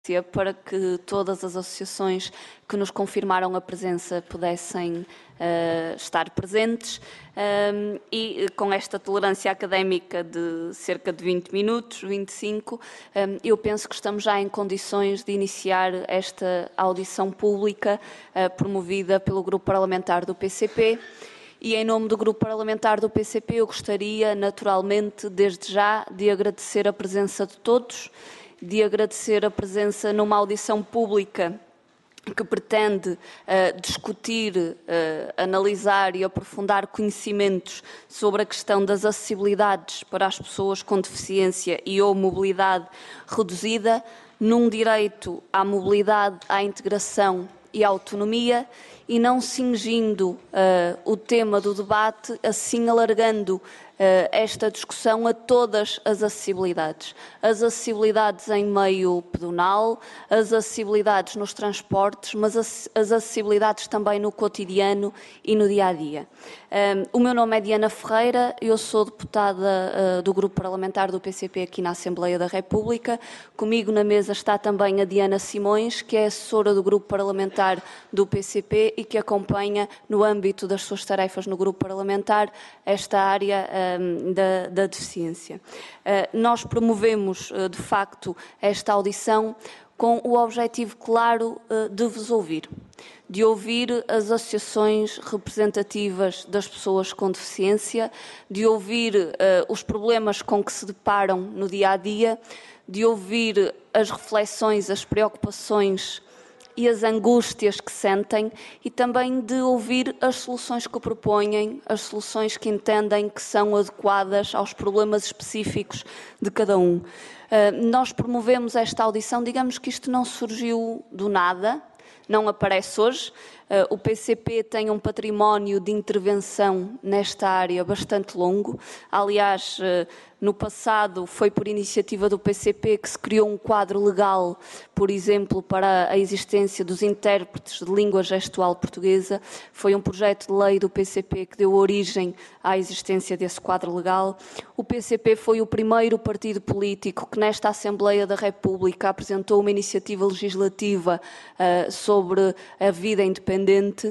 para que todas as associações que nos confirmaram a presença pudessem estar presentes e com esta tolerância académica de cerca de 20 minutos, 25, eu penso que estamos já em condições de iniciar esta audição pública promovida pelo Grupo Parlamentar do PCP. E em nome do Grupo Parlamentar do PCP eu gostaria, naturalmente, desde já, de agradecer a presença de todos, de agradecer a presença numa audição pública que pretende discutir, analisar e aprofundar conhecimentos sobre a questão das acessibilidades para as pessoas com deficiência e ou mobilidade reduzida, num direito à mobilidade, à integração e à autonomia, e não cingindo o tema do debate, assim alargando esta discussão a todas as acessibilidades. As acessibilidades em meio pedonal, as acessibilidades nos transportes, mas as acessibilidades também no cotidiano e no dia-a-dia. O meu nome é Diana Ferreira, eu sou deputada do Grupo Parlamentar do PCP aqui na Assembleia da República. Comigo na mesa está também a Diana Simões, que é assessora do Grupo Parlamentar do PCP e que acompanha, no âmbito das suas tarefas no Grupo Parlamentar, esta área da deficiência. Nós promovemos, de facto, esta audição com o objetivo claro de vos ouvir, de ouvir as associações representativas das pessoas com deficiência, de ouvir os problemas com que se deparam no dia-a-dia, de ouvir as reflexões, as preocupações e as angústias que sentem e também de ouvir as soluções que propõem, as soluções que entendem que são adequadas aos problemas específicos de cada um. Nós promovemos esta audição, digamos que isto não surgiu do nada, não aparece hoje. O PCP tem um património de intervenção nesta área bastante longo. Aliás, no passado foi por iniciativa do PCP que se criou um quadro legal, por exemplo, para a existência dos intérpretes de língua gestual portuguesa. Foi um projeto de lei do PCP que deu origem à existência desse quadro legal. O PCP foi o primeiro partido político que nesta Assembleia da República apresentou uma iniciativa legislativa sobre a vida independente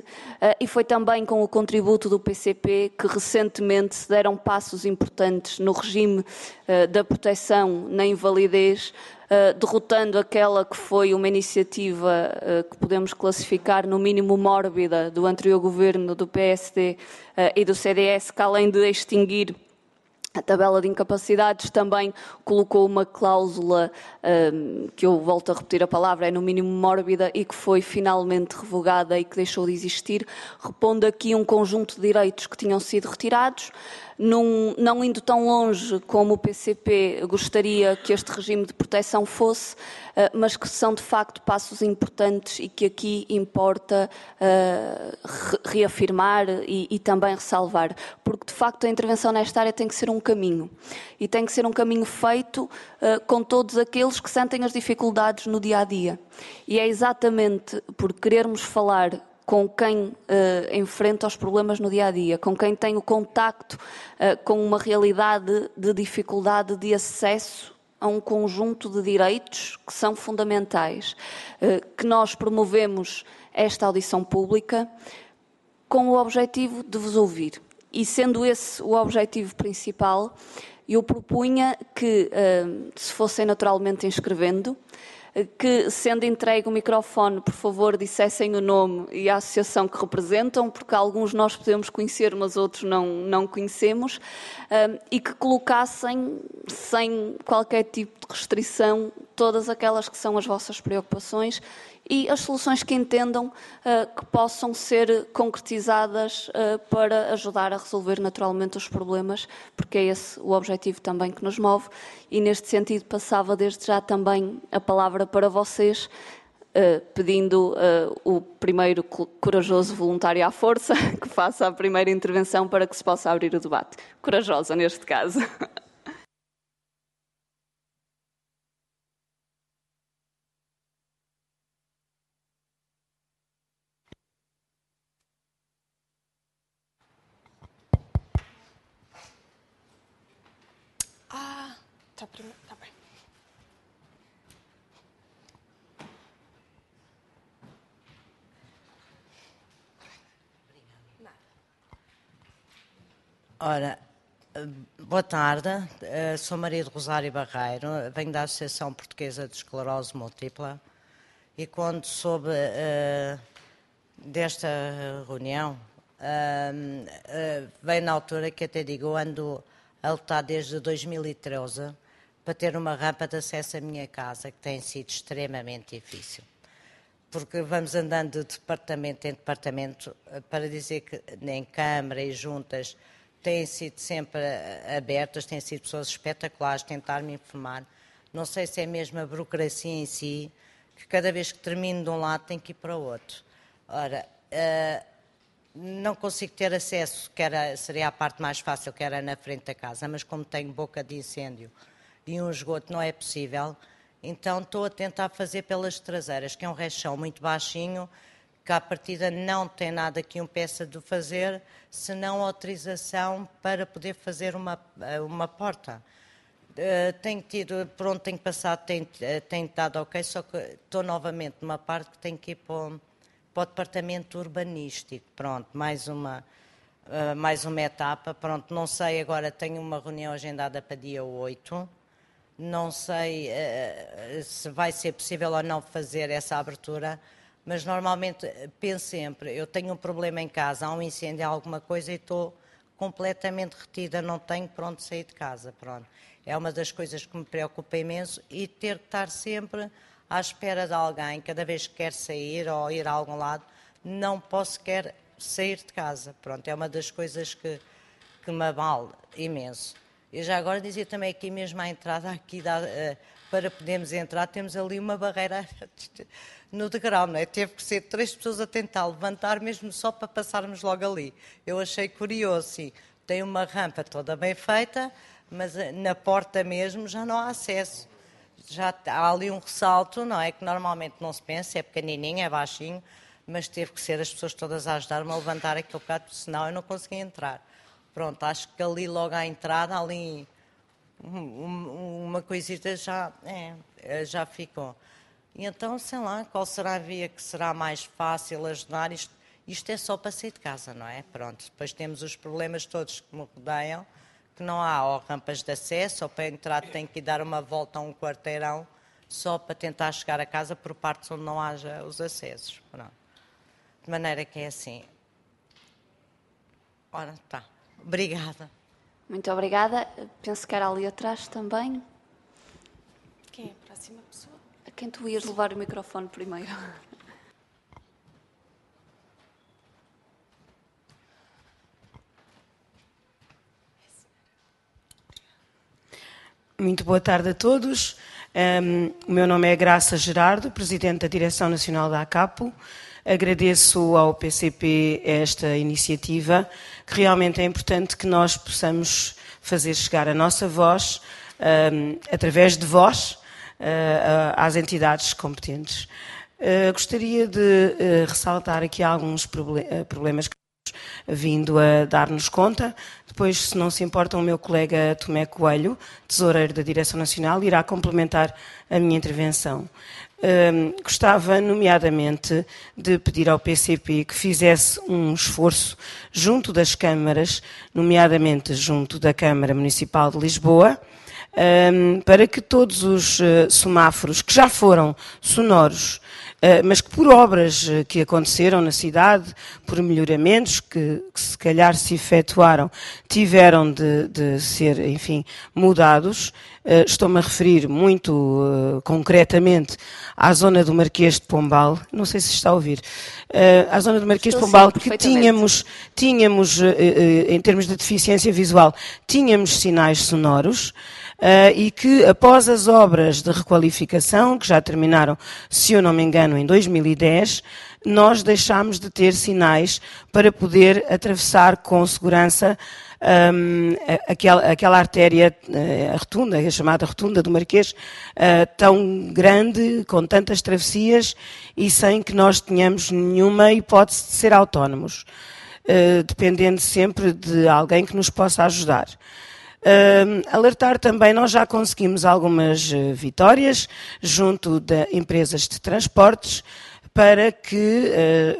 e foi também com o contributo do PCP que recentemente se deram passos importantes no regime da proteção na invalidez, derrotando aquela que foi uma iniciativa que podemos classificar no mínimo mórbida do anterior governo do PSD e do CDS, que além de extinguir a tabela de incapacidades também colocou uma cláusula, que eu volto a repetir a palavra, é no mínimo mórbida e que foi finalmente revogada e que deixou de existir, repondo aqui um conjunto de direitos que tinham sido retirados, não indo tão longe como o PCP gostaria que este regime de proteção fosse, mas que são de facto passos importantes e que aqui importa reafirmar e também ressalvar, porque de facto a intervenção nesta área tem que ser um caminho e tem que ser um caminho feito com todos aqueles que sentem as dificuldades no dia-a-dia. E é exatamente por querermos falar com quem enfrenta os problemas no dia-a-dia, com quem tem o contacto com uma realidade de dificuldade de acesso a um conjunto de direitos que são fundamentais, que nós promovemos esta audição pública com o objetivo de vos ouvir. E sendo esse o objetivo principal, eu propunha que se fossem naturalmente inscrevendo, que, sendo entregue o microfone, por favor, dissessem o nome e a associação que representam, porque alguns nós podemos conhecer, mas outros não conhecemos, e que colocassem, sem qualquer tipo de restrição, todas aquelas que são as vossas preocupações e as soluções que entendam que possam ser concretizadas para ajudar a resolver naturalmente os problemas, porque é esse o objetivo também que nos move. E neste sentido passava desde já também a palavra para vocês, pedindo o primeiro corajoso voluntário à força que faça a primeira intervenção para que se possa abrir o debate. Corajosa neste caso. Tá bem. Ora, boa tarde, sou Maria de Rosário Barreiro, venho da Associação Portuguesa de Esclerose Múltipla e quando soube desta reunião, veio na altura que até digo, eu ando a lutar desde 2013 para ter uma rampa de acesso à minha casa, que tem sido extremamente difícil. Porque vamos andando de departamento em departamento para dizer que em Câmara e juntas têm sido sempre abertas, têm sido pessoas espetaculares, tentar-me informar. Não sei se é mesmo a burocracia em si, que cada vez que termino de um lado tenho que ir para o outro. Ora, não consigo ter acesso, seria a parte mais fácil, que era na frente da casa, mas como tenho boca de incêndio e um esgoto não é possível, então estou a tentar fazer pelas traseiras, que é um rechão muito baixinho, que à partida não tem nada que um peça de fazer, senão autorização para poder fazer uma porta. Tenho tido, pronto, tenho passado, tenho estado ok, só que estou novamente numa parte que tenho que ir para o departamento urbanístico. Pronto, mais uma etapa. Pronto, não sei, agora tenho uma reunião agendada para dia 8. Não sei se vai ser possível ou não fazer essa abertura, mas normalmente penso sempre, eu tenho um problema em casa, há um incêndio, há alguma coisa e estou completamente retida, não tenho para onde sair de casa. Pronto. É uma das coisas que me preocupa imenso e ter que estar sempre à espera de alguém, cada vez que quer sair ou ir a algum lado, não posso sequer sair de casa. Pronto, é uma das coisas que me abala imenso. Eu já agora dizia também aqui mesmo à entrada, aqui para podermos entrar, temos ali uma barreira no degrau, não é? Teve que ser 3 pessoas a tentar levantar mesmo só para passarmos logo ali. Eu achei curioso, sim. Tem uma rampa toda bem feita, mas na porta mesmo já não há acesso. Já há ali um ressalto, não é? Que normalmente não se pensa, é pequenininho, é baixinho, mas teve que ser as pessoas todas a ajudar-me a levantar aquele bocado, senão eu não conseguia entrar. Pronto, acho que ali logo à entrada, ali uma coisita já ficou. E então, sei lá, qual será a via que será mais fácil ajudar? Isto é só para sair de casa, não é? Pronto, depois temos os problemas todos que me rodeiam, que não há ou rampas de acesso, ou para entrar tem que dar uma volta a um quarteirão, só para tentar chegar a casa por partes onde não haja os acessos. Pronto. De maneira que é assim. Ora, tá. Obrigada. Muito obrigada. Penso que era ali atrás também. Quem é a próxima pessoa? A quem tu ias levar o microfone primeiro? Muito boa tarde a todos. O meu nome é Graça Gerardo, Presidente da Direção Nacional da ACAPO. Agradeço ao PCP esta iniciativa, que realmente é importante que nós possamos fazer chegar a nossa voz, através de vós, às entidades competentes. Gostaria de ressaltar aqui alguns problemas que temos vindo a dar-nos conta. Depois, se não se importa, o meu colega Tomé Coelho, tesoureiro da Direção Nacional, irá complementar a minha intervenção. Gostava, nomeadamente, de pedir ao PCP que fizesse um esforço junto das câmaras, nomeadamente junto da Câmara Municipal de Lisboa, para que todos os semáforos que já foram sonoros, mas que por obras que aconteceram na cidade, por melhoramentos que se calhar se efetuaram, tiveram de ser, enfim, mudados. Estou-me a referir muito concretamente à zona do Marquês de Pombal, não sei se está a ouvir, à zona do Marquês de Pombal, porque tínhamos, em termos de deficiência visual, tínhamos sinais sonoros, e que após as obras de requalificação, que já terminaram, se eu não me engano, em 2010, nós deixámos de ter sinais para poder atravessar com segurança aquela artéria, a rotunda, a chamada rotunda do Marquês, tão grande, com tantas travessias e sem que nós tenhamos nenhuma hipótese de ser autónomos, dependendo sempre de alguém que nos possa ajudar. Alertar também, nós já conseguimos algumas vitórias junto de empresas de transportes para que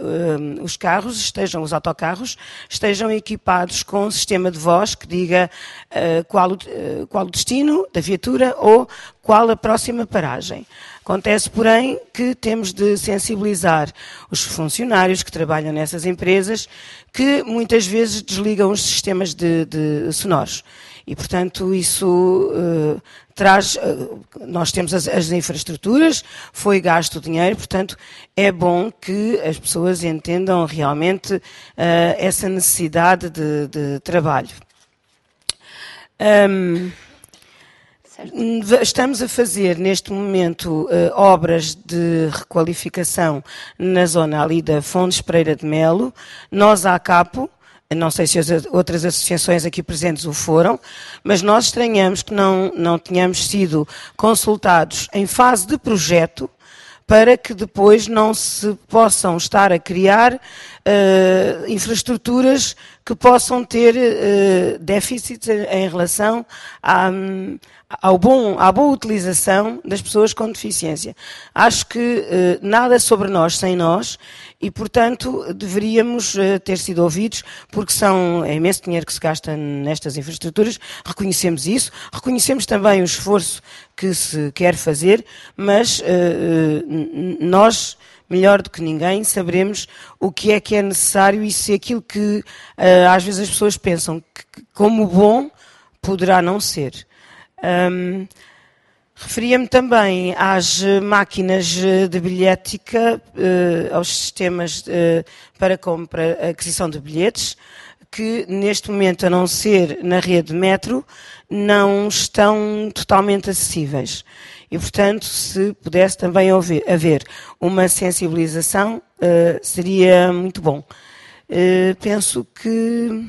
os autocarros estejam equipados com um sistema de voz que diga qual o destino da viatura ou qual a próxima paragem. Acontece, porém, que temos de sensibilizar os funcionários que trabalham nessas empresas que muitas vezes desligam os sistemas de sonoros. E, portanto, isso traz... nós temos as infraestruturas, foi gasto dinheiro, portanto, é bom que as pessoas entendam realmente essa necessidade de trabalho. Estamos a fazer, neste momento, obras de requalificação na zona ali da Fontes Pereira de Melo. Nós, à ACAPO, não sei se as outras associações aqui presentes o foram, mas nós estranhamos que não tenhamos sido consultados em fase de projeto para que depois não se possam estar a criar infraestruturas que possam ter déficits em relação à boa utilização das pessoas com deficiência. Acho que nada sobre nós sem nós e, portanto, deveríamos ter sido ouvidos, porque é imenso dinheiro que se gasta nestas infraestruturas, reconhecemos isso, reconhecemos também o esforço que se quer fazer, mas nós, melhor do que ninguém, saberemos o que é necessário e se aquilo que às vezes as pessoas pensam que como bom poderá não ser. Referia-me também às máquinas de bilhética, aos sistemas para aquisição de bilhetes, que neste momento, a não ser na rede metro, não estão totalmente acessíveis. E, portanto, se pudesse também haver uma sensibilização, seria muito bom. Penso que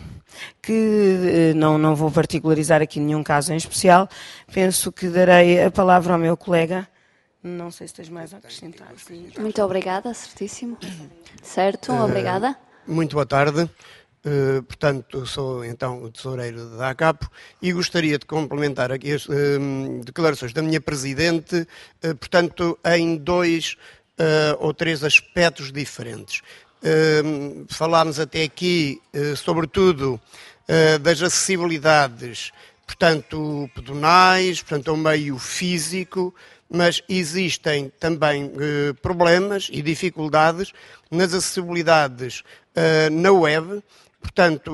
não vou particularizar aqui nenhum caso em especial, penso que darei a palavra ao meu colega. Não sei se tens mais a acrescentar. Sim. Muito obrigada, certíssimo. Certo, obrigada. Muito boa tarde. Portanto, sou então o tesoureiro da ACAPO e gostaria de complementar aqui as declarações da minha Presidente, portanto, em 2 ou 3 aspectos diferentes. Falámos até aqui, sobretudo, das acessibilidades, portanto, pedonais, portanto, ao meio físico, mas existem também problemas e dificuldades nas acessibilidades na web. Portanto,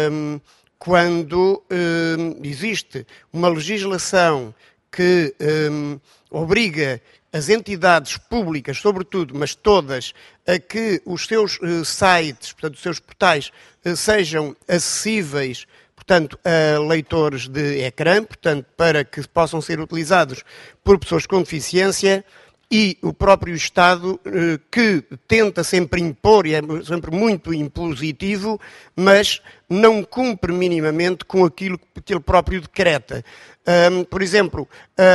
quando existe uma legislação que obriga as entidades públicas, sobretudo, mas todas, a que os seus sites, portanto, os seus portais, sejam acessíveis, portanto, a leitores de ecrã, portanto, para que possam ser utilizados por pessoas com deficiência, e o próprio Estado que tenta sempre impor, e é sempre muito impositivo, mas não cumpre minimamente com aquilo que ele próprio decreta. Por exemplo,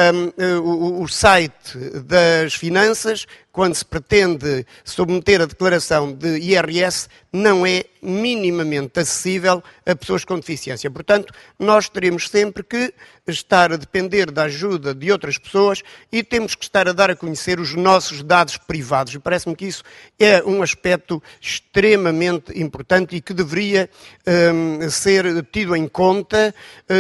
o site das finanças, quando se pretende submeter a declaração de IRS, não é minimamente acessível a pessoas com deficiência. Portanto, nós teremos sempre que estar a depender da ajuda de outras pessoas e temos que estar a dar a conhecer os nossos dados privados. E parece-me que isso é um aspecto extremamente importante e que deveria ser tido em conta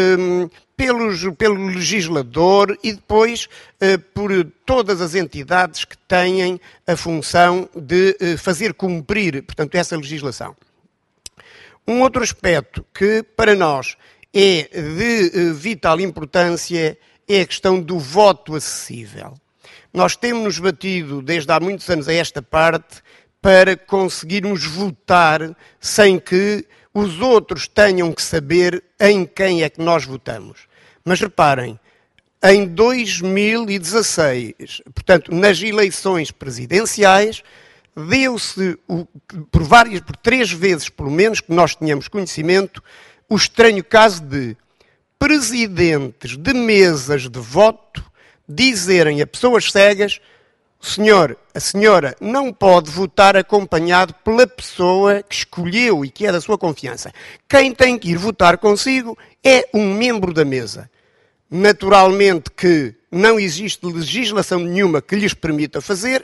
pelo legislador e depois por todas as entidades que têm a função de fazer cumprir, portanto, essa legislação. Um outro aspecto que, para nós, é de vital importância é a questão do voto acessível. Nós temos-nos batido, desde há muitos anos a esta parte, para conseguirmos votar sem que os outros tenham que saber em quem é que nós votamos. Mas reparem, em 2016, portanto, nas eleições presidenciais, deu-se, por 3 vezes pelo menos, que nós tínhamos conhecimento, o estranho caso de presidentes de mesas de voto dizerem a pessoas cegas: a senhora não pode votar acompanhado pela pessoa que escolheu e que é da sua confiança. Quem tem que ir votar consigo é um membro da mesa. Naturalmente que não existe legislação nenhuma que lhes permita fazer,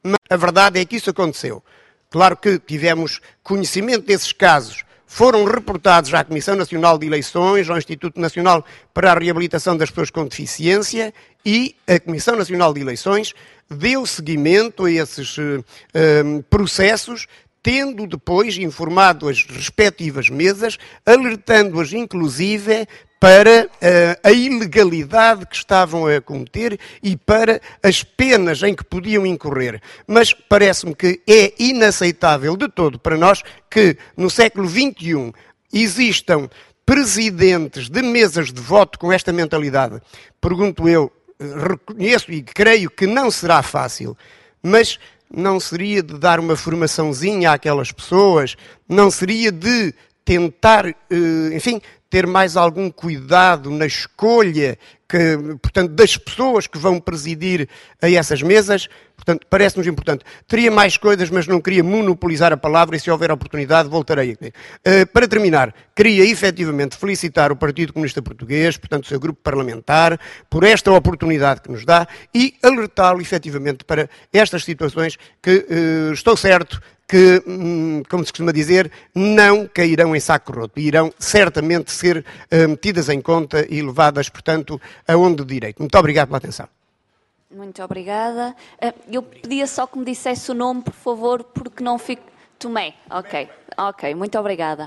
Mas a verdade é que isso aconteceu. Claro que tivemos conhecimento desses casos, foram reportados à Comissão Nacional de Eleições, ao Instituto Nacional para a Reabilitação das Pessoas com Deficiência, e a Comissão Nacional de Eleições deu seguimento a esses processos, tendo depois informado as respectivas mesas, alertando-as inclusive para a ilegalidade que estavam a cometer e para as penas em que podiam incorrer. Mas parece-me que é inaceitável de todo para nós que no século XXI existam presidentes de mesas de voto com esta mentalidade. Pergunto eu, reconheço e creio que não será fácil, mas não seria de dar uma formaçãozinha àquelas pessoas, não seria de tentar, enfim, ter mais algum cuidado na escolha, portanto, das pessoas que vão presidir a essas mesas. Portanto, parece-nos importante. Teria mais coisas, mas não queria monopolizar a palavra e, se houver oportunidade, voltarei. Para terminar, queria efetivamente felicitar o Partido Comunista Português, portanto, o seu grupo parlamentar, por esta oportunidade que nos dá e alertá-lo efetivamente para estas situações que estou certo que, como se costuma dizer, não cairão em saco roto. Irão certamente ser metidas em conta e levadas, portanto, aonde de direito. Muito obrigado pela atenção. Muito obrigada. Eu pedia só que me dissesse o nome, por favor, porque não fico... Tomé. Ok, muito obrigada.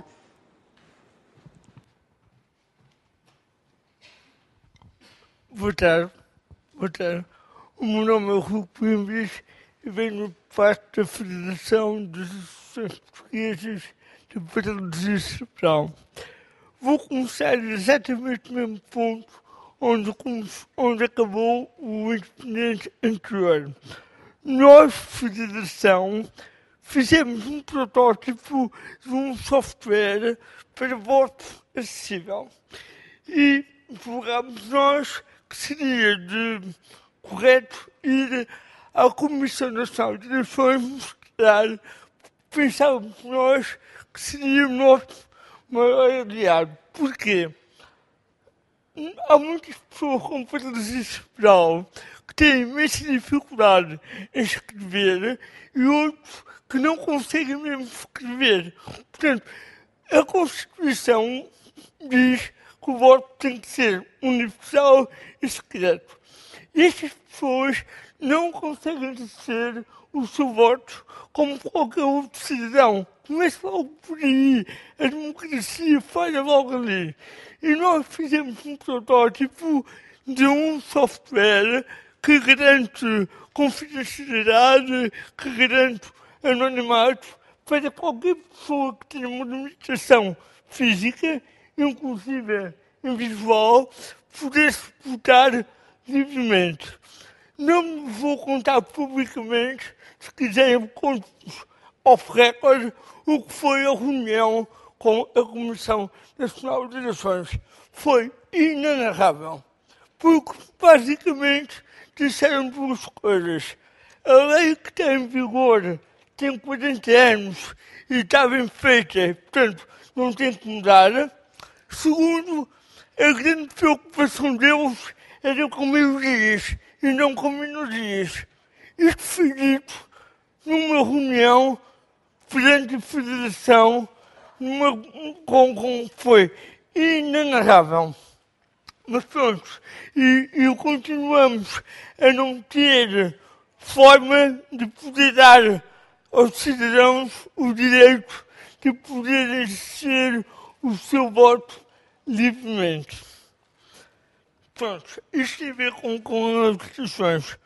Boa tarde. O meu nome é Rui Coimbras e venho parte da Federação das Associações Portuguesas de Paralisia Cerebral. Vou começar exatamente no mesmo ponto onde acabou o expediente anterior. Nós, Federação, fizemos um protótipo de um software para voto acessível e julgámos nós que seria correto ir à Comissão Nacional de Eleições mostrar, pensávamos nós que seria o nosso maior aliado. Porquê? Há muitas pessoas com paralisia cerebral que têm imensa dificuldade em escrever e outros que não conseguem mesmo escrever. Portanto, a Constituição diz que o voto tem que ser universal e secreto. E estas pessoas não conseguem exercer o seu voto como qualquer outro cidadão. Começa logo por aí. A democracia falha logo ali. E nós fizemos um protótipo de um software que garante confidencialidade, que garante anonimato para qualquer pessoa que tenha uma limitação física, inclusive em visual, poder-se votar livremente. Não me vou contar publicamente, se quiserem conto-vos off record, o que foi a reunião com a Comissão Nacional de Eleições. Foi inenarrável, porque basicamente disseram duas coisas. A lei que está em vigor tem 40 anos e está bem feita, portanto não tem que mudar. Segundo, a grande preocupação deles era com maiorias e não com minorias. Isto foi dito numa reunião perante a Federação, foi inenarrável. Mas pronto, e continuamos a não ter forma de poder dar aos cidadãos o direito de poder exercer o seu voto livremente. Pronto, isto tem a ver com as questões.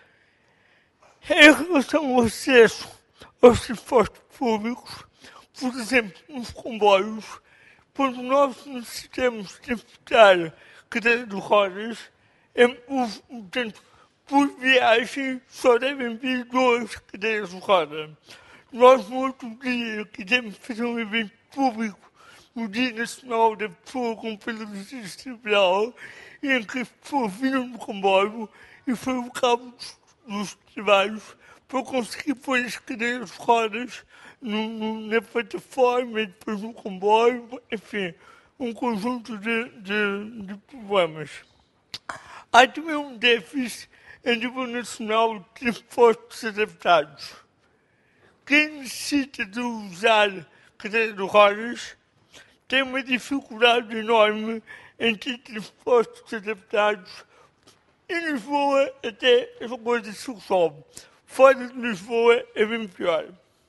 Em relação ao acesso aos transportes públicos, por exemplo, nos comboios, quando nós necessitamos transportar cadeiras de rodas, portanto, por viagem só devem vir 2 cadeiras de roda. Nós, no outro dia, quisemos fazer um evento público no Dia Nacional da Pessoa com Paralisia Cerebral, em que as pessoas vinham no comboio e foi o cabo dos trabalhos para conseguir pôr as cadeiras de rodas na plataforma e depois no comboio, enfim, um conjunto de problemas. Há também um déficit a nível nacional de transportes adaptados. Quem necessita de usar cadeira de rodas tem uma dificuldade enorme em ter transportes adaptados. Em Lisboa até a coisa se resolve. Fora de Lisboa é bem pior.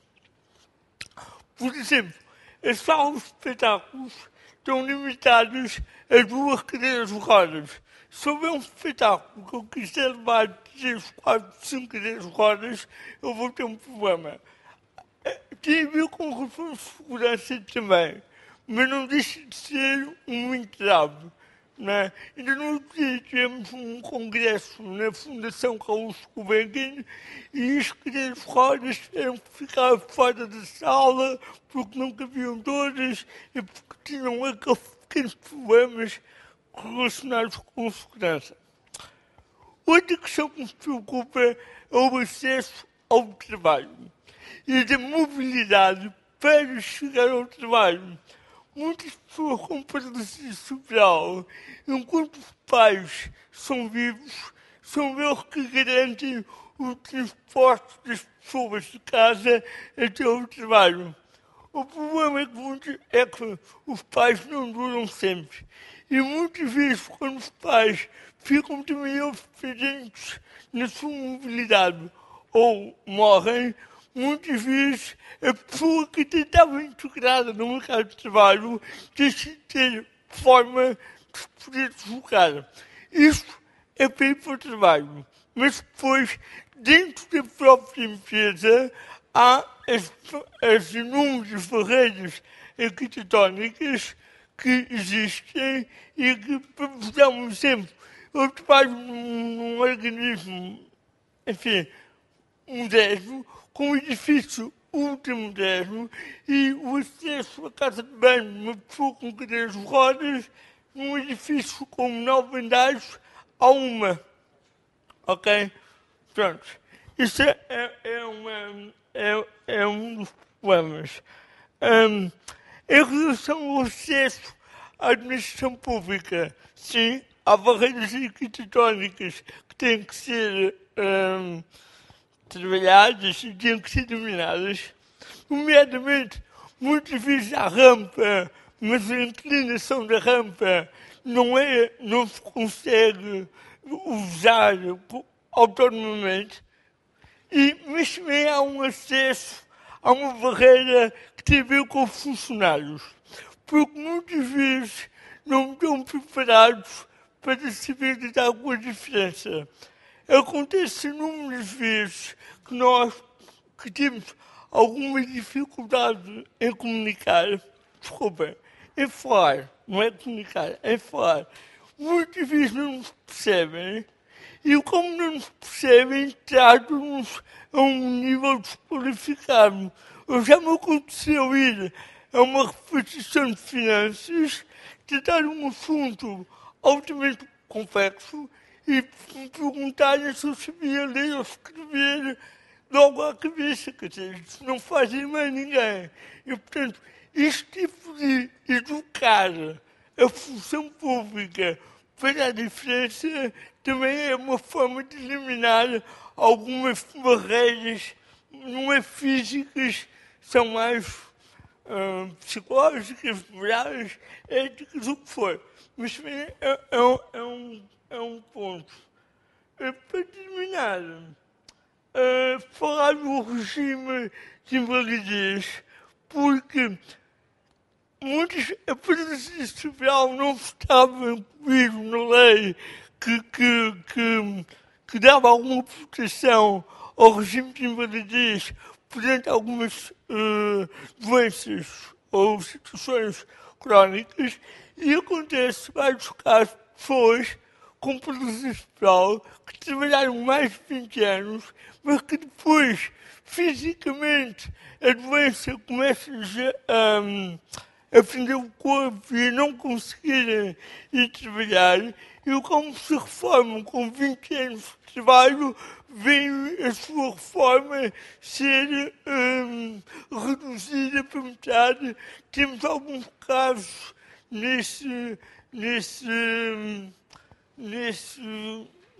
Por exemplo, as salas de espetáculos estão limitadas a 2 cadeiras de rodas. Se houver um espetáculo que eu quiser levar 3, 4, 5 cadeiras de rodas, eu vou ter um problema. Tem a ver com razões de segurança também, mas não deixa de ser muito grave. Né? Ainda no outro dia tivemos um congresso na Fundação Carlos Gulbenkian e as cadeiras de rodas tiveram que ficar fora da sala porque não cabiam todas e porque tinham aqueles pequenos problemas relacionados com segurança. Outra questão que me preocupa é o acesso ao trabalho e da mobilidade para chegar ao trabalho. Muitas pessoas com paralisia cerebral, enquanto os pais são vivos, são eles que garantem o transporte das pessoas de casa até o trabalho. O problema é que os pais não duram sempre. E muitas vezes, quando os pais ficam também dependentes na sua mobilidade ou morrem, muitas vezes a pessoa que estava integrada no mercado de trabalho deixa de ter forma de se poder deslocar. Isto é para ir para o trabalho. Mas depois, dentro da própria empresa, há as inúmeras barreiras arquitetónicas que existem e que, para vos dar um exemplo, eu trabalho num organismo, enfim, moderno, com um edifício ultramoderno e o acesso à casa de banho de uma pessoa com cadeiras de rodas num edifício com 9 andares a uma. Ok? Pronto. Isso é um dos problemas. Em relação ao acesso à administração pública, sim, há barreiras arquitetónicas que têm que ser trabalhadas e têm que ser dominadas. Nomeadamente, muitas vezes há rampa, mas a inclinação da rampa não se consegue usar autonomamente. Mas também há um acesso a uma barreira que tem a ver com os funcionários, porque muitas vezes não estão preparados para saber lidar com a diferença. Acontece inúmeras vezes que nós que temos alguma dificuldade em comunicar, desculpem, em falar, não é comunicar, é falar. Muitas vezes não nos percebem e como não nos percebem, tratam-nos a um nível desqualificado. Já me aconteceu ir a uma repartição de finanças, tratar um assunto altamente complexo e me perguntarem se eu sabia ler ou escrever logo à cabeça, quer dizer, isso não fazem mais ninguém. E, portanto, este tipo de educar a função pública para a diferença também é uma forma de eliminar algumas barreiras, não é físicas, são mais psicológicas, morais, éticas, o que for. Mas também é um ponto. Para terminar, falar do regime de invalidez, porque a paralisia cerebral não estava incluído na lei que dava alguma proteção ao regime de invalidez perante algumas doenças ou situações crónicas, e acontece vários casos de pessoas com paralisia cerebral que trabalharam mais de 20 anos, mas que depois, fisicamente, a doença começa-lhes a prender o corpo e a não conseguirem ir trabalhar, e como se reformam com 20 anos de trabalho, vem a sua reforma ser reduzida para metade. Temos alguns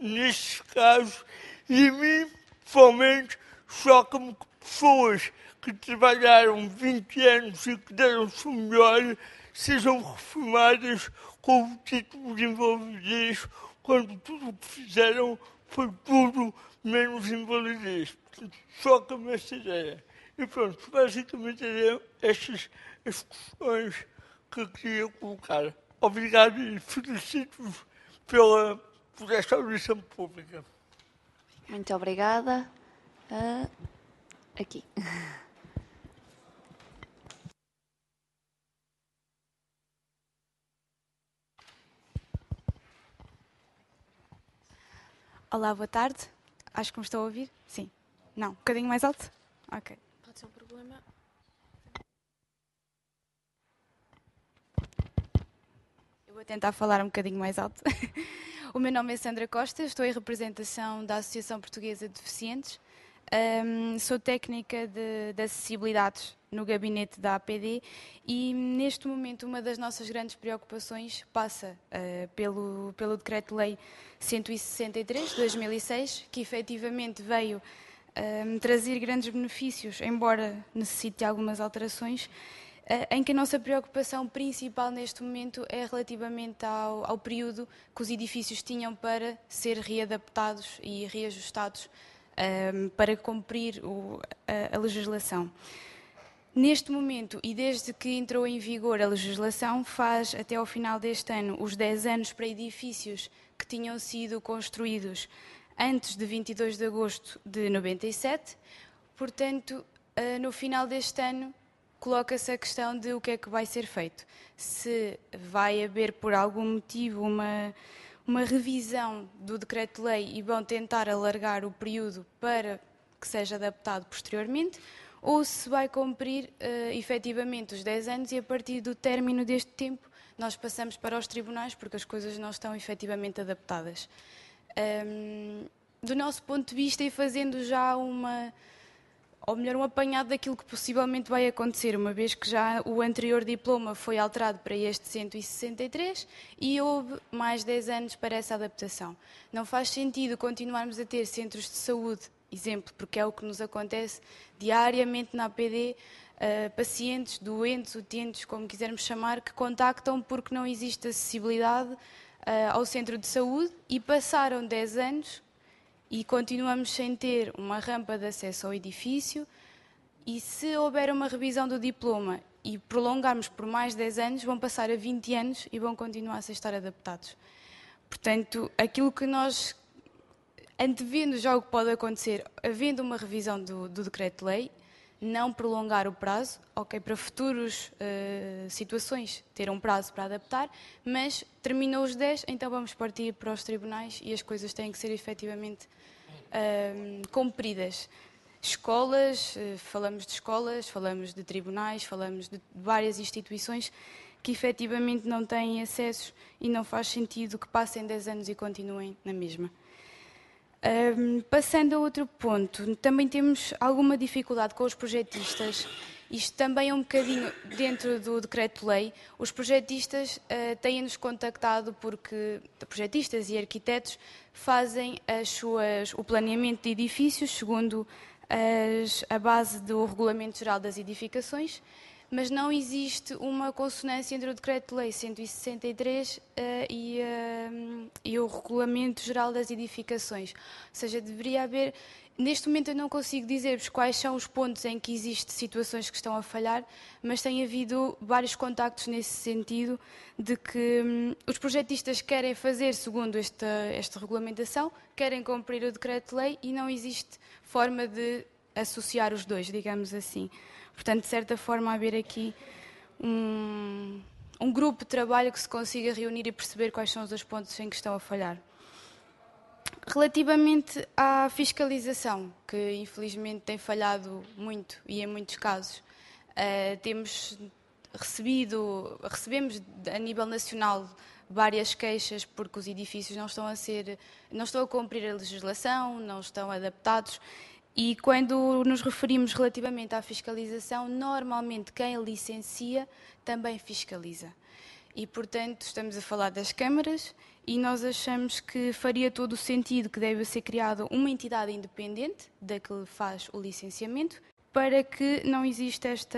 nestes casos, e a mim, pessoalmente, choca-me que pessoas que trabalharam 20 anos e que deram-se o melhor sejam reformadas com o título de invalidez, quando tudo o que fizeram foi tudo menos invalidez. Portanto, choca-me esta ideia. E pronto, basicamente eram estas as questões que eu queria colocar. Obrigado e felicito-vos por esta audição pública. Muito obrigada. Aqui. Olá, boa tarde. Acho que me estou a ouvir. Sim. Não, um bocadinho mais alto? Ok. Pode ser um problema. Eu vou tentar falar um bocadinho mais alto. O meu nome é Sandra Costa, estou em representação da Associação Portuguesa de Deficientes. Sou técnica de acessibilidade no gabinete da APD e, neste momento, uma das nossas grandes preocupações passa pelo Decreto-Lei 163 de 2006, que efetivamente veio trazer grandes benefícios, embora necessite algumas alterações, em que a nossa preocupação principal neste momento é relativamente ao período que os edifícios tinham para ser readaptados e reajustados para cumprir a legislação. Neste momento, e desde que entrou em vigor a legislação, faz até ao final deste ano os 10 anos para edifícios que tinham sido construídos antes de 22 de agosto de 97. Portanto, no final deste ano, coloca-se a questão de o que é que vai ser feito. Se vai haver, por algum motivo, uma revisão do decreto-lei e vão tentar alargar o período para que seja adaptado posteriormente, ou se vai cumprir efetivamente os 10 anos e a partir do término deste tempo nós passamos para os tribunais porque as coisas não estão efetivamente adaptadas. Do nosso ponto de vista, e fazendo já um apanhado daquilo que possivelmente vai acontecer, uma vez que já o anterior diploma foi alterado para este 163 e houve mais 10 anos para essa adaptação. Não faz sentido continuarmos a ter centros de saúde, exemplo, porque é o que nos acontece diariamente na APD, pacientes, doentes, utentes, como quisermos chamar, que contactam porque não existe acessibilidade ao centro de saúde e passaram 10 anos e continuamos sem ter uma rampa de acesso ao edifício, e se houver uma revisão do diploma e prolongarmos por mais 10 anos, vão passar a 20 anos e vão continuar sem estar adaptados. Portanto, aquilo que nós, antevendo já o que pode acontecer, havendo uma revisão do decreto-lei, não prolongar o prazo, ok, para futuras situações ter um prazo para adaptar, mas terminou os 10, então vamos partir para os tribunais e as coisas têm que ser efetivamente cumpridas. Escolas, falamos de tribunais, falamos de várias instituições que efetivamente não têm acesso e não faz sentido que passem 10 anos e continuem na mesma. Passando a outro ponto, também temos alguma dificuldade com os projetistas. Isto também é um bocadinho dentro do decreto-lei. Os projetistas têm-nos contactado porque projetistas e arquitetos fazem o planeamento de edifícios segundo a base do Regulamento Geral das Edificações, mas não existe uma consonância entre o Decreto-Lei 163 e o Regulamento Geral das Edificações. Ou seja, deveria haver... Neste momento eu não consigo dizer-vos quais são os pontos em que existem situações que estão a falhar, mas tem havido vários contactos nesse sentido de que os projetistas querem fazer segundo esta regulamentação, querem cumprir o decreto-lei e não existe forma de associar os dois, digamos assim. Portanto, de certa forma, haver aqui um grupo de trabalho que se consiga reunir e perceber quais são os dois pontos em que estão a falhar. Relativamente à fiscalização, que infelizmente tem falhado muito e em muitos casos, recebemos a nível nacional várias queixas porque os edifícios não estão a cumprir a legislação, não estão adaptados. E quando nos referimos relativamente à fiscalização, normalmente quem licencia também fiscaliza. E, portanto, estamos a falar das câmaras e nós achamos que faria todo o sentido que deve ser criada uma entidade independente da que faz o licenciamento, para que não exista esta,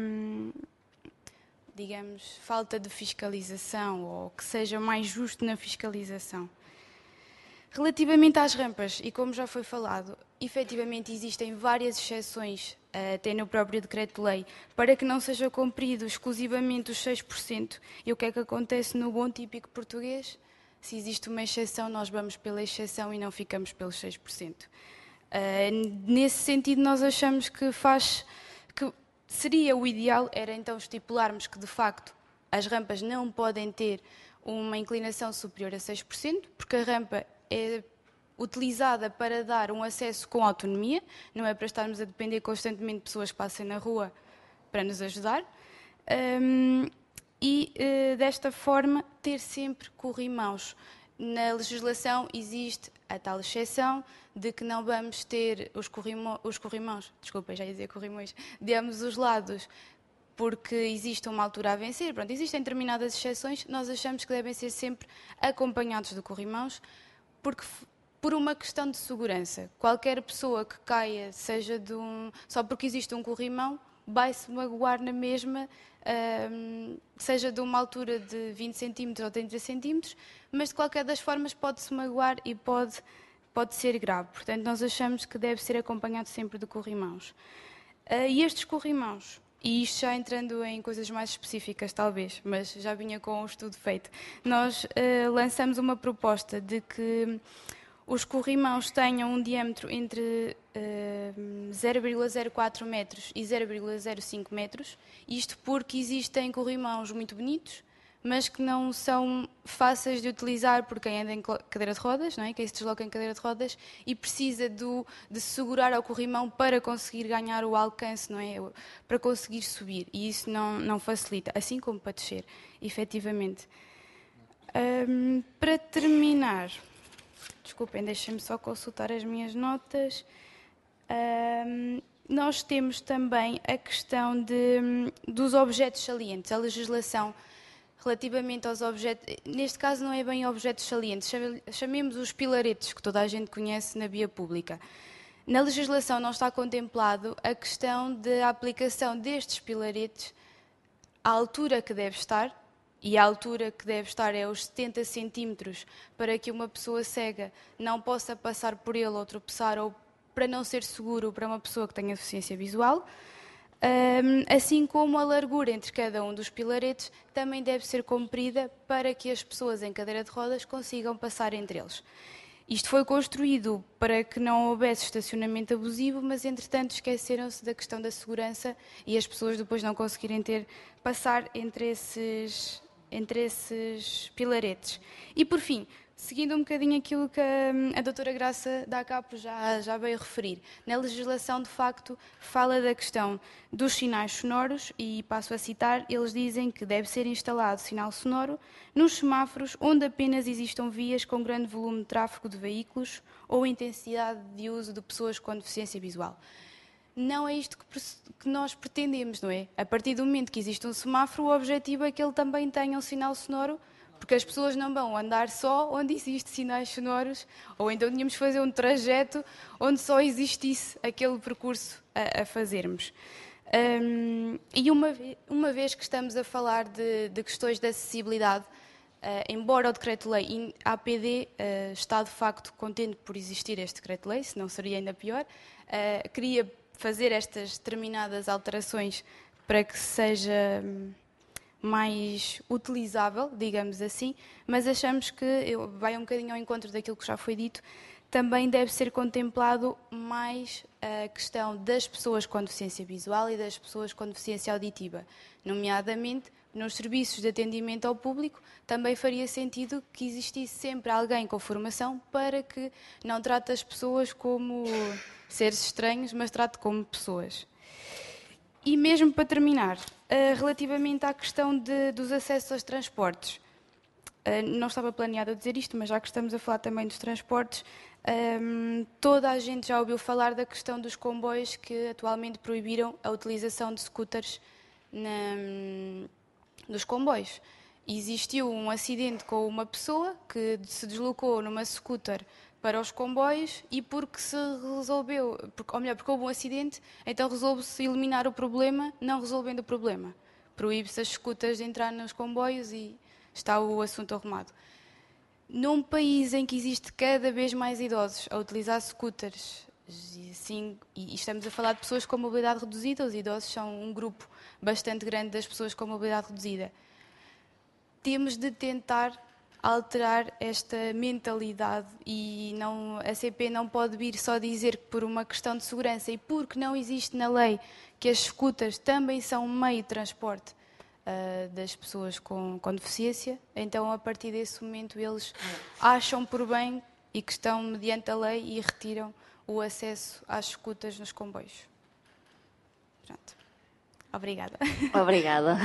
digamos, falta de fiscalização, ou que seja mais justo na fiscalização. Relativamente às rampas, e como já foi falado, efetivamente existem várias exceções, até no próprio decreto-lei, para que não seja cumprido exclusivamente os 6%. E o que é que acontece no bom típico português? Se existe uma exceção, nós vamos pela exceção e não ficamos pelos 6%. Nesse sentido, nós achamos que seria o ideal, era então estipularmos que, de facto, as rampas não podem ter uma inclinação superior a 6%, porque a rampa é utilizada para dar um acesso com autonomia, não é para estarmos a depender constantemente de pessoas que passem na rua para nos ajudar. Desta forma, ter sempre corrimãos. Na legislação existe a tal exceção de que não vamos ter os corrimãos, desculpa, já ia dizer corrimões, de ambos os lados, porque existe uma altura a vencer. Pronto, existem determinadas exceções, nós achamos que devem ser sempre acompanhados de corrimãos, porque por uma questão de segurança. Qualquer pessoa que caia, seja só porque existe um corrimão, vai-se magoar na mesma, seja de uma altura de 20 centímetros ou 30 centímetros, mas de qualquer das formas pode-se magoar e pode ser grave. Portanto, nós achamos que deve ser acompanhado sempre de corrimãos. E estes corrimãos, e isto já entrando em coisas mais específicas talvez, mas já vinha com o estudo feito, nós lançamos uma proposta de que os corrimãos tenham um diâmetro entre 0,04 metros e 0,05 metros, isto porque existem corrimãos muito bonitos, mas que não são fáceis de utilizar por quem anda em cadeira de rodas, não é? Quem se desloca em cadeira de rodas e precisa de segurar ao corrimão para conseguir ganhar o alcance, não é? Para conseguir subir, e isso não facilita, assim como para descer, efetivamente. Para terminar, desculpem, deixem-me só consultar as minhas notas. Nós temos também a questão dos objetos salientes. A legislação relativamente aos objetos, neste caso não é bem objetos salientes, chamemos os pilaretes, que toda a gente conhece na via pública. Na legislação não está contemplado a questão da aplicação destes pilaretes à altura que deve estar, e a altura que deve estar é os 70 centímetros, para que uma pessoa cega não possa passar por ele ou tropeçar, ou para não ser seguro para uma pessoa que tenha deficiência visual. Assim como a largura entre cada um dos pilaretes também deve ser cumprida para que as pessoas em cadeira de rodas consigam passar entre eles. Isto foi construído para que não houvesse estacionamento abusivo, mas entretanto esqueceram-se da questão da segurança e as pessoas depois não conseguirem passar entre esses pilaretes. E por fim, seguindo um bocadinho aquilo que a doutora Graça da ACAP já veio referir, na legislação de facto fala da questão dos sinais sonoros e passo a citar, eles dizem que deve ser instalado sinal sonoro nos semáforos onde apenas existam vias com grande volume de tráfego de veículos ou intensidade de uso de pessoas com deficiência visual. Não é isto que nós pretendemos, não é? A partir do momento que existe um semáforo, o objetivo é que ele também tenha um sinal sonoro, porque as pessoas não vão andar só onde existem sinais sonoros, ou então tínhamos de fazer um trajeto onde só existisse aquele percurso a fazermos. E uma vez que estamos a falar de questões de acessibilidade, embora o decreto-lei APD está de facto contente por existir este decreto-lei, senão seria ainda pior, queria fazer estas determinadas alterações para que seja mais utilizável, digamos assim, mas achamos que, vai um bocadinho ao encontro daquilo que já foi dito, também deve ser contemplado mais a questão das pessoas com deficiência visual e das pessoas com deficiência auditiva, nomeadamente nos serviços de atendimento ao público, também faria sentido que existisse sempre alguém com formação para que não trate as pessoas como seres estranhos, mas trate como pessoas. E mesmo para terminar, relativamente à questão dos acessos aos transportes, não estava planeado a dizer isto, mas já que estamos a falar também dos transportes, toda a gente já ouviu falar da questão dos comboios que atualmente proibiram a utilização de scooters nos comboios. existiu um acidente com uma pessoa que se deslocou numa scooter para os comboios e porque porque houve um acidente, então resolve-se eliminar o problema, não resolvendo o problema. Proíbe-se as scooters de entrar nos comboios e está o assunto arrumado. Num país em que existe cada vez mais idosos a utilizar scooters, e estamos a falar de pessoas com mobilidade reduzida, os idosos são um grupo bastante grande das pessoas com mobilidade reduzida, temos de tentar alterar esta mentalidade e a CP não pode vir só dizer que por uma questão de segurança e porque não existe na lei que as scooters também são um meio de transporte das pessoas com deficiência, então a partir desse momento eles acham por bem e que estão mediante a lei e retiram o acesso às scooters nos comboios. Pronto. Obrigada. Obrigada.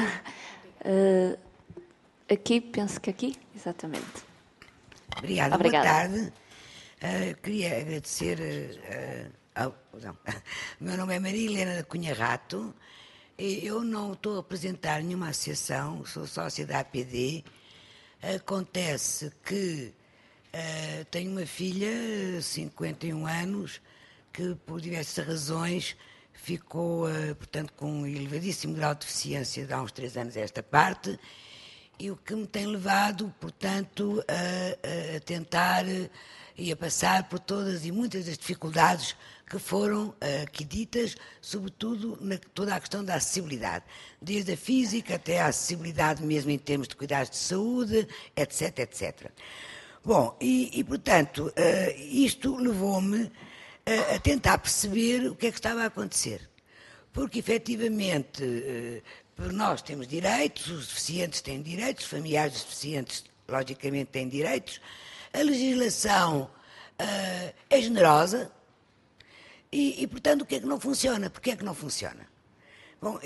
Aqui, penso que aqui, exatamente. Obrigada. Boa tarde. Queria agradecer o meu nome é Maria Helena da Cunha Rato. Eu não estou a representar nenhuma associação, sou sócia da APD. Acontece que tenho uma filha, 51 anos, que por diversas razões ficou, portanto, com um elevadíssimo grau de deficiência de há uns 3 anos a esta parte, e o que me tem levado, portanto, a tentar e a passar por todas e muitas das dificuldades que foram aqui ditas, sobretudo toda a questão da acessibilidade, desde a física até a acessibilidade mesmo em termos de cuidados de saúde, etc, etc. Bom, portanto, isto levou-me a tentar perceber o que é que estava a acontecer. Porque, efetivamente, nós temos direitos, os deficientes têm direitos, os familiares dos deficientes, logicamente, têm direitos, a legislação é generosa e, portanto, o que é que não funciona? Porquê é que não funciona? Bom,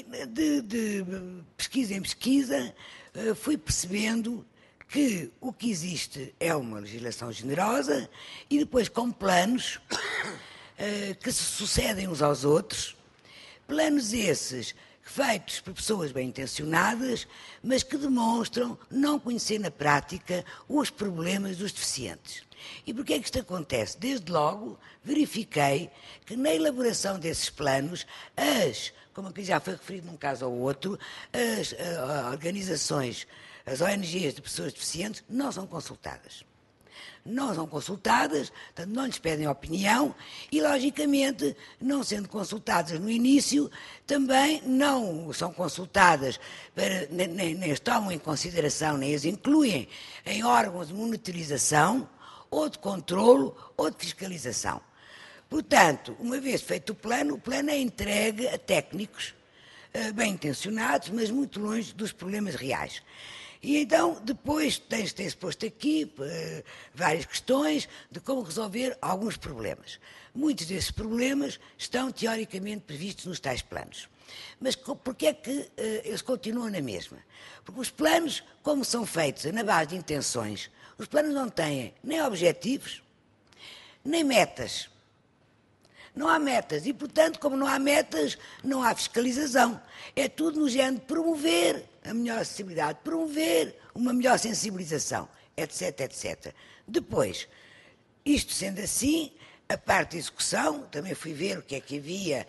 de pesquisa em pesquisa, fui percebendo que o que existe é uma legislação generosa e depois com planos que se sucedem uns aos outros, planos esses feitos por pessoas bem-intencionadas, mas que demonstram não conhecer na prática os problemas dos deficientes. E porquê é que isto acontece? Desde logo verifiquei que na elaboração desses planos, como aqui já foi referido num caso ou outro, as organizações, as ONGs de pessoas deficientes não são consultadas. Não são consultadas, portanto, não lhes pedem opinião e, logicamente, não sendo consultadas no início, também não são consultadas, nem as tomam em consideração, nem as incluem em órgãos de monitorização, ou de controlo, ou de fiscalização. Portanto, uma vez feito o plano é entregue a técnicos bem-intencionados, mas muito longe dos problemas reais. E então, depois tem-se posto aqui várias questões de como resolver alguns problemas. Muitos desses problemas estão teoricamente previstos nos tais planos. Mas porquê é que eles continuam na mesma? Porque os planos, como são feitos na base de intenções, os planos não têm nem objetivos, nem metas. Não há metas e, portanto, como não há metas, não há fiscalização. É tudo no género de promover a melhor acessibilidade, promover uma melhor sensibilização, etc, etc. Depois, isto sendo assim, a parte de execução, também fui ver o que é que havia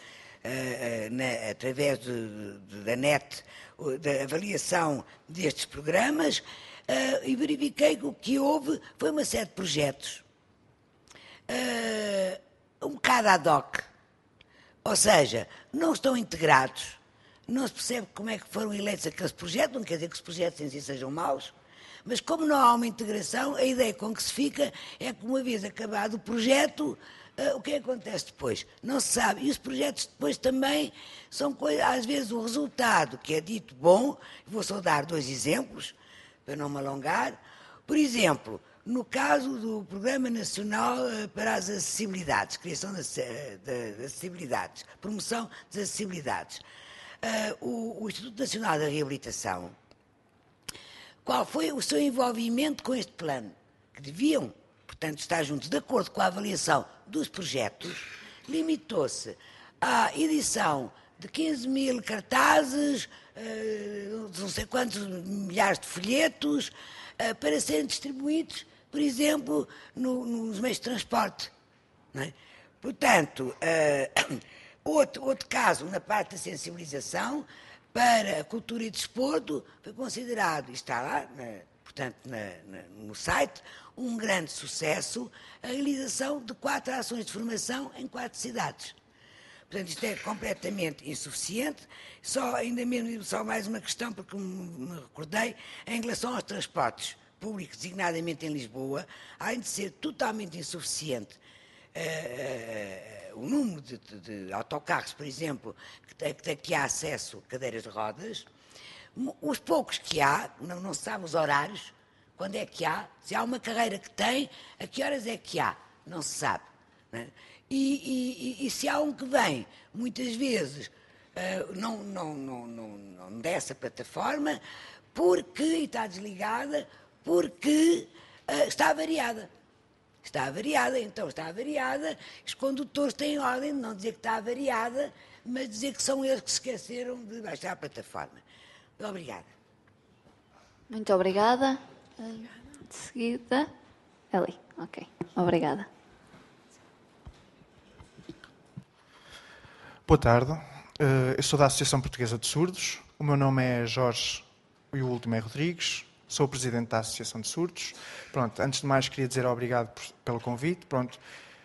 através da NET, da avaliação destes programas, e verifiquei que o que houve foi uma série de projetos. Um bocado ad hoc, ou seja, não estão integrados, não se percebe como é que foram eleitos aqueles projetos, não quer dizer que os projetos em si sejam maus, mas como não há uma integração, a ideia com que se fica é que uma vez acabado o projeto, o que acontece depois? Não se sabe, e os projetos depois também são coisas, às vezes o resultado que é dito bom, vou só dar 2 exemplos, para não me alongar, por exemplo, no caso do Programa Nacional para as Acessibilidades, criação das acessibilidades, promoção das acessibilidades, o Instituto Nacional da Reabilitação, qual foi o seu envolvimento com este plano? Que deviam, portanto, estar juntos, de acordo com a avaliação dos projetos, limitou-se à edição de 15 mil cartazes, não sei quantos milhares de folhetos, para serem distribuídos, por exemplo, nos meios de transporte. Não é? Portanto, outro caso, na parte da sensibilização, para a cultura e desporto, foi considerado, e está lá, portanto, no site, um grande sucesso, a realização de 4 ações de formação em 4 cidades. Portanto, isto é completamente insuficiente. Só mais uma questão, porque me recordei, em relação aos transportes públicos, designadamente em Lisboa, além de ser totalmente insuficiente o número de autocarros, por exemplo, que há acesso a cadeiras de rodas, os poucos que há, não se sabe os horários, quando é que há, se há uma carreira que tem, a que horas é que há, não se sabe. Não é? E se há um que vem, muitas vezes, não dessa plataforma, porque está desligada, porque está avariada. Está avariada. Os condutores têm ordem de não dizer que está avariada, mas dizer que são eles que se esqueceram de baixar a plataforma. Obrigada. Muito obrigada. De seguida, Eli. Ok, obrigada. Boa tarde. Eu sou da Associação Portuguesa de Surdos. O meu nome é Jorge e o último é Rodrigues. Sou o presidente da Associação de Surdos. Pronto, antes de mais queria dizer obrigado pelo convite. Pronto,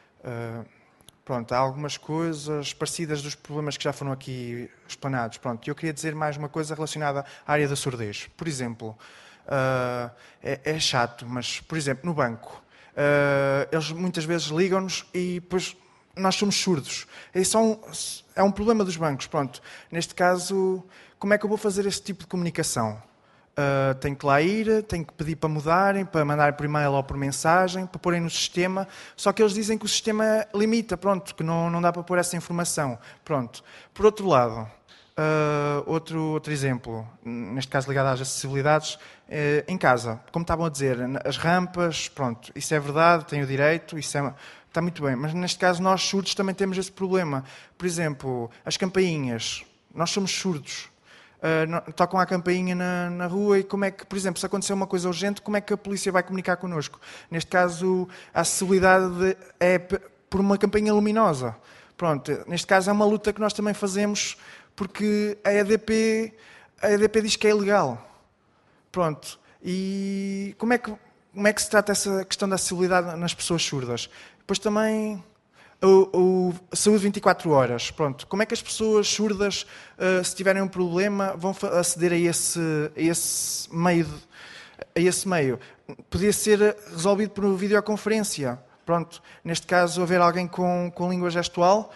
há algumas coisas parecidas dos problemas que já foram aqui explanados. Pronto, eu queria dizer mais uma coisa relacionada à área da surdez. Por exemplo, é chato, mas, por exemplo, no banco, eles muitas vezes ligam-nos e depois nós somos surdos. É um problema dos bancos. Pronto, neste caso, como é que eu vou fazer esse tipo de comunicação? Tenho que lá ir, tenho que pedir para mudarem, para mandar por e-mail ou por mensagem, para porem no sistema, só que eles dizem que o sistema limita, pronto, que não dá para pôr essa informação. Pronto. Por outro lado, outro exemplo, neste caso ligado às acessibilidades, em casa, como estavam a dizer, as rampas, pronto, isso é verdade, tenho o direito, está muito bem, mas neste caso nós surdos também temos esse problema. Por exemplo, as campainhas, nós somos surdos. Tocam a campainha na rua e como é que, por exemplo, se acontecer uma coisa urgente, como é que a polícia vai comunicar connosco? Neste caso, a acessibilidade é por uma campainha luminosa. Pronto, neste caso é uma luta que nós também fazemos porque a EDP diz que é ilegal. Pronto, e como é que se trata essa questão da acessibilidade nas pessoas surdas? Depois também saúde 24 horas. Pronto. Como é que as pessoas surdas, se tiverem um problema, vão aceder a esse meio? Podia ser resolvido por videoconferência. Pronto. Neste caso, haver alguém com língua gestual.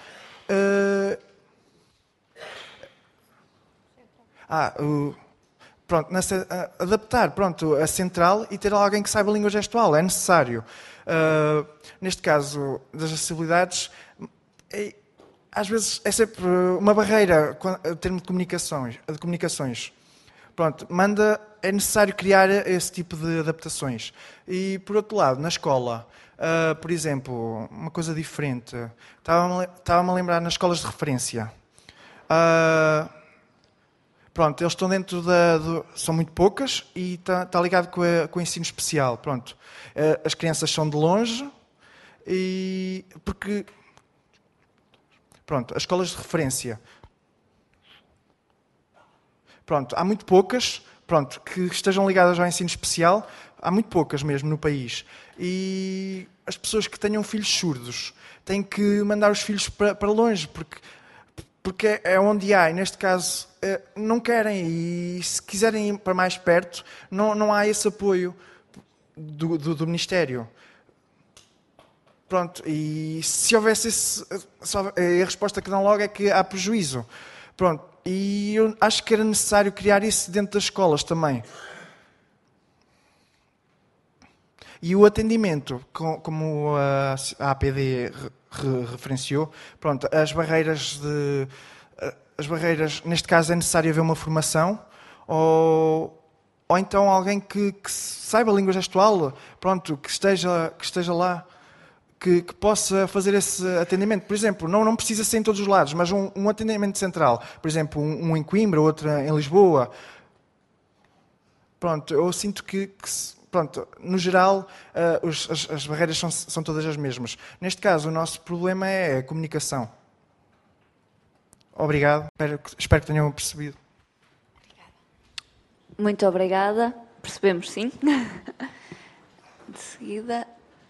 Pronto, adaptar a central e ter alguém que saiba a língua gestual. É necessário. Neste caso das acessibilidades, às vezes é sempre uma barreira em termos de comunicações. Pronto, é necessário criar esse tipo de adaptações. E, por outro lado, na escola, por exemplo, uma coisa diferente. Estava-me a lembrar nas escolas de referência. Pronto, eles estão dentro são muito poucas e está ligado com o ensino especial. Pronto, as crianças são de longe porque pronto, as escolas de referência. Pronto, há muito poucas, pronto, que estejam ligadas ao ensino especial. Há muito poucas mesmo no país. E as pessoas que tenham filhos surdos têm que mandar os filhos para longe, porque é onde há, e neste caso não querem, e se quiserem ir para mais perto, não há esse apoio do Ministério. Pronto, e se houvesse a resposta que dão logo é que há prejuízo. Pronto, e eu acho que era necessário criar isso dentro das escolas também. E o atendimento, como a APD referenciou, pronto, as barreiras, neste caso é necessário haver uma formação, ou então alguém que saiba a língua gestual, pronto, que esteja lá, que possa fazer esse atendimento. Por exemplo, não precisa ser em todos os lados, mas um atendimento central. Por exemplo, um em Coimbra, outro em Lisboa. Pronto, eu sinto que pronto, no geral, as barreiras são todas as mesmas. Neste caso, o nosso problema é a comunicação. Obrigado. Espero que tenham percebido. Muito obrigada. Percebemos, sim. De seguida...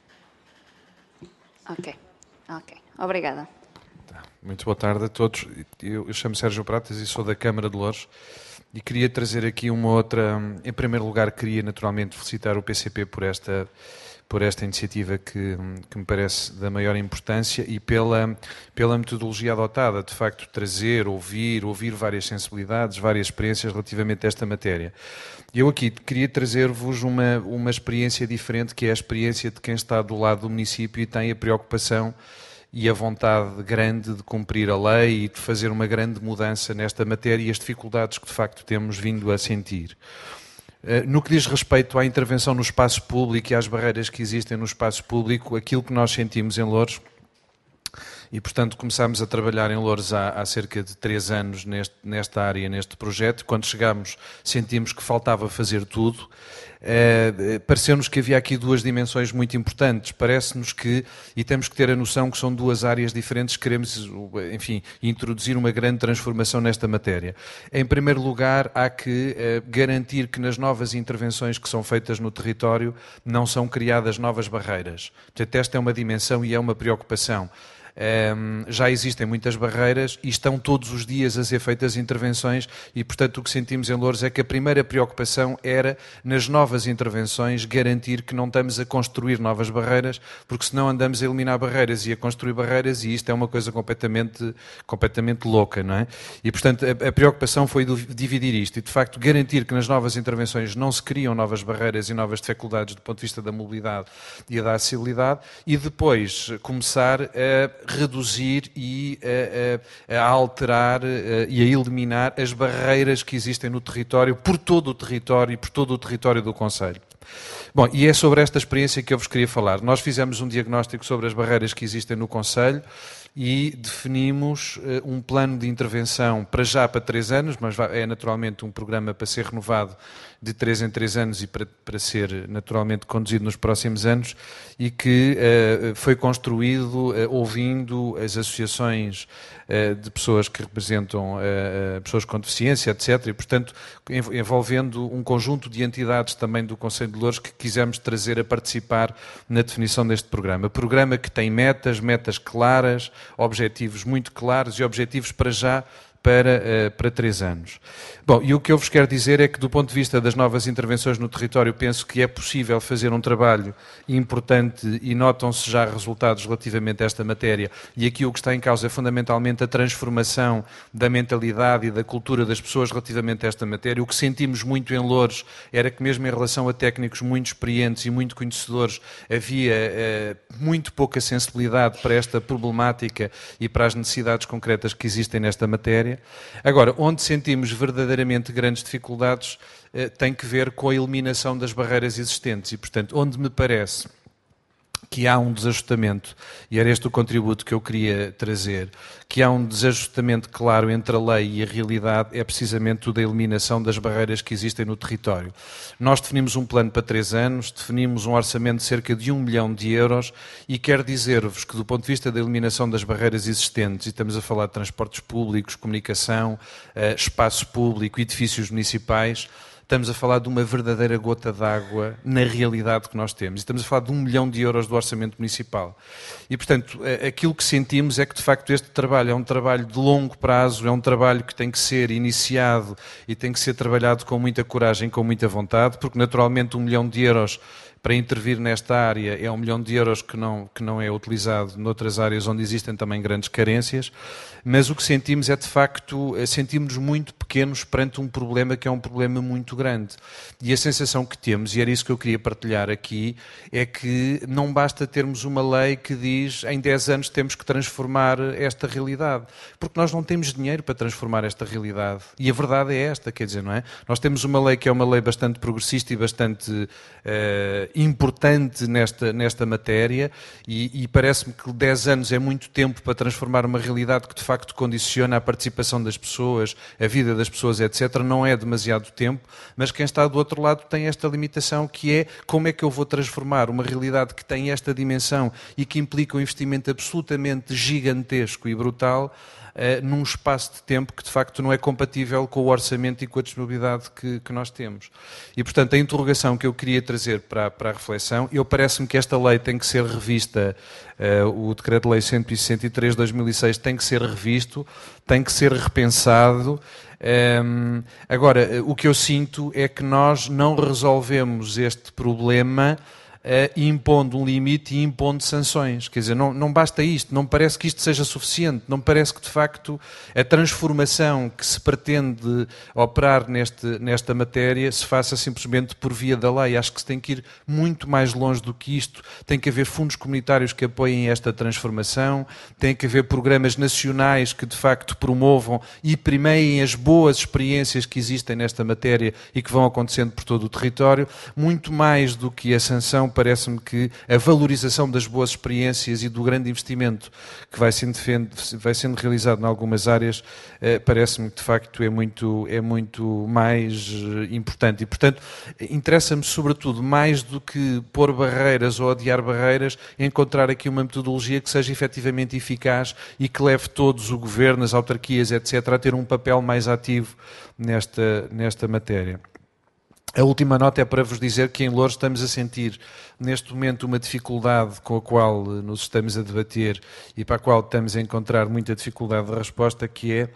Ok. Obrigada. Muito boa tarde a todos. Eu chamo-me Sérgio Pratas e sou da Câmara de Loures e queria trazer aqui uma outra... Em primeiro lugar, queria naturalmente felicitar o PCP por esta iniciativa que me parece da maior importância e pela metodologia adotada, de facto, trazer, ouvir várias sensibilidades, várias experiências relativamente a esta matéria. Eu aqui queria trazer-vos uma experiência diferente, que é a experiência de quem está do lado do município e tem a preocupação e a vontade grande de cumprir a lei e de fazer uma grande mudança nesta matéria e as dificuldades que, de facto, temos vindo a sentir. No que diz respeito à intervenção no espaço público e às barreiras que existem no espaço público, aquilo que nós sentimos em Loures, e portanto começámos a trabalhar em Loures há cerca de 3 anos nesta área, neste projeto, quando chegámos sentimos que faltava fazer tudo, pareceu-nos que havia aqui 2 dimensões muito importantes, parece-nos que, e temos que ter a noção que são 2 áreas diferentes, queremos, enfim, introduzir uma grande transformação nesta matéria. Em primeiro lugar, há que garantir que nas novas intervenções que são feitas no território não são criadas novas barreiras. Portanto, esta é uma dimensão e é uma preocupação. Já existem muitas barreiras e estão todos os dias a ser feitas intervenções e, portanto, o que sentimos em Loures é que a primeira preocupação era, nas novas intervenções, garantir que não estamos a construir novas barreiras, porque senão andamos a eliminar barreiras e a construir barreiras e isto é uma coisa completamente louca, não é? E, portanto, a preocupação foi dividir isto e, de facto, garantir que nas novas intervenções não se criam novas barreiras e novas dificuldades do ponto de vista da mobilidade e da acessibilidade e depois começar a reduzir e a alterar e a eliminar as barreiras que existem no território, por todo o território e por todo o território do concelho. Bom, e é sobre esta experiência que eu vos queria falar. Nós fizemos um diagnóstico sobre as barreiras que existem no concelho e definimos um plano de intervenção para 3 anos, mas é naturalmente um programa para ser renovado de 3 em 3 anos e para ser naturalmente conduzido nos próximos anos e que foi construído ouvindo as associações de pessoas que representam pessoas com deficiência, etc. E, portanto, envolvendo um conjunto de entidades também do Concelho de Loures que quisemos trazer a participar na definição deste programa. Programa que tem metas claras, objetivos muito claros e objetivos para já para 3 anos. Bom, e o que eu vos quero dizer é que, do ponto de vista das novas intervenções no território, penso que é possível fazer um trabalho importante e notam-se já resultados relativamente a esta matéria. E aqui o que está em causa é fundamentalmente a transformação da mentalidade e da cultura das pessoas relativamente a esta matéria. O que sentimos muito em Loures era que, mesmo em relação a técnicos muito experientes e muito conhecedores, havia muito pouca sensibilidade para esta problemática e para as necessidades concretas que existem nesta matéria. Agora, onde sentimos verdadeiramente grandes dificuldades tem que ver com a eliminação das barreiras existentes e, portanto, onde me parece que há um desajustamento, e era este o contributo que eu queria trazer, que há um desajustamento claro entre a lei e a realidade, é precisamente o da eliminação das barreiras que existem no território. Nós definimos um plano para 3 anos, definimos um orçamento de cerca de 1 milhão de euros e quero dizer-vos que, do ponto de vista da eliminação das barreiras existentes, e estamos a falar de transportes públicos, comunicação, espaço público, edifícios municipais, estamos a falar de uma verdadeira gota d'água na realidade que nós temos. Estamos a falar de 1 milhão de euros do orçamento municipal. E, portanto, aquilo que sentimos é que, de facto, este trabalho é um trabalho de longo prazo, é um trabalho que tem que ser iniciado e tem que ser trabalhado com muita coragem, com muita vontade, porque, naturalmente, 1 milhão de euros para intervir nesta área é 1 milhão de euros que não é utilizado noutras áreas onde existem também grandes carências, mas o que sentimos é, de facto, sentimos-nos muito pequenos pequenos perante um problema que é um problema muito grande. E a sensação que temos, e era isso que eu queria partilhar aqui, é que não basta termos uma lei que diz em 10 anos temos que transformar esta realidade, porque nós não temos dinheiro para transformar esta realidade. E a verdade é esta, quer dizer, não é? Nós temos uma lei que é uma lei bastante progressista e bastante importante nesta matéria, e parece-me que 10 anos é muito tempo para transformar uma realidade que de facto condiciona a participação das pessoas, a vida das pessoas, etc. Não é demasiado tempo, mas quem está do outro lado tem esta limitação, que é como é que eu vou transformar uma realidade que tem esta dimensão e que implica um investimento absolutamente gigantesco e brutal num espaço de tempo que de facto não é compatível com o orçamento e com a disponibilidade que nós temos. E portanto a interrogação que eu queria trazer para a reflexão, parece-me que esta lei tem que ser revista, o Decreto-Lei 163 de 2006 tem que ser revisto, tem que ser repensado. Agora, o que eu sinto é que nós não resolvemos este problema impondo um limite e impondo sanções. Quer dizer, não basta isto, não parece que isto seja suficiente, não parece que de facto a transformação que se pretende operar nesta matéria se faça simplesmente por via da lei. Acho que se tem que ir muito mais longe do que isto. Tem que haver fundos comunitários que apoiem esta transformação, tem que haver programas nacionais que de facto promovam e primeiem as boas experiências que existem nesta matéria e que vão acontecendo por todo o território, muito mais do que a sanção. Parece-me que a valorização das boas experiências e do grande investimento que vai sendo realizado em algumas áreas, parece-me que de facto é muito mais importante. E, portanto, interessa-me sobretudo, mais do que pôr barreiras ou adiar barreiras, encontrar aqui uma metodologia que seja efetivamente eficaz e que leve todos, o governo, as autarquias, etc., a ter um papel mais ativo nesta matéria. A última nota é para vos dizer que em Loures estamos a sentir neste momento uma dificuldade com a qual nos estamos a debater e para a qual estamos a encontrar muita dificuldade de resposta, que é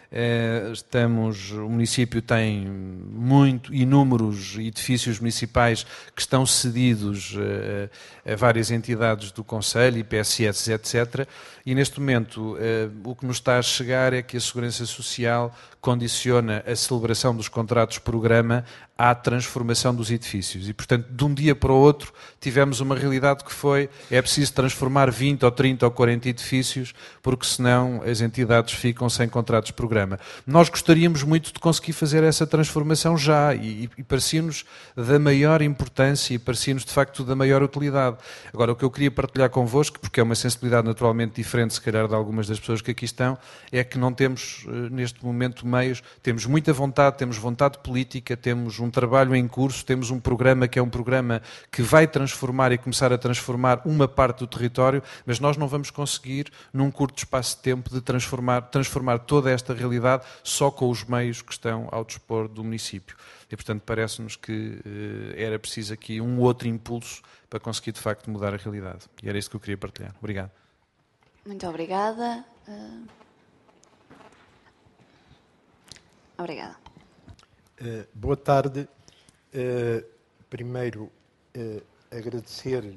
o município tem inúmeros edifícios municipais que estão cedidos a várias entidades do Conselho, IPSS, etc. E neste momento o que nos está a chegar é que a Segurança Social condiciona a celebração dos contratos-programa à transformação dos edifícios. E, portanto, de um dia para o outro, tivemos uma realidade que é preciso transformar 20 ou 30 ou 40 edifícios, porque senão as entidades ficam sem contratos-programa. Nós gostaríamos muito de conseguir fazer essa transformação já, e parecia-nos da maior importância e parecia-nos, de facto, da maior utilidade. Agora, o que eu queria partilhar convosco, porque é uma sensibilidade naturalmente diferente, se calhar, de algumas das pessoas que aqui estão, é que não temos, neste momento, meios. Temos muita vontade, temos vontade política, temos um trabalho em curso, temos um programa que é um programa que vai transformar e começar a transformar uma parte do território, mas nós não vamos conseguir, num curto espaço de tempo, de transformar toda esta realidade só com os meios que estão ao dispor do município. E, portanto, parece-nos que era preciso aqui um outro impulso para conseguir, de facto, mudar a realidade. E era isso que eu queria partilhar. Obrigado. Muito obrigada. Obrigada. Boa tarde. Primeiro, agradecer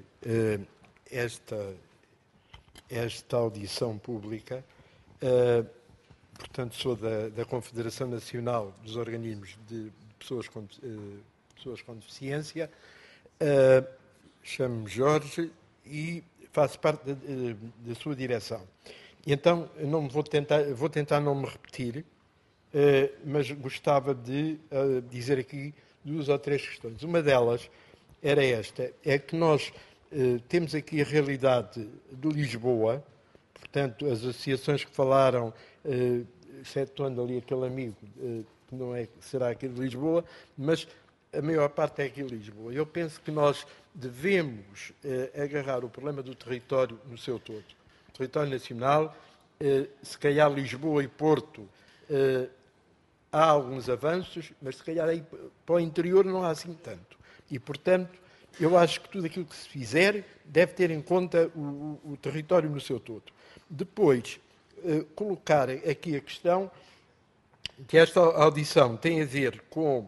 esta audição pública. Portanto, sou da Confederação Nacional dos Organismos de Pessoas com Deficiência. Chamo-me Jorge e faço parte da sua direção. E então, vou tentar não me repetir, mas gostava de dizer aqui 2 ou 3 questões. Uma delas era esta, é que nós temos aqui a realidade de Lisboa, portanto, as associações que falaram, excetuando ali aquele amigo, que não será aqui de Lisboa, mas a maior parte é aqui de Lisboa. Eu penso que nós devemos agarrar o problema do território no seu todo. O território nacional, se calhar Lisboa e Porto, há alguns avanços, mas se calhar aí para o interior não há assim tanto. E, portanto, eu acho que tudo aquilo que se fizer deve ter em conta o território no seu todo. Depois, colocar aqui a questão que esta audição tem a ver com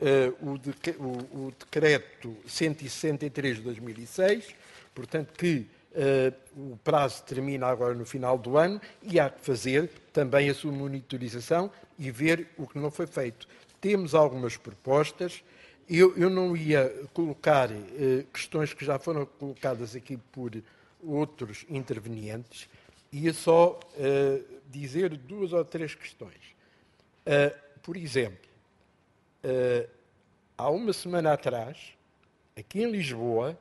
o Decreto 163 de 2006, portanto que o prazo termina agora no final do ano e há que fazer também a sua monitorização e ver o que não foi feito. Temos algumas propostas. Eu não ia colocar questões que já foram colocadas aqui por outros intervenientes, ia só dizer 2 ou 3 questões. Por exemplo, há uma semana atrás, aqui em Lisboa,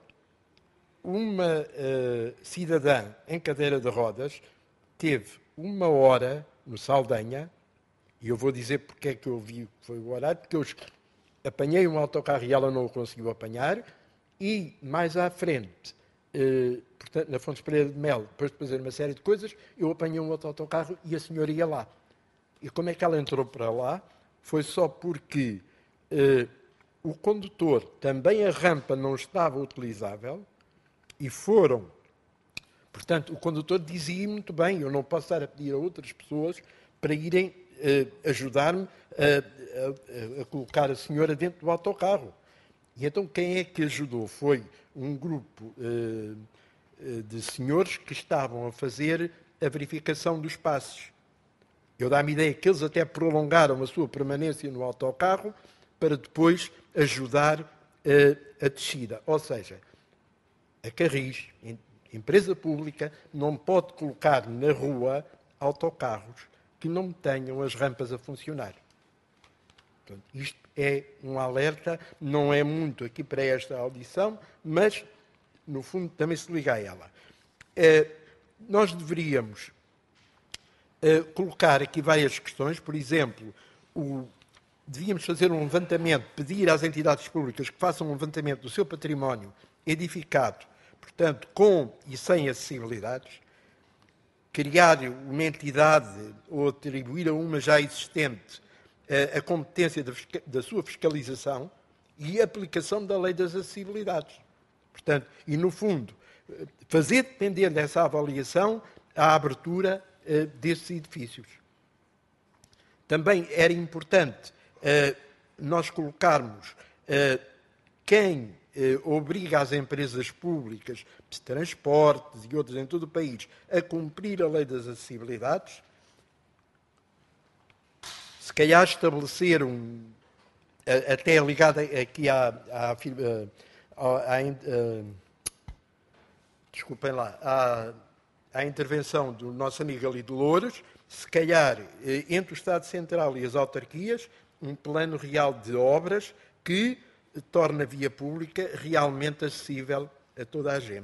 uma cidadã em cadeira de rodas teve 1 hora no Saldanha, e eu vou dizer porque é que eu vi que foi o horário, porque eu apanhei um autocarro e ela não o conseguiu apanhar, e mais à frente, portanto, na Fontes Pereira de Melo, depois de fazer uma série de coisas, eu apanhei um outro autocarro e a senhora ia lá. E como é que ela entrou para lá? Foi só porque o condutor, também a rampa não estava utilizável, e foram. Portanto, o condutor dizia muito bem, eu não posso estar a pedir a outras pessoas para irem ajudar-me a colocar a senhora dentro do autocarro. E então quem é que ajudou? Foi um grupo de senhores que estavam a fazer a verificação dos passos. Eu dá-me ideia que eles até prolongaram a sua permanência no autocarro para depois ajudar a descida. Ou seja, a Carris, empresa pública, não pode colocar na rua autocarros que não tenham as rampas a funcionar. Portanto, isto é um alerta, não é muito aqui para esta audição, mas, no fundo, também se liga a ela. Nós deveríamos colocar aqui várias questões, por exemplo, devíamos fazer um levantamento, pedir às entidades públicas que façam um levantamento do seu património edificado, portanto, com e sem acessibilidades, criar uma entidade ou atribuir a uma já existente a competência da sua fiscalização e aplicação da lei das acessibilidades. Portanto, e no fundo, fazer depender dessa avaliação a abertura desses edifícios. Também era importante nós colocarmos quem obriga as empresas públicas de transportes e outras em todo o país a cumprir a lei das acessibilidades, se calhar estabelecer até ligado aqui desculpem lá, à intervenção do nosso amigo ali de Louros, se calhar entre o Estado Central e as autarquias, um plano real de obras que torna a via pública realmente acessível a toda a gente.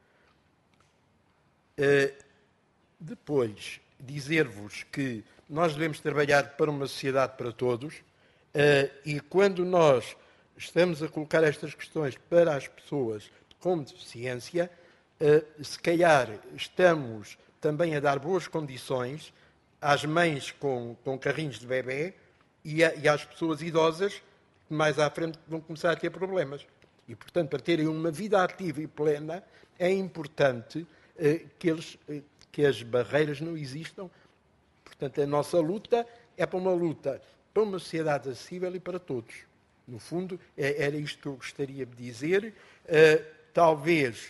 Depois, dizer-vos que nós devemos trabalhar para uma sociedade para todos e quando nós estamos a colocar estas questões para as pessoas com deficiência, se calhar estamos também a dar boas condições às mães com carrinhos de bebê e às pessoas idosas que mais à frente vão começar a ter problemas. E, portanto, para terem uma vida ativa e plena, é importante que as barreiras não existam. Portanto, a nossa luta é para uma luta para uma sociedade acessível e para todos. No fundo, era isto que eu gostaria de dizer. Talvez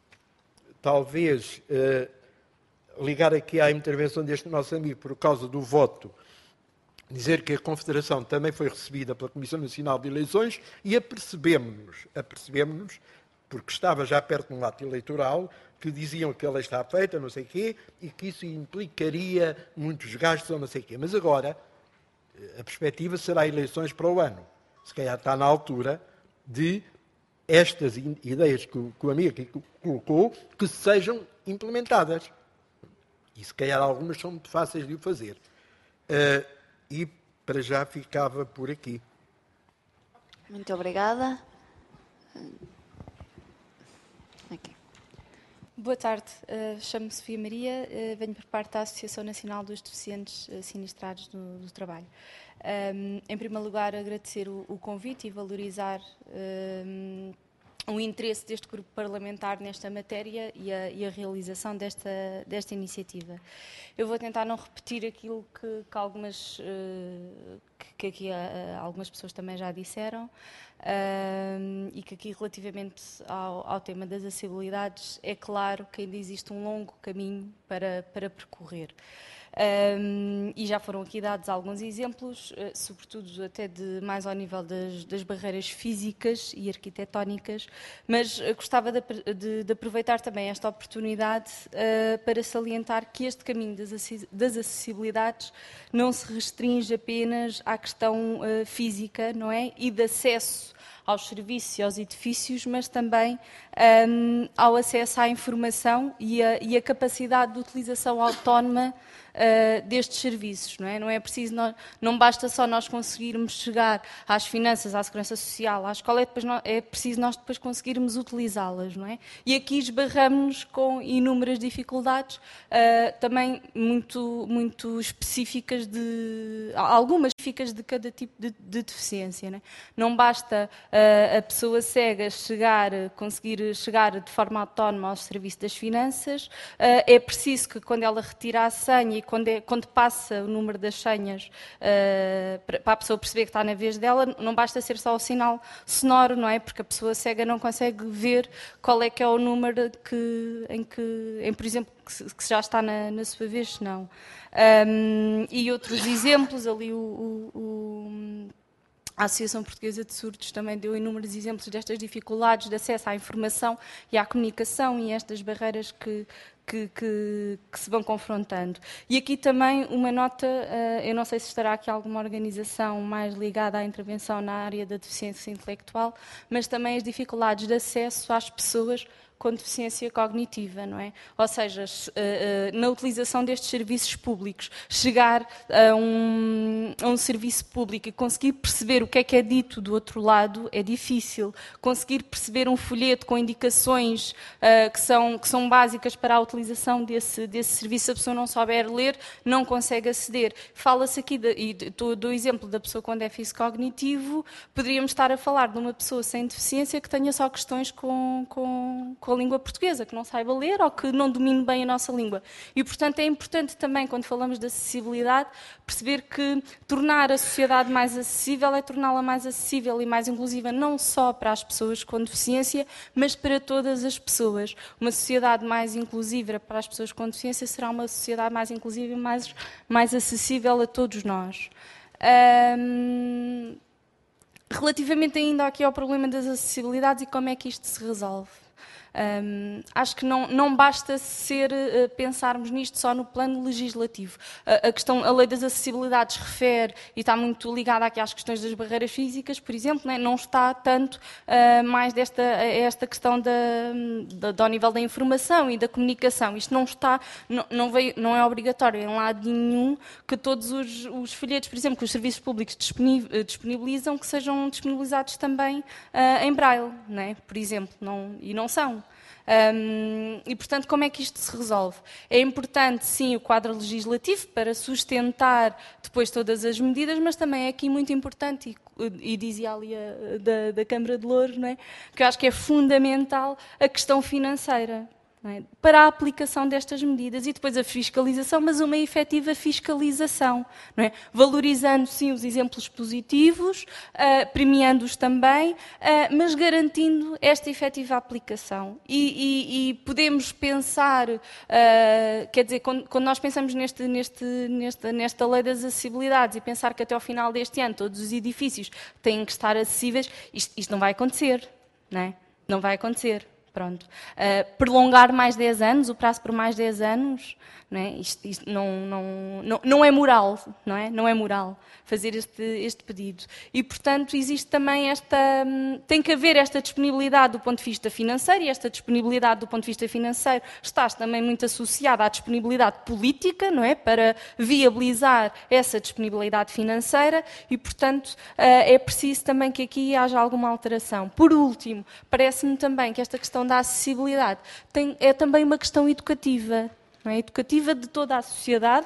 ligar aqui à intervenção deste nosso amigo por causa do voto, dizer que a Confederação também foi recebida pela Comissão Nacional de Eleições e apercebemos-nos, porque estava já perto de um ato eleitoral, que diziam que a lei está feita, não sei o quê, e que isso implicaria muitos gastos ou não sei o quê. Mas agora, a perspectiva será eleições para o ano. Se calhar está na altura de estas ideias que o amigo aqui colocou, que sejam implementadas. E se calhar algumas são muito fáceis de o fazer. E para já ficava por aqui. Muito obrigada. Aqui. Boa tarde, chamo-me Sofia Maria, venho por parte da Associação Nacional dos Deficientes Sinistrados do Trabalho. Em primeiro lugar, agradecer o convite e valorizar o interesse deste grupo parlamentar nesta matéria e a realização desta iniciativa. Eu vou tentar não repetir aquilo que aqui algumas pessoas também já disseram e que aqui relativamente ao tema das acessibilidades é claro que ainda existe um longo caminho para percorrer. E já foram aqui dados alguns exemplos, sobretudo até mais ao nível das barreiras físicas e arquitetónicas, mas gostava de aproveitar também esta oportunidade para salientar que este caminho das acessibilidades não se restringe apenas à questão física, não é? E de acesso aos serviços e aos edifícios, mas também ao acesso à informação e a capacidade de utilização autónoma destes serviços, não é? Não é preciso, não basta só nós conseguirmos chegar às finanças, à segurança social, à escola, é preciso nós depois conseguirmos utilizá-las, não é? E aqui esbarramos com inúmeras dificuldades, também muito específicas algumas específicas de cada tipo de deficiência, não é? Não basta a pessoa cega conseguir chegar de forma autónoma ao serviço das finanças, é preciso que quando ela retira a senha e quando passa o número das senhas para a pessoa perceber que está na vez dela, não basta ser só o sinal sonoro, não é? Porque a pessoa cega não consegue ver qual é que é o número por exemplo, que já está na sua vez, não. E outros exemplos, ali a Associação Portuguesa de Surdos também deu inúmeros exemplos destas dificuldades de acesso à informação e à comunicação e estas barreiras que se vão confrontando. E aqui também uma nota, eu não sei se estará aqui alguma organização mais ligada à intervenção na área da deficiência intelectual, mas também as dificuldades de acesso às pessoas com deficiência cognitiva, não é? Ou seja, na utilização destes serviços públicos, chegar a um serviço público e conseguir perceber o que é dito do outro lado é difícil. Conseguir perceber um folheto com indicações que são básicas para a utilização desse serviço, se a pessoa não souber ler, não consegue aceder. Fala-se aqui, do exemplo da pessoa com déficit cognitivo, poderíamos estar a falar de uma pessoa sem deficiência que tenha só questões com a língua portuguesa, que não saiba ler ou que não domine bem a nossa língua. E, portanto, é importante também, quando falamos de acessibilidade, perceber que tornar a sociedade mais acessível é torná-la mais acessível e mais inclusiva, não só para as pessoas com deficiência, mas para todas as pessoas. Uma sociedade mais inclusiva para as pessoas com deficiência será uma sociedade mais inclusiva e mais acessível a todos nós. Relativamente ainda aqui ao problema das acessibilidades e como é que isto se resolve. Acho que não basta pensarmos nisto só no plano legislativo. A lei das acessibilidades refere, e está muito ligada aqui às questões das barreiras físicas, por exemplo, não está tanto mais esta questão ao nível da informação e da comunicação. Isto não é obrigatório em lado nenhum que todos os folhetos, por exemplo, que os serviços públicos disponibilizam, que sejam disponibilizados também em braille, não é? Por exemplo, e não são. E, portanto, como é que isto se resolve? É importante, sim, o quadro legislativo para sustentar depois todas as medidas, mas também é aqui muito importante, e dizia ali da Câmara de Louros, não é? Que eu acho que é fundamental a questão financeira. Não é? Para a aplicação destas medidas e depois a fiscalização, mas uma efetiva fiscalização, não é? Valorizando sim os exemplos positivos, premiando-os também, mas garantindo esta efetiva aplicação. E podemos pensar, quer dizer, quando nós pensamos nesta lei das acessibilidades e pensar que até ao final deste ano todos os edifícios têm que estar acessíveis, isto não vai acontecer, não é? Não vai acontecer. Pronto. Prolongar mais 10 anos, o prazo por mais 10 anos, não é? Isto não é moral, não é? Não é moral fazer este pedido. E, portanto, existe também tem que haver esta disponibilidade do ponto de vista financeiro, e esta disponibilidade do ponto de vista financeiro está também muito associada à disponibilidade política, não é? Para viabilizar essa disponibilidade financeira e, portanto, é preciso também que aqui haja alguma alteração. Por último, parece-me também que esta questão da acessibilidade é também uma questão educativa, não é? Educativa de toda a sociedade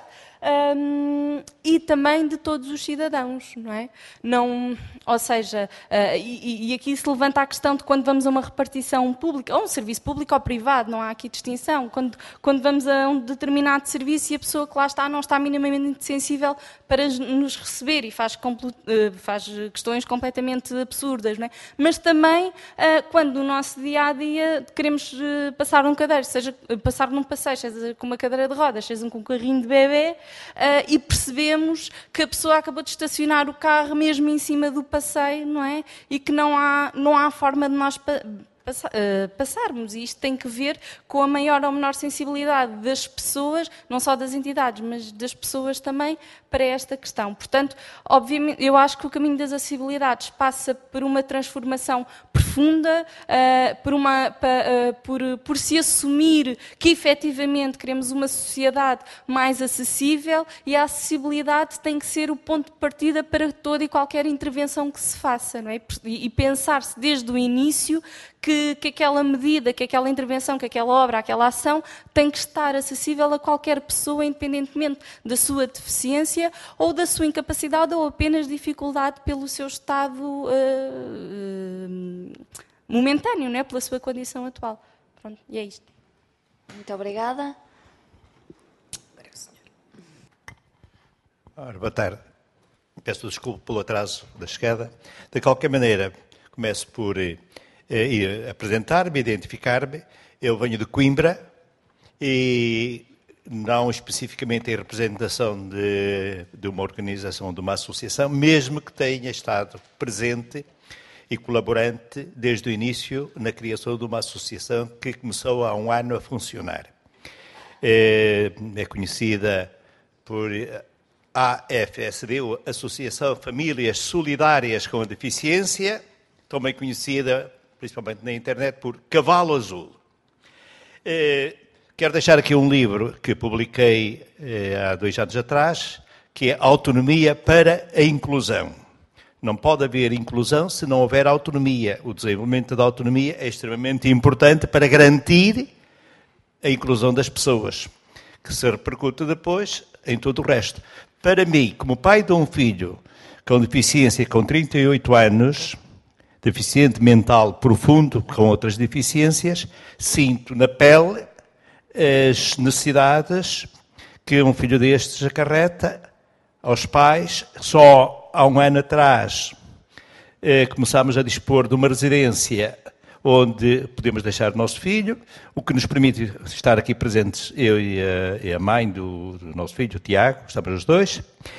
e também de todos os cidadãos, não é? Ou seja, e aqui se levanta a questão de quando vamos a uma repartição pública, ou um serviço público ou privado, não há aqui distinção. Quando vamos a um determinado serviço e a pessoa que lá está não está minimamente sensível para nos receber e faz questões completamente absurdas, não é? Mas também quando no nosso dia-a-dia queremos passar um cadeiro, seja passar num passeio, seja com uma cadeira de rodas, seja com um carrinho de bebê, e percebemos que a pessoa acabou de estacionar o carro mesmo em cima do passeio, não é? E que não há forma de nós passarmos, e isto tem que ver com a maior ou menor sensibilidade das pessoas, não só das entidades, mas das pessoas também, para esta questão. Portanto, obviamente, eu acho que o caminho das acessibilidades passa por uma transformação profunda, por se assumir que efetivamente queremos uma sociedade mais acessível, e a acessibilidade tem que ser o ponto de partida para toda e qualquer intervenção que se faça, não é? E pensar-se desde o início que aquela medida, que aquela intervenção, que aquela obra, aquela ação tem que estar acessível a qualquer pessoa, independentemente da sua deficiência ou da sua incapacidade ou apenas dificuldade pelo seu estado momentâneo, não é? Pela sua condição atual. Pronto, e é isto. Muito obrigada. Ora, boa tarde. Peço desculpa pelo atraso da chegada. De qualquer maneira, começo por apresentar-me, identificar-me. Eu venho de Coimbra e não especificamente em representação de uma organização, de uma associação, mesmo que tenha estado presente e colaborante desde o início na criação de uma associação que começou há um ano a funcionar. É conhecida por AFSD, Associação Famílias Solidárias com a Deficiência, também conhecida principalmente na internet por Cavalo Azul. Quero deixar aqui um livro que publiquei há 2 anos atrás, que é Autonomia para a Inclusão. Não pode haver inclusão se não houver autonomia. O desenvolvimento da autonomia é extremamente importante para garantir a inclusão das pessoas, que se repercute depois em todo o resto. Para mim, como pai de um filho com deficiência com 38 anos, deficiente mental profundo com outras deficiências, sinto na pele as necessidades que um filho destes acarreta aos pais. Só há um ano atrás começámos a dispor de uma residência onde podemos deixar o nosso filho, o que nos permite estar aqui presentes, eu e a mãe do nosso filho, o Tiago, estamos os dois.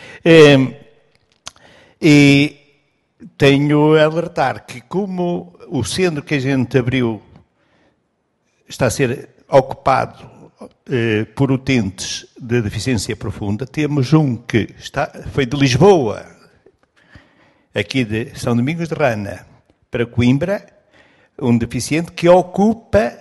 E tenho a alertar que, como o centro que a gente abriu está a ser ocupado por utentes de deficiência profunda, temos um que foi de Lisboa, aqui de São Domingos de Rana, para Coimbra, um deficiente que ocupa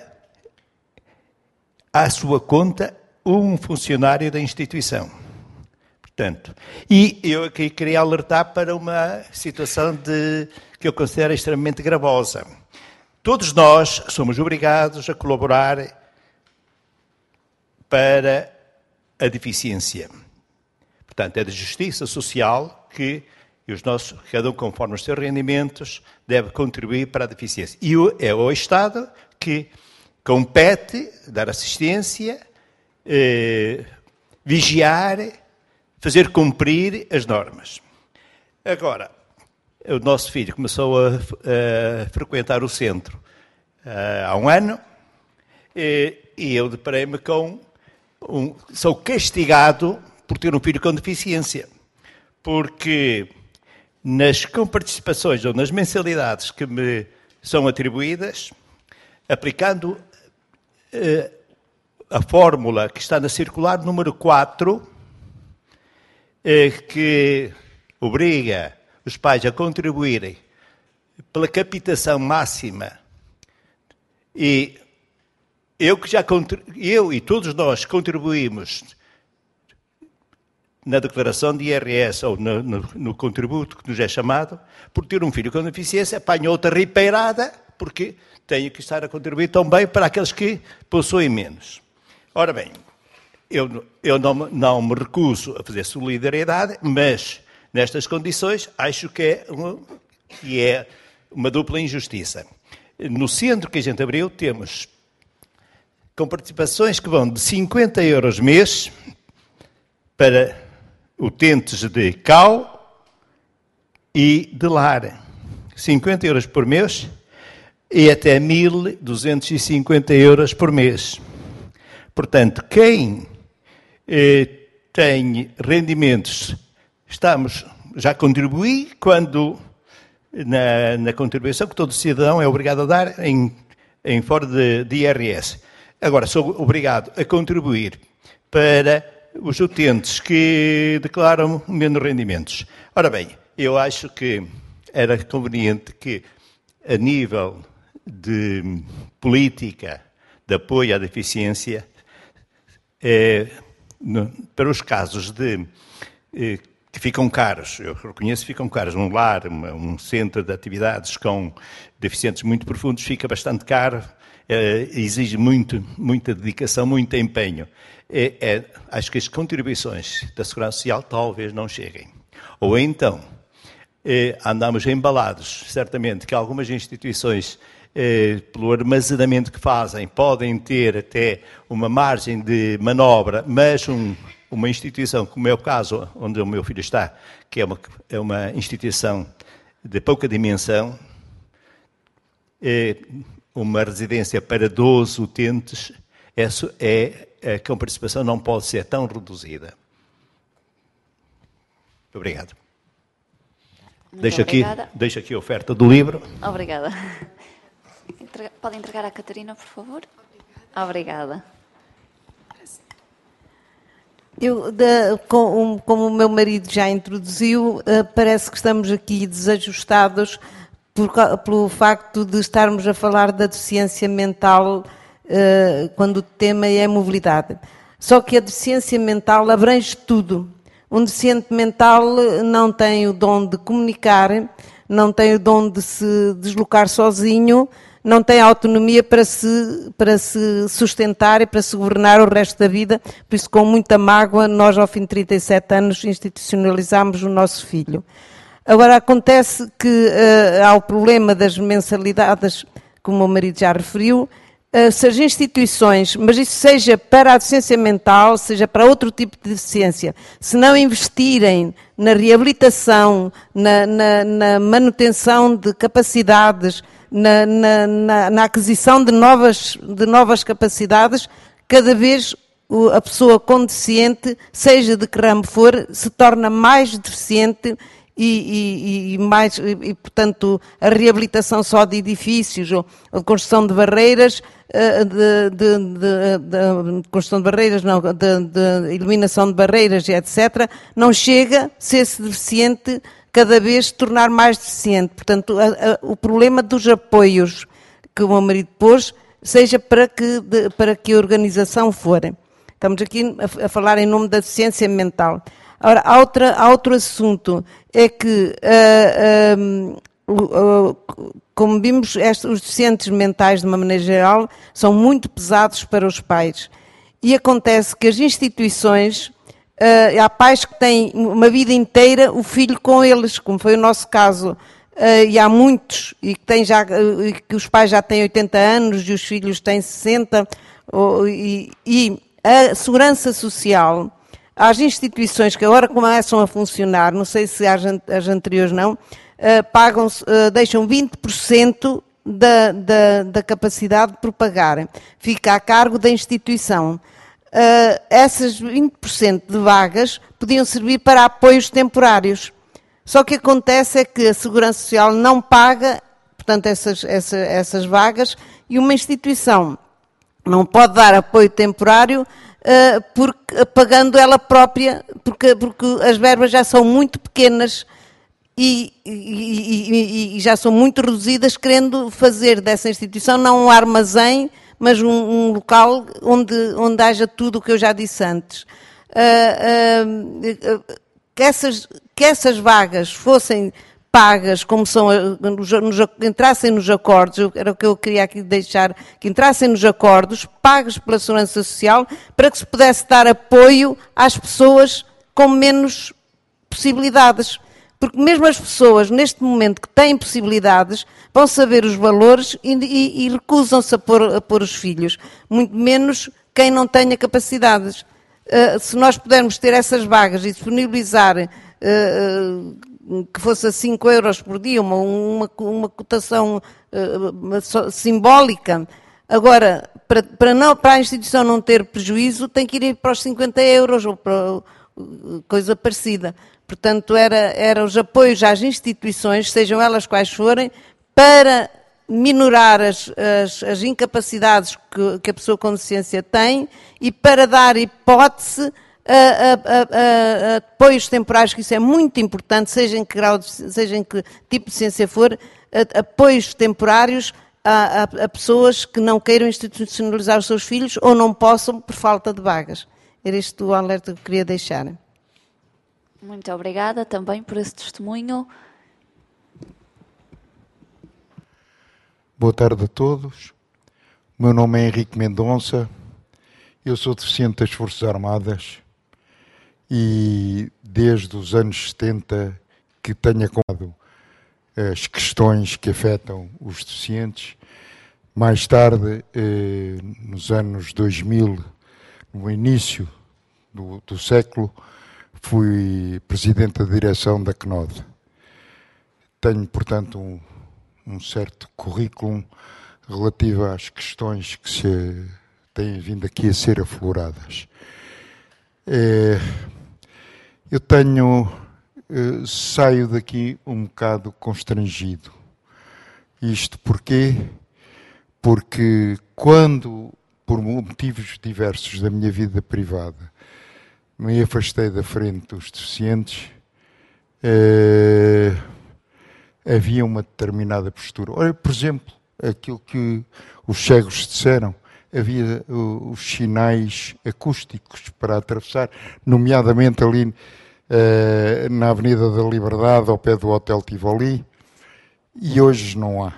à sua conta um funcionário da instituição. Portanto, e eu aqui queria alertar para uma situação que eu considero extremamente gravosa. Todos nós somos obrigados a colaborar para a deficiência. Portanto, é de justiça social que cada um conforme os seus rendimentos, deve contribuir para a deficiência. E é o Estado que compete dar assistência, vigiar, fazer cumprir as normas. Agora, o nosso filho começou a frequentar o centro há um ano e eu deparei-me sou castigado por ter um filho com deficiência, porque nas comparticipações ou nas mensalidades que me são atribuídas, aplicando a fórmula que está na circular número 4, que obriga os pais a contribuírem pela capitação máxima, e eu e todos nós contribuímos na declaração de IRS ou no contributo que nos é chamado, por ter um filho com deficiência, apanho outra ripeirada, porque tenho que estar a contribuir também para aqueles que possuem menos. Ora bem, eu não me recuso a fazer solidariedade, mas nestas condições acho que é uma dupla injustiça. No centro que a gente abriu temos com participações que vão de 50 euros mês para utentes de CAU e de lar. 50 euros por mês e até 1.250 euros por mês. Portanto, quem tem rendimentos, já contribuí quando na contribuição que todo cidadão é obrigado a dar em fora de IRS. Agora, sou obrigado a contribuir para os utentes que declaram menos rendimentos. Ora bem, eu acho que era conveniente que, a nível de política de apoio à deficiência, para os casos que ficam caros, eu reconheço que ficam caros, um lar, um centro de atividades com deficientes muito profundos, fica bastante caro, exige muita dedicação, muito empenho. Acho que as contribuições da Segurança Social talvez não cheguem. Ou então, andamos embalados, certamente, que algumas instituições, pelo armazenamento que fazem, podem ter até uma margem de manobra, mas uma instituição, como é o caso onde o meu filho está, que é uma instituição de pouca dimensão, uma residência para 12 utentes, a participação não pode ser tão reduzida. Muito obrigado. Deixo aqui a oferta do livro. Obrigada. Pode entregar à Catarina, por favor? Obrigada. Como o meu marido já introduziu, parece que estamos aqui desajustados pelo facto de estarmos a falar da deficiência mental quando o tema é mobilidade. Só que a deficiência mental abrange tudo. Um deficiente mental não tem o dom de comunicar, não tem o dom de se deslocar sozinho, não tem autonomia para se sustentar e para se governar o resto da vida. Por isso, com muita mágoa, nós, ao fim de 37 anos, institucionalizamos o nosso filho. Agora, acontece que há o problema das mensalidades, como o meu marido já referiu, se as instituições, mas isso seja para a deficiência mental, seja para outro tipo de deficiência, se não investirem na reabilitação, na manutenção de capacidades, na aquisição de novas capacidades, cada vez a pessoa com deficiente, seja de que ramo for, se torna mais deficiente e portanto, a reabilitação só de edifícios ou de construção de barreiras, de eliminação de barreiras, etc., não chega se esse deficiente cada vez se tornar mais deficiente. Portanto, o problema dos apoios que o meu marido pôs, seja para que a organização for. Estamos aqui a falar em nome da deficiência mental. Ora, há outro assunto, é que, como vimos, os deficientes mentais, de uma maneira geral, são muito pesados para os pais. E acontece que as instituições, há pais que têm uma vida inteira o filho com eles, como foi o nosso caso, e há muitos, e que os pais já têm 80 anos e os filhos têm 60, e a Segurança Social, as instituições que agora começam a funcionar, não sei se as anteriores não, deixam 20% da capacidade por pagar. Fica a cargo da instituição. Essas 20% de vagas podiam servir para apoios temporários. Só que acontece é que a Segurança Social não paga, portanto, essas vagas, e uma instituição não pode dar apoio temporário pagando ela própria, porque as verbas já são muito pequenas e já são muito reduzidas, querendo fazer dessa instituição não um armazém, mas um local onde haja tudo o que eu já disse antes. Que essas vagas fossem pagas, como são, entrassem nos acordos, era o que eu queria aqui deixar, que entrassem nos acordos, pagos pela Segurança Social, para que se pudesse dar apoio às pessoas com menos possibilidades. Porque mesmo as pessoas, neste momento, que têm possibilidades, vão saber os valores e recusam-se a pôr os filhos. Muito menos quem não tenha capacidades. Se nós pudermos ter essas vagas e disponibilizar que fosse a 5 euros por dia, uma cotação simbólica. Agora, para a instituição não ter prejuízo, tem que ir para os 50 euros ou coisa parecida. Portanto, era os apoios às instituições, sejam elas quais forem, para minorar as incapacidades que a pessoa com deficiência tem e para dar hipótese a apoios temporários, que isso é muito importante, seja em que grau, seja em que tipo de deficiência for, apoios temporários a pessoas que não queiram institucionalizar os seus filhos ou não possam por falta de vagas. Era este o alerta que eu queria deixar. Muito obrigada também por esse testemunho. Boa tarde a todos. O meu nome é Henrique Mendonça. Eu sou deficiente das Forças Armadas e desde os anos 70 que tenho acompanhado as questões que afetam os deficientes. Mais tarde, nos anos 2000, no início do século, fui presidente da direção da CNOD. Tenho, portanto, um certo currículo relativo às questões que se têm vindo aqui a ser afloradas. Eu saio daqui um bocado constrangido. Isto porquê? Porque quando, por motivos diversos da minha vida privada, me afastei da frente dos deficientes, havia uma determinada postura. Olha, por exemplo, aquilo que os cegos disseram, havia os sinais acústicos para atravessar, nomeadamente ali na Avenida da Liberdade, ao pé do Hotel Tivoli, e hoje não há.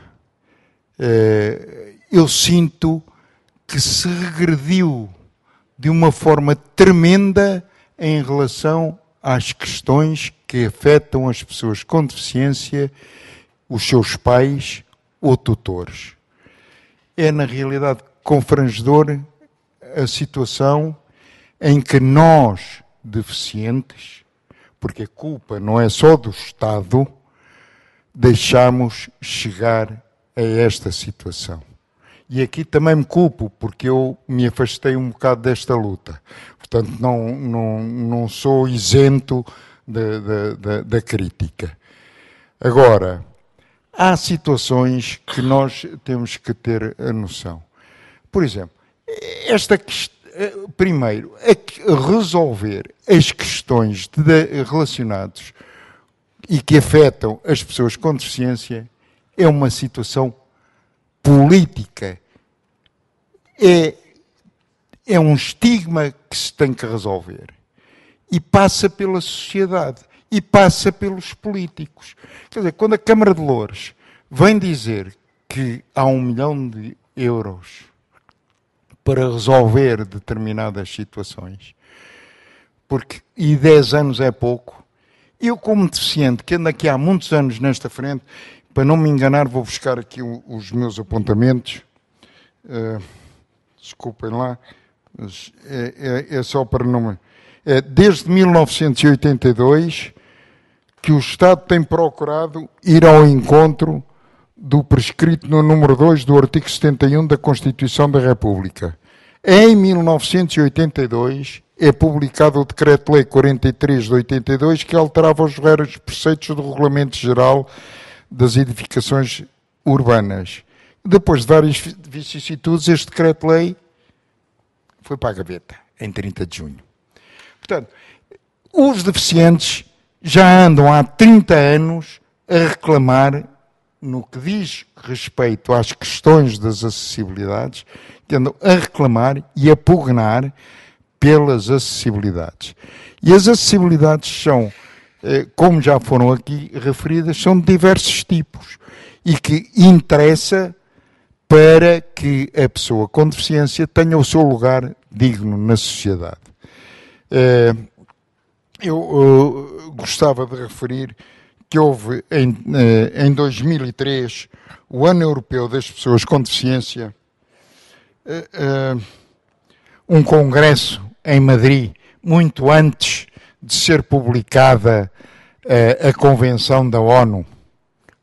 Eu sinto que se regrediu de uma forma tremenda em relação às questões que afetam as pessoas com deficiência, os seus pais ou tutores. É, na realidade, confrangedor a situação em que nós, deficientes, porque a culpa não é só do Estado, deixamos chegar a esta situação. E aqui também me culpo, porque eu me afastei um bocado desta luta. Portanto, não sou isento da crítica. Agora, há situações que nós temos que ter a noção. Por exemplo, primeiro, resolver as questões relacionadas e que afetam as pessoas com deficiência é uma situação política. É um estigma que se tem que resolver. E passa pela sociedade. E passa pelos políticos. Quer dizer, quando a Câmara de Loures vem dizer que há 1 milhão de euros para resolver determinadas situações, e 10 anos é pouco, eu como deficiente, que ando aqui há muitos anos nesta frente, para não me enganar, vou buscar aqui os meus apontamentos. Desculpem lá, mas é só para não... desde 1982 que o Estado tem procurado ir ao encontro do prescrito no número 2 do artigo 71 da Constituição da República. Em 1982 é publicado o Decreto-Lei 43 de 82 que alterava os vários preceitos do Regulamento Geral das Edificações Urbanas. Depois de várias vicissitudes, este Decreto-Lei foi para a gaveta, em 30 de junho. Portanto, os deficientes já andam há 30 anos a reclamar, no que diz respeito às questões das acessibilidades, que andam a reclamar e a pugnar pelas acessibilidades. E as acessibilidades são, como já foram aqui referidas, são de diversos tipos e que interessa para que a pessoa com deficiência tenha o seu lugar digno na sociedade. Eu gostava de referir que houve em 2003 o Ano Europeu das Pessoas com Deficiência, um congresso em Madrid, muito antes de ser publicada a Convenção da ONU.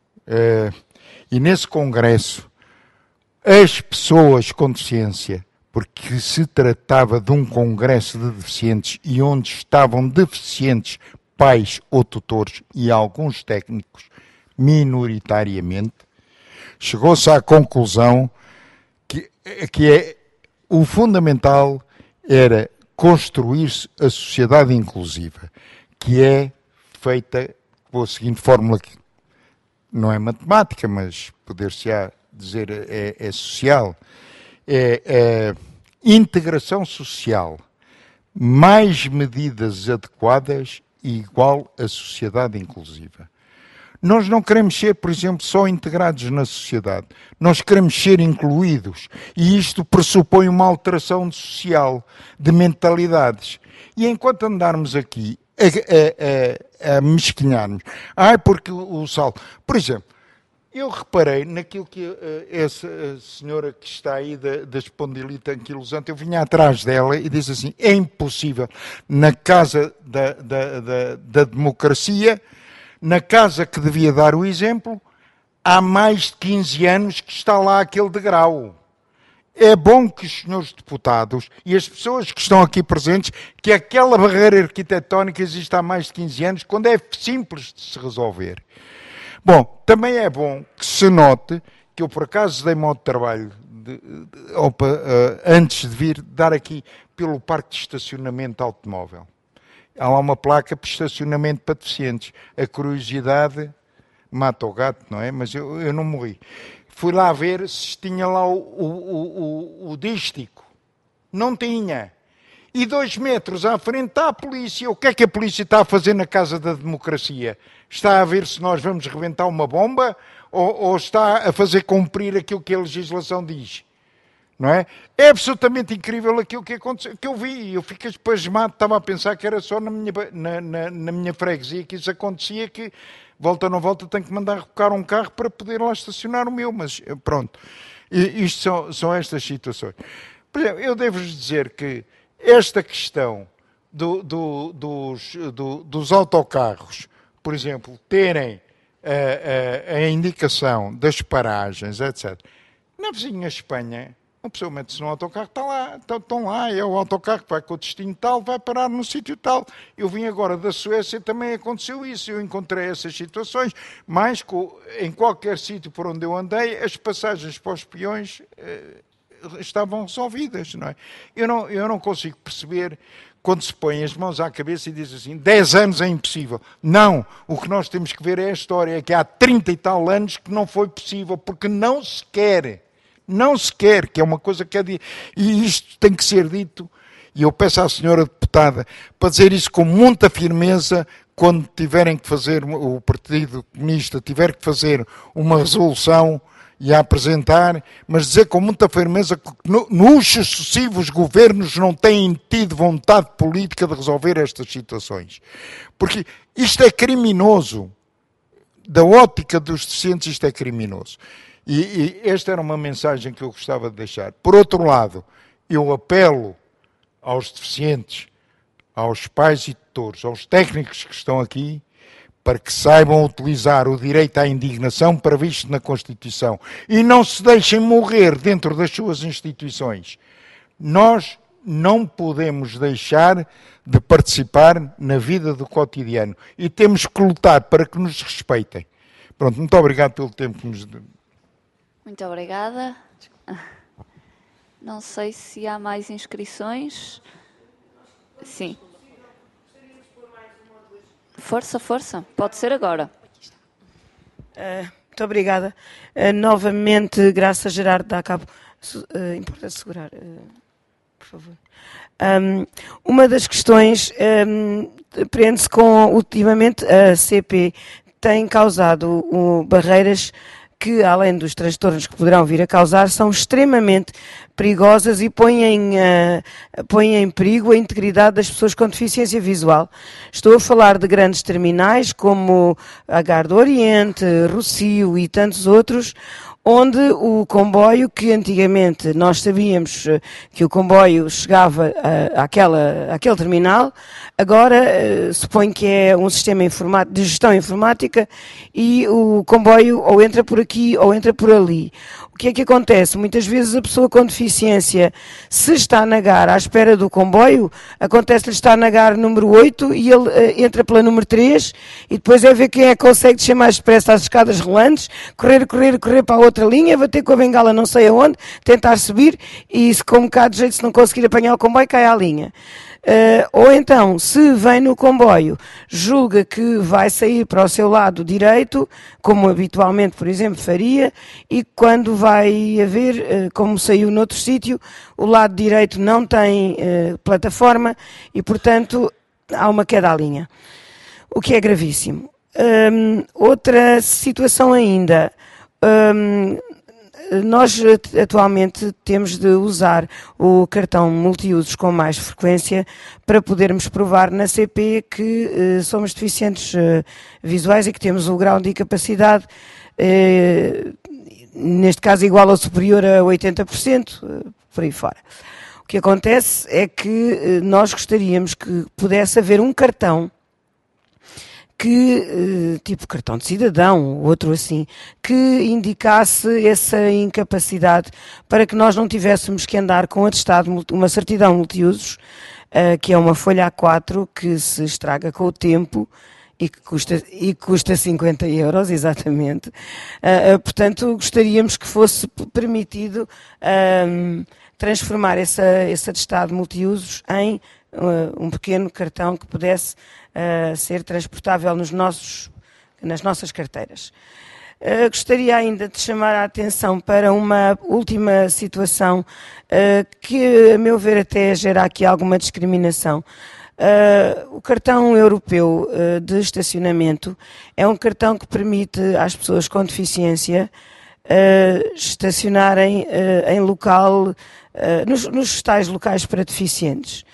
E nesse congresso, as pessoas com deficiência porque se tratava de um congresso de deficientes e onde estavam deficientes pais ou tutores e alguns técnicos, minoritariamente, chegou-se à conclusão que o fundamental era construir-se a sociedade inclusiva, que é feita com a seguinte fórmula, que não é matemática, mas poder-se-á dizer é social, é integração social, mais medidas adequadas e igual a sociedade inclusiva. Nós não queremos ser, por exemplo, só integrados na sociedade. Nós queremos ser incluídos. E isto pressupõe uma alteração social, de mentalidades. E enquanto andarmos aqui a mesquinharmos, porque o saldo... Por exemplo, eu reparei naquilo que essa senhora que está aí da espondilite anquilosante, eu vinha atrás dela e disse assim, é impossível, na casa da democracia, na casa que devia dar o exemplo, há mais de 15 anos que está lá aquele degrau. É bom que os senhores deputados e as pessoas que estão aqui presentes, que aquela barreira arquitetónica existe há mais de 15 anos, quando é simples de se resolver. Bom, também é bom que se note que eu, por acaso, dei modo de trabalho antes de vir dar aqui pelo parque de estacionamento automóvel. Há lá uma placa para estacionamento para deficientes. A curiosidade mata o gato, não é? Mas eu não morri. Fui lá ver se tinha lá o dístico. Não tinha. E 2 metros à frente está a polícia. O que é que a polícia está a fazer na Casa da Democracia? Está a ver se nós vamos rebentar uma bomba ou está a fazer cumprir aquilo que a legislação diz? Não é? É absolutamente incrível aquilo que aconteceu, que eu vi. Eu fiquei espasmado, estava a pensar que era só na minha freguesia que isso acontecia, que volta ou não volta tenho que mandar rebocar um carro para poder lá estacionar o meu, mas pronto. Isto são estas situações. Por exemplo, eu devo-vos dizer que esta questão dos autocarros, por exemplo, terem a indicação das paragens, etc. Na vizinha Espanha, uma pessoa mete-se num autocarro, estão lá, é o autocarro que vai com o destino tal, vai parar no sítio tal. Eu vim agora da Suécia, também aconteceu isso, eu encontrei essas situações, mas em qualquer sítio por onde eu andei, as passagens para os peões estavam resolvidas, não é? Eu não consigo perceber quando se põe as mãos à cabeça e diz assim, 10 anos é impossível. Não, o que nós temos que ver é a história, é que há 30 e tal anos que não foi possível, porque não se quer. Não se quer, que é uma coisa que é... E isto tem que ser dito, e eu peço à senhora deputada para dizer isso com muita firmeza, quando tiverem que fazer, o Partido Comunista tiver que fazer uma resolução e a apresentar, mas dizer com muita firmeza que nos sucessivos governos não têm tido vontade política de resolver estas situações. Porque isto é criminoso. Da ótica dos deficientes, isto é criminoso. E esta era uma mensagem que eu gostava de deixar. Por outro lado, eu apelo aos deficientes, aos pais e tutores, aos técnicos que estão aqui, para que saibam utilizar o direito à indignação previsto na Constituição e não se deixem morrer dentro das suas instituições. Nós não podemos deixar de participar na vida do cotidiano e temos que lutar para que nos respeitem. Pronto, muito obrigado pelo tempo que nos deu. Muito obrigada. Não sei se há mais inscrições. Sim. Força, força. Pode ser agora. Muito obrigada. Novamente, graças a Gerardo da Cabo. Importa segurar, por favor. Uma das questões prende-se com, ultimamente, a CP tem causado barreiras que, além dos transtornos que poderão vir a causar, são extremamente perigosas e põem em perigo a integridade das pessoas com deficiência visual. Estou a falar de grandes terminais como a Gar do Oriente, Rossio e tantos outros, onde o comboio, que antigamente nós sabíamos que o comboio chegava àquele terminal, agora suponho que é um sistema de gestão informática e o comboio ou entra por aqui ou entra por ali. O que é que acontece? Muitas vezes a pessoa com deficiência, se está na GAR à espera do comboio, acontece-lhe estar na GAR número 8 e ele entra pela número 3 e depois é ver quem é que consegue descer mais depressa às escadas rolantes, correr para a outra linha, bater com a bengala não sei aonde, tentar subir e se com um bocado de jeito, se não conseguir apanhar o comboio, cai à linha. Ou então, se vem no comboio, julga que vai sair para o seu lado direito, como habitualmente, por exemplo, faria, e quando vai haver, como saiu noutro sítio, o lado direito não tem plataforma e, portanto, há uma queda à linha, o que é gravíssimo. Outra situação ainda, nós atualmente temos de usar o cartão multiusos com mais frequência para podermos provar na CP que somos deficientes visuais e que temos o grau de incapacidade, neste caso igual ou superior a 80%, por aí fora. O que acontece é que nós gostaríamos que pudesse haver um cartão que, tipo cartão de cidadão, outro assim, que indicasse essa incapacidade para que nós não tivéssemos que andar com atestado, uma certidão multiusos, que é uma folha A4 que se estraga com o tempo e que custa 50 euros, exatamente. Portanto, gostaríamos que fosse permitido transformar esse atestado multiusos em um pequeno cartão que pudesse ser transportável nas nossas carteiras. Gostaria ainda de chamar a atenção para uma última situação que, a meu ver, até gera aqui alguma discriminação. O cartão europeu de estacionamento é um cartão que permite às pessoas com deficiência estacionarem em local, nos tais locais para deficientes.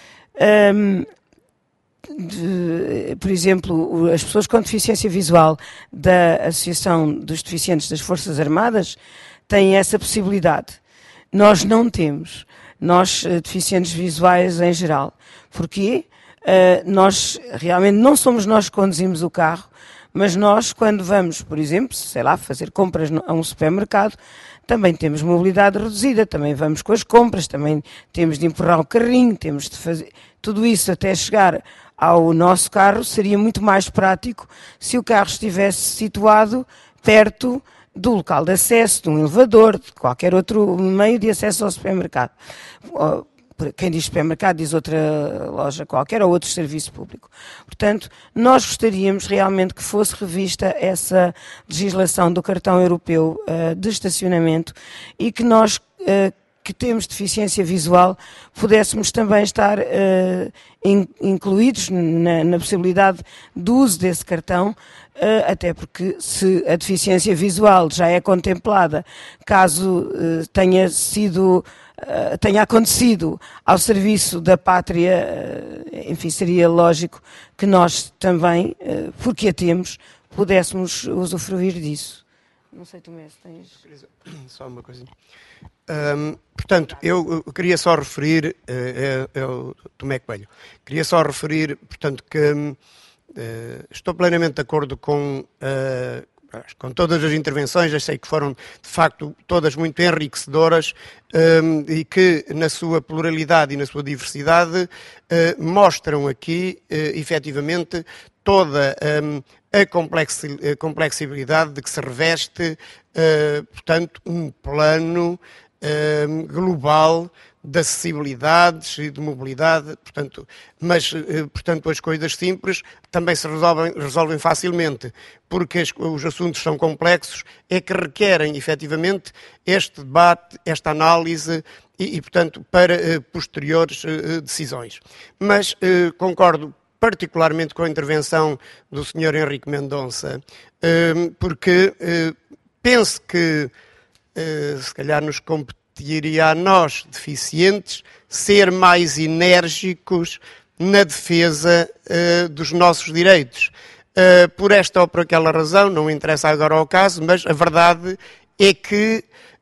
Por exemplo, as pessoas com deficiência visual da Associação dos Deficientes das Forças Armadas têm essa possibilidade. Nós não temos, nós deficientes visuais em geral. Porquê? Nós realmente não somos nós que conduzimos o carro, mas nós, quando vamos, por exemplo, sei lá, fazer compras a um supermercado, também temos mobilidade reduzida, também vamos com as compras, também temos de empurrar o carrinho, temos de fazer tudo isso até chegar ao nosso carro. Seria muito mais prático se o carro estivesse situado perto do local de acesso, de um elevador, de qualquer outro meio de acesso ao supermercado. Quem diz supermercado diz outra loja qualquer ou outro serviço público. Portanto, nós gostaríamos realmente que fosse revista essa legislação do cartão europeu de estacionamento e que nós, que temos deficiência visual, pudéssemos também estar incluídos na possibilidade do uso desse cartão, até porque se a deficiência visual já é contemplada, caso tenha acontecido ao serviço da pátria, enfim, seria lógico que nós também, porque a temos, pudéssemos usufruir disso. Não sei, Tomé, se tens... Só uma coisinha. Portanto, eu queria só referir, eu Tomé Coelho, queria só referir, portanto, que estou plenamente de acordo com todas as intervenções. Eu sei que foram, de facto, todas muito enriquecedoras e que, na sua pluralidade e na sua diversidade, mostram aqui, efetivamente, toda a complexibilidade de que se reveste, portanto, um plano global de acessibilidades e de mobilidade, portanto, mas, portanto, as coisas simples também se resolvem facilmente, porque os assuntos são complexos, é que requerem, efetivamente, este debate, esta análise e portanto, para posteriores decisões. Mas concordo particularmente com a intervenção do Sr. Henrique Mendonça, porque penso que, se calhar, nos competiria a nós, deficientes, ser mais enérgicos na defesa dos nossos direitos. Por esta ou por aquela razão, não interessa agora ao caso, mas a verdade é que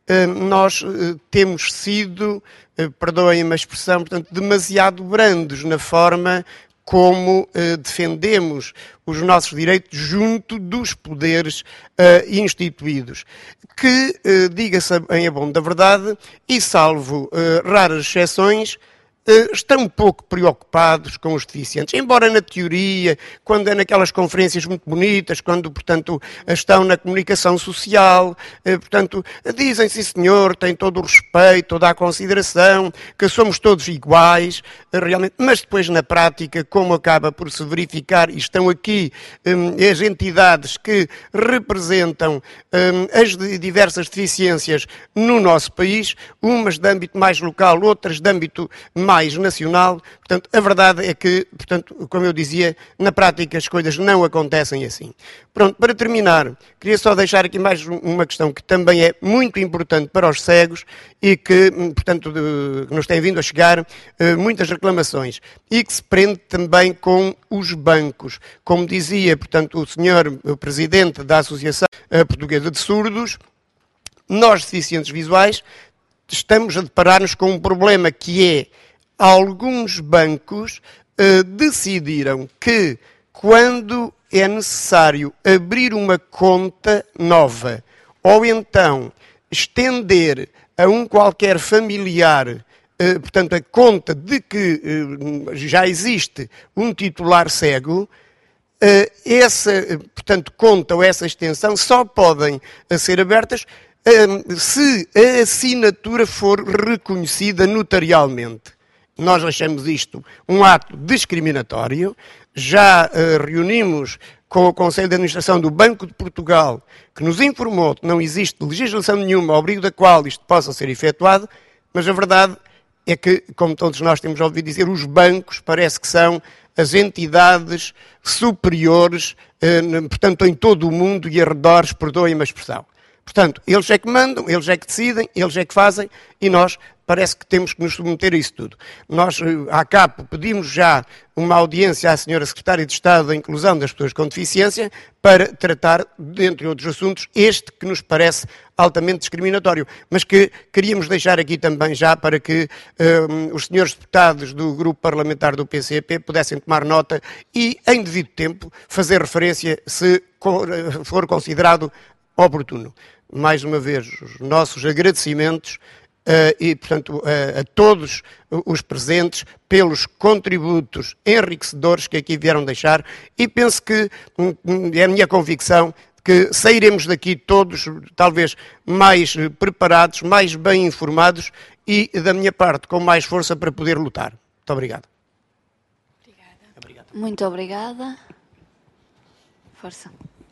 nós temos sido, perdoem-me a expressão, portanto, demasiado brandos na forma como defendemos os nossos direitos junto dos poderes instituídos, que, diga-se em abono da verdade, e salvo raras exceções, estão um pouco preocupados com os deficientes, embora na teoria, quando é naquelas conferências muito bonitas, quando, portanto, estão na comunicação social, portanto, dizem, sim senhor, têm todo o respeito, toda a consideração, que somos todos iguais, realmente, mas depois na prática, como acaba por se verificar, e estão aqui as entidades que representam as diversas deficiências no nosso país, umas de âmbito mais local, outras de âmbito mais nacional, portanto, a verdade é que, portanto, como eu dizia, na prática as coisas não acontecem assim. Pronto, para terminar, queria só deixar aqui mais uma questão que também é muito importante para os cegos e que, portanto, nos tem vindo a chegar muitas reclamações e que se prende também com os bancos. Como dizia, portanto, o senhor presidente da Associação Portuguesa de Surdos, nós, deficientes visuais, estamos a deparar-nos com um problema que é alguns bancos decidiram que quando é necessário abrir uma conta nova ou então estender a um qualquer familiar, portanto, a conta de que já existe um titular cego, essa, portanto, conta ou essa extensão só podem ser abertas se a assinatura for reconhecida notarialmente. Nós achamos isto um ato discriminatório. Já reunimos com o Conselho de Administração do Banco de Portugal, que nos informou que não existe legislação nenhuma ao abrigo da qual isto possa ser efetuado, mas a verdade é que, como todos nós temos ouvido dizer, os bancos parece que são as entidades superiores, portanto, em todo o mundo e arredores, perdoem-me a expressão. Portanto, eles é que mandam, eles é que decidem, eles é que fazem e nós parece que temos que nos submeter a isso tudo. Nós, à CAP, pedimos já uma audiência à Senhora Secretária de Estado da Inclusão das Pessoas com Deficiência para tratar, dentre outros assuntos, este que nos parece altamente discriminatório, mas que queríamos deixar aqui também já para que os senhores deputados do grupo parlamentar do PCP pudessem tomar nota e, em devido tempo, fazer referência se for considerado oportuno. Mais uma vez, os nossos agradecimentos e, portanto, a todos os presentes pelos contributos enriquecedores que aqui vieram deixar e penso que é a minha convicção que sairemos daqui todos, talvez, mais preparados, mais bem informados e, da minha parte, com mais força para poder lutar. Muito obrigado. Obrigada. Muito obrigada. Força.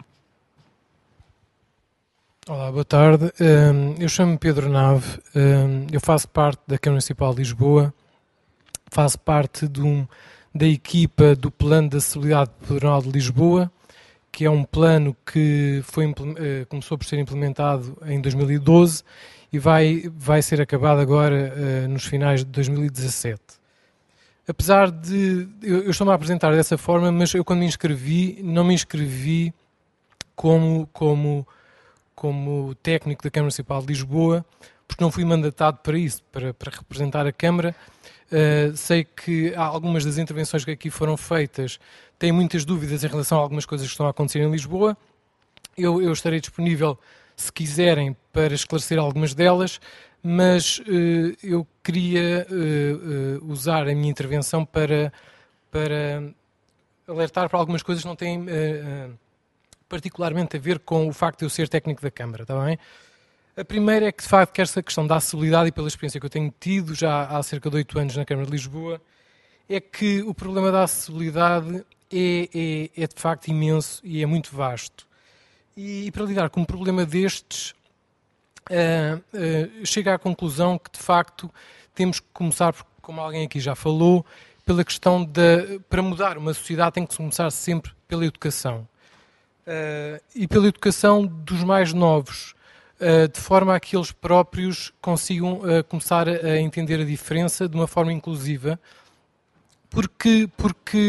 Olá, boa tarde. Eu chamo-me Pedro Nave, eu faço parte da Câmara Municipal de Lisboa, faço parte da equipa do Plano de Acessibilidade Pedonal de Lisboa, que é um plano que começou por ser implementado em 2012 e vai ser acabado agora nos finais de 2017. Apesar de... Eu estou-me a apresentar dessa forma, mas eu quando me inscrevi, não me inscrevi como técnico da Câmara Municipal de Lisboa, porque não fui mandatado para isso, para representar a Câmara. Sei que há algumas das intervenções que aqui foram feitas têm muitas dúvidas em relação a algumas coisas que estão a acontecer em Lisboa. Eu estarei disponível, se quiserem, para esclarecer algumas delas, mas eu queria usar a minha intervenção para alertar para algumas coisas que não têm... particularmente a ver com o facto de eu ser técnico da Câmara, está bem? A primeira é que, de facto, que esta questão da acessibilidade, e pela experiência que eu tenho tido já há cerca de 8 anos na Câmara de Lisboa, é que o problema da acessibilidade é de facto imenso e é muito vasto. E para lidar com um problema destes, chega à conclusão que, de facto, temos que começar, como alguém aqui já falou, pela questão para mudar uma sociedade tem que começar sempre pela educação. E pela educação dos mais novos, de forma a que eles próprios consigam começar a entender a diferença de uma forma inclusiva, porque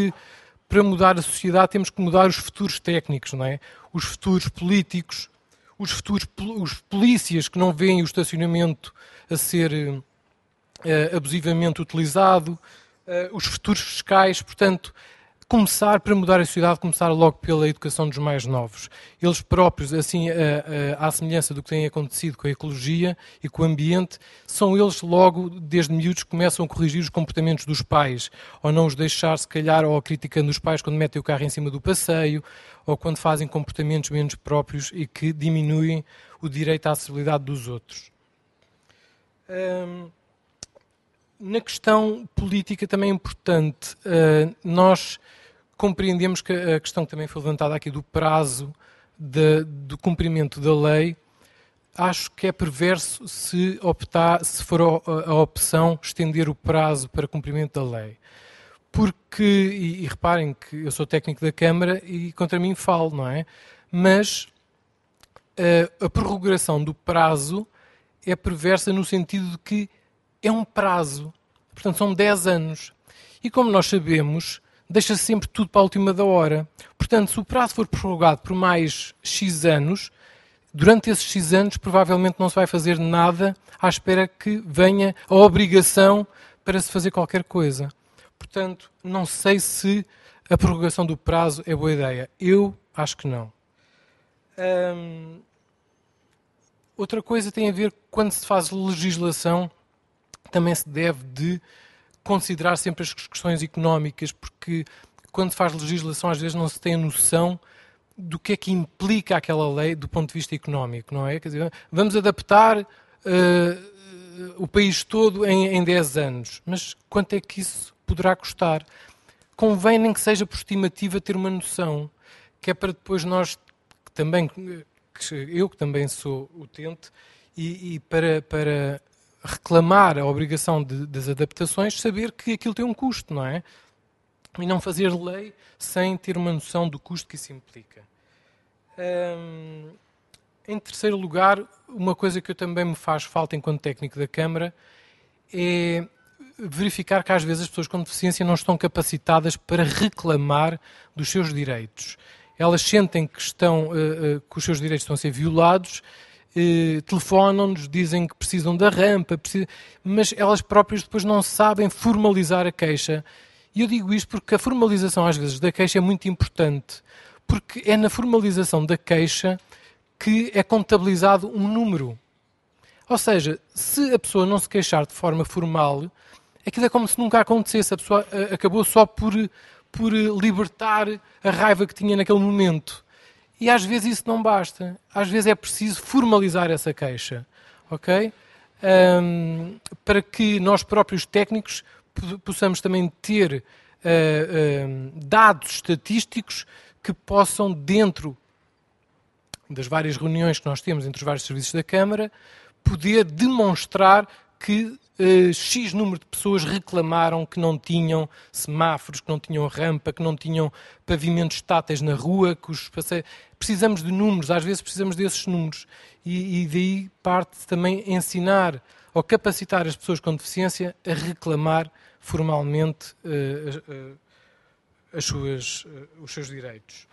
para mudar a sociedade temos que mudar os futuros técnicos, não é? Os futuros políticos, os polícias que não veem o estacionamento a ser abusivamente utilizado, os futuros fiscais, portanto, começar para mudar a sociedade, começar logo pela educação dos mais novos. Eles próprios, assim, à semelhança do que tem acontecido com a ecologia e com o ambiente, são eles logo, desde miúdos, que começam a corrigir os comportamentos dos pais, ou não os deixar, se calhar, ou criticando os pais quando metem o carro em cima do passeio, ou quando fazem comportamentos menos próprios e que diminuem o direito à acessibilidade dos outros. Na questão política também é importante, nós compreendemos que a questão que também foi levantada aqui do prazo do cumprimento da lei, acho que é perverso se for a opção estender o prazo para cumprimento da lei. Porque, e reparem que eu sou técnico da Câmara e contra mim falo, não é? Mas a prorrogação do prazo é perversa no sentido de que é um prazo, portanto são 10 anos. E como nós sabemos, deixa-se sempre tudo para a última da hora. Portanto, se o prazo for prorrogado por mais X anos, durante esses X anos provavelmente não se vai fazer nada à espera que venha a obrigação para se fazer qualquer coisa. Portanto, não sei se a prorrogação do prazo é boa ideia. Eu acho que não. Outra coisa tem a ver, quando se faz legislação, também se deve de considerar sempre as questões económicas, porque quando se faz legislação às vezes não se tem a noção do que é que implica aquela lei do ponto de vista económico, não é? Quer dizer, vamos adaptar o país todo em 10 anos, mas quanto é que isso poderá custar? Convém, nem que seja por estimativa, ter uma noção, que é para depois nós, eu que também sou utente, e para reclamar a obrigação das adaptações, saber que aquilo tem um custo, não é? E não fazer lei sem ter uma noção do custo que isso implica. Em terceiro lugar, uma coisa que eu também me faz falta enquanto técnico da Câmara é verificar que às vezes as pessoas com deficiência não estão capacitadas para reclamar dos seus direitos. Elas sentem que que os seus direitos estão a ser violados, telefonam-nos, dizem que precisam da rampa, mas elas próprias depois não sabem formalizar a queixa. E eu digo isto porque a formalização às vezes da queixa é muito importante, porque é na formalização da queixa que é contabilizado um número. Ou seja, se a pessoa não se queixar de forma formal, aquilo é como se nunca acontecesse, a pessoa acabou só por libertar a raiva que tinha naquele momento. E às vezes isso não basta. Às vezes é preciso formalizar essa queixa, ok? Para que nós próprios técnicos possamos também ter dados estatísticos que possam, dentro das várias reuniões que nós temos entre os vários serviços da Câmara, poder demonstrar que X número de pessoas reclamaram que não tinham semáforos, que não tinham rampa, que não tinham pavimentos táteis na rua, que precisamos de números, às vezes precisamos desses números. E daí parte também ensinar ou capacitar as pessoas com deficiência a reclamar formalmente os seus direitos.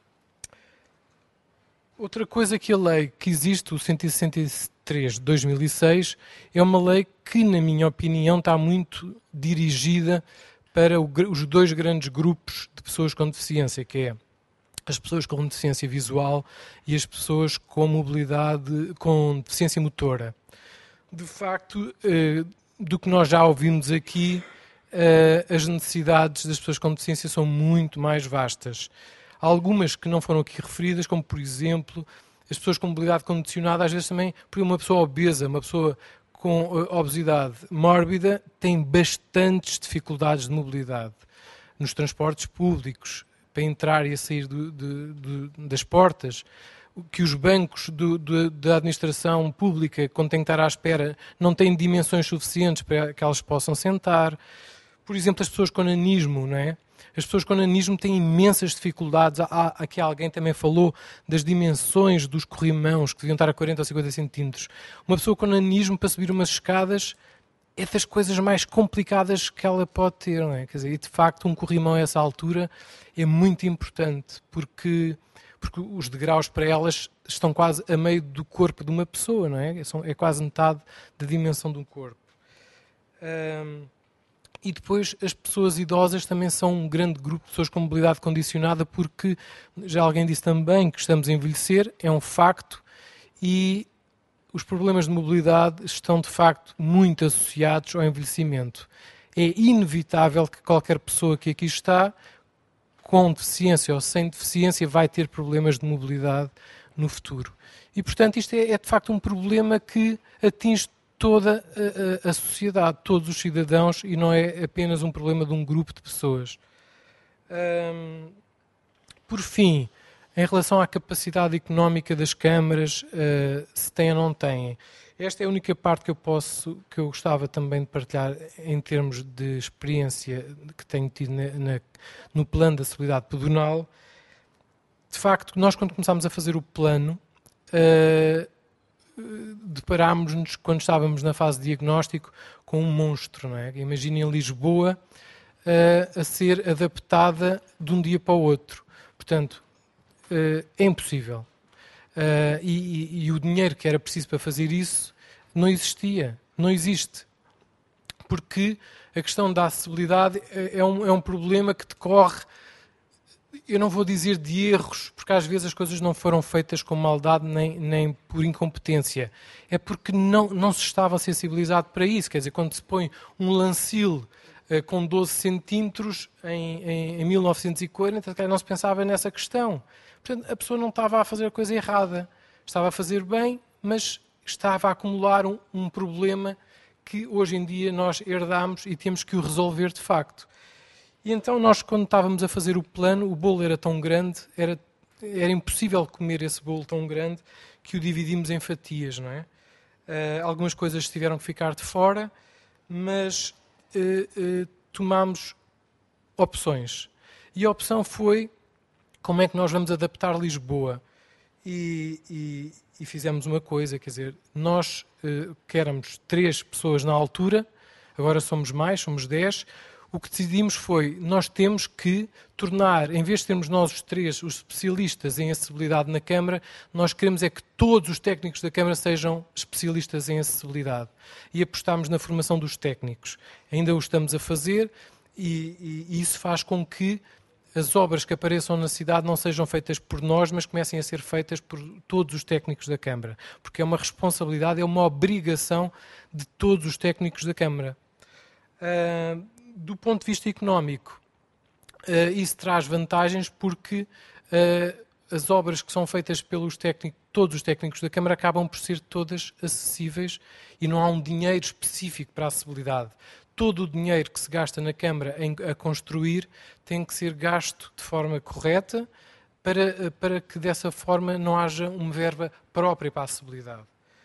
Outra coisa que a lei que existe, o 163 de 2006, é uma lei que, na minha opinião, está muito dirigida para os dois grandes grupos de pessoas com deficiência, que é as pessoas com deficiência visual e as pessoas com mobilidade, com deficiência motora. De facto, do que nós já ouvimos aqui, as necessidades das pessoas com deficiência são muito mais vastas. Há algumas que não foram aqui referidas, como, por exemplo, as pessoas com mobilidade condicionada, às vezes também, porque uma pessoa obesa, uma pessoa com obesidade mórbida, tem bastantes dificuldades de mobilidade nos transportes públicos, para entrar e a sair das portas, que os bancos da administração pública, quando têm que estar à espera, não têm dimensões suficientes para que elas possam sentar. Por exemplo, as pessoas com nanismo, não é? As pessoas com nanismo têm imensas dificuldades. Aqui alguém também falou das dimensões dos corrimãos, que deviam estar a 40 ou 50 centímetros. Uma pessoa com nanismo, para subir umas escadas, é das coisas mais complicadas que ela pode ter, não é? Quer dizer, e de facto um corrimão a essa altura é muito importante, porque porque os degraus para elas estão quase a meio do corpo de uma pessoa, não é? É quase metade da dimensão de um corpo. E depois as pessoas idosas também são um grande grupo de pessoas com mobilidade condicionada, porque já alguém disse também que estamos a envelhecer, é um facto, e os problemas de mobilidade estão de facto muito associados ao envelhecimento. É inevitável que qualquer pessoa que aqui está, com deficiência ou sem deficiência, vai ter problemas de mobilidade no futuro. E portanto isto é de facto um problema que atinge toda a sociedade, todos os cidadãos, e não é apenas um problema de um grupo de pessoas. Por fim, em relação à capacidade económica das câmaras, se têm ou não têm, esta é a única parte que eu gostava também de partilhar em termos de experiência que tenho tido no plano da acessibilidade pedonal. De facto, nós quando começámos a fazer o plano, deparámos-nos, quando estávamos na fase de diagnóstico, com um monstro, não é? Imaginem Lisboa a ser adaptada de um dia para o outro. Portanto, é impossível. E o dinheiro que era preciso para fazer isso não existia, não existe. Porque a questão da acessibilidade é um problema que decorre, eu não vou dizer de erros, porque às vezes as coisas não foram feitas com maldade nem por incompetência. É porque não se estava sensibilizado para isso. Quer dizer, quando se põe um lancil com 12 centímetros em 1940, não se pensava nessa questão. Portanto, a pessoa não estava a fazer a coisa errada. Estava a fazer bem, mas estava a acumular um problema que hoje em dia nós herdamos e temos que o resolver de facto. E então nós, quando estávamos a fazer o plano, o bolo era tão grande, era impossível comer esse bolo tão grande, que o dividimos em fatias, não é? Algumas coisas tiveram que ficar de fora, mas tomámos opções. E a opção foi como é que nós vamos adaptar Lisboa. E fizemos uma coisa, quer dizer, nós que éramos 3 pessoas na altura, agora somos mais, somos 10, o que decidimos foi, nós temos que tornar, em vez de termos nós os 3 os especialistas em acessibilidade na Câmara, nós queremos é que todos os técnicos da Câmara sejam especialistas em acessibilidade. E apostámos na formação dos técnicos. Ainda o estamos a fazer e isso faz com que as obras que apareçam na cidade não sejam feitas por nós, mas comecem a ser feitas por todos os técnicos da Câmara. Porque é uma responsabilidade, é uma obrigação de todos os técnicos da Câmara. Do ponto de vista económico, isso traz vantagens porque as obras que são feitas pelos técnicos, todos os técnicos da Câmara, acabam por ser todas acessíveis e não há um dinheiro específico para a acessibilidade. Todo o dinheiro que se gasta na Câmara a construir tem que ser gasto de forma correta para que dessa forma não haja uma verba própria para a acessibilidade.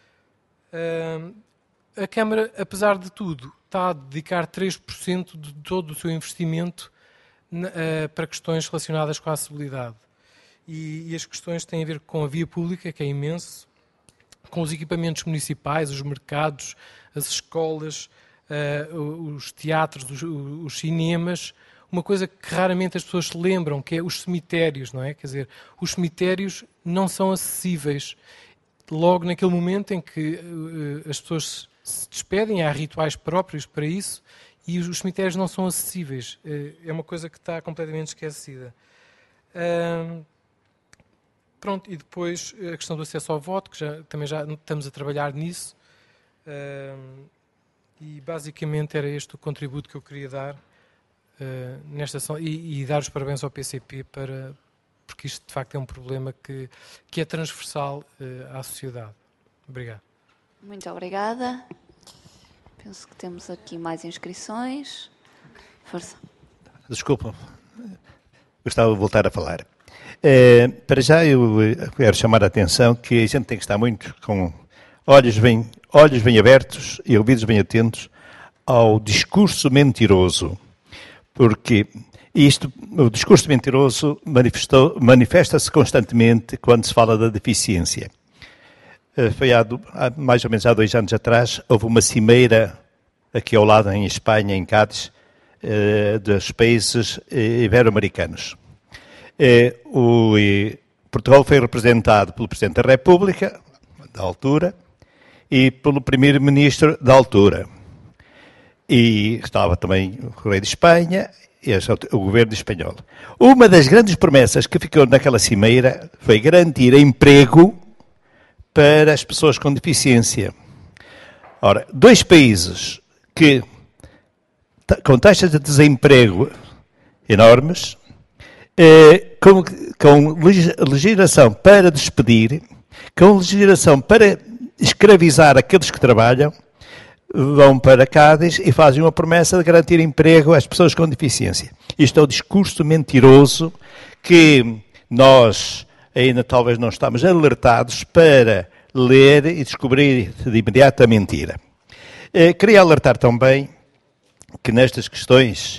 A Câmara, apesar de tudo, está a dedicar 3% de todo o seu investimento para questões relacionadas com a acessibilidade. E as questões têm a ver com a via pública, que é imenso, com os equipamentos municipais, os mercados, as escolas, os teatros, os cinemas, uma coisa que raramente as pessoas se lembram, que é os cemitérios, não é? Quer dizer, os cemitérios não são acessíveis. Logo naquele momento em que as pessoas se despedem, há rituais próprios para isso, e os cemitérios não são acessíveis. É uma coisa que está completamente esquecida. Pronto, e depois a questão do acesso ao voto, que também já estamos a trabalhar nisso. E basicamente era este o contributo que eu queria dar nesta ação e dar os parabéns ao PCP porque isto de facto é um problema que é transversal à sociedade. Obrigado. Muito obrigada. Penso que temos aqui mais inscrições. Força. Desculpa, gostava de voltar a falar. Para já eu quero chamar a atenção que a gente tem que estar muito com olhos bem abertos e ouvidos bem atentos ao discurso mentiroso, porque o discurso mentiroso manifesta-se constantemente quando se fala da deficiência. Foi mais ou menos há 2 anos atrás, houve uma cimeira aqui ao lado em Espanha, em Cádiz, dos países ibero-americanos. Portugal foi representado pelo Presidente da República, da altura, e pelo Primeiro-Ministro da altura. E estava também o Rei de Espanha e o Governo espanhol. Uma das grandes promessas que ficou naquela cimeira foi garantir emprego para as pessoas com deficiência. Ora, dois países que, com taxas de desemprego enormes, com legislação para despedir, com legislação para escravizar aqueles que trabalham, vão para Cádiz e fazem uma promessa de garantir emprego às pessoas com deficiência. Isto é o discurso mentiroso que nós ainda talvez não estamos alertados para ler e descobrir de imediato a mentira. Queria alertar também que nestas questões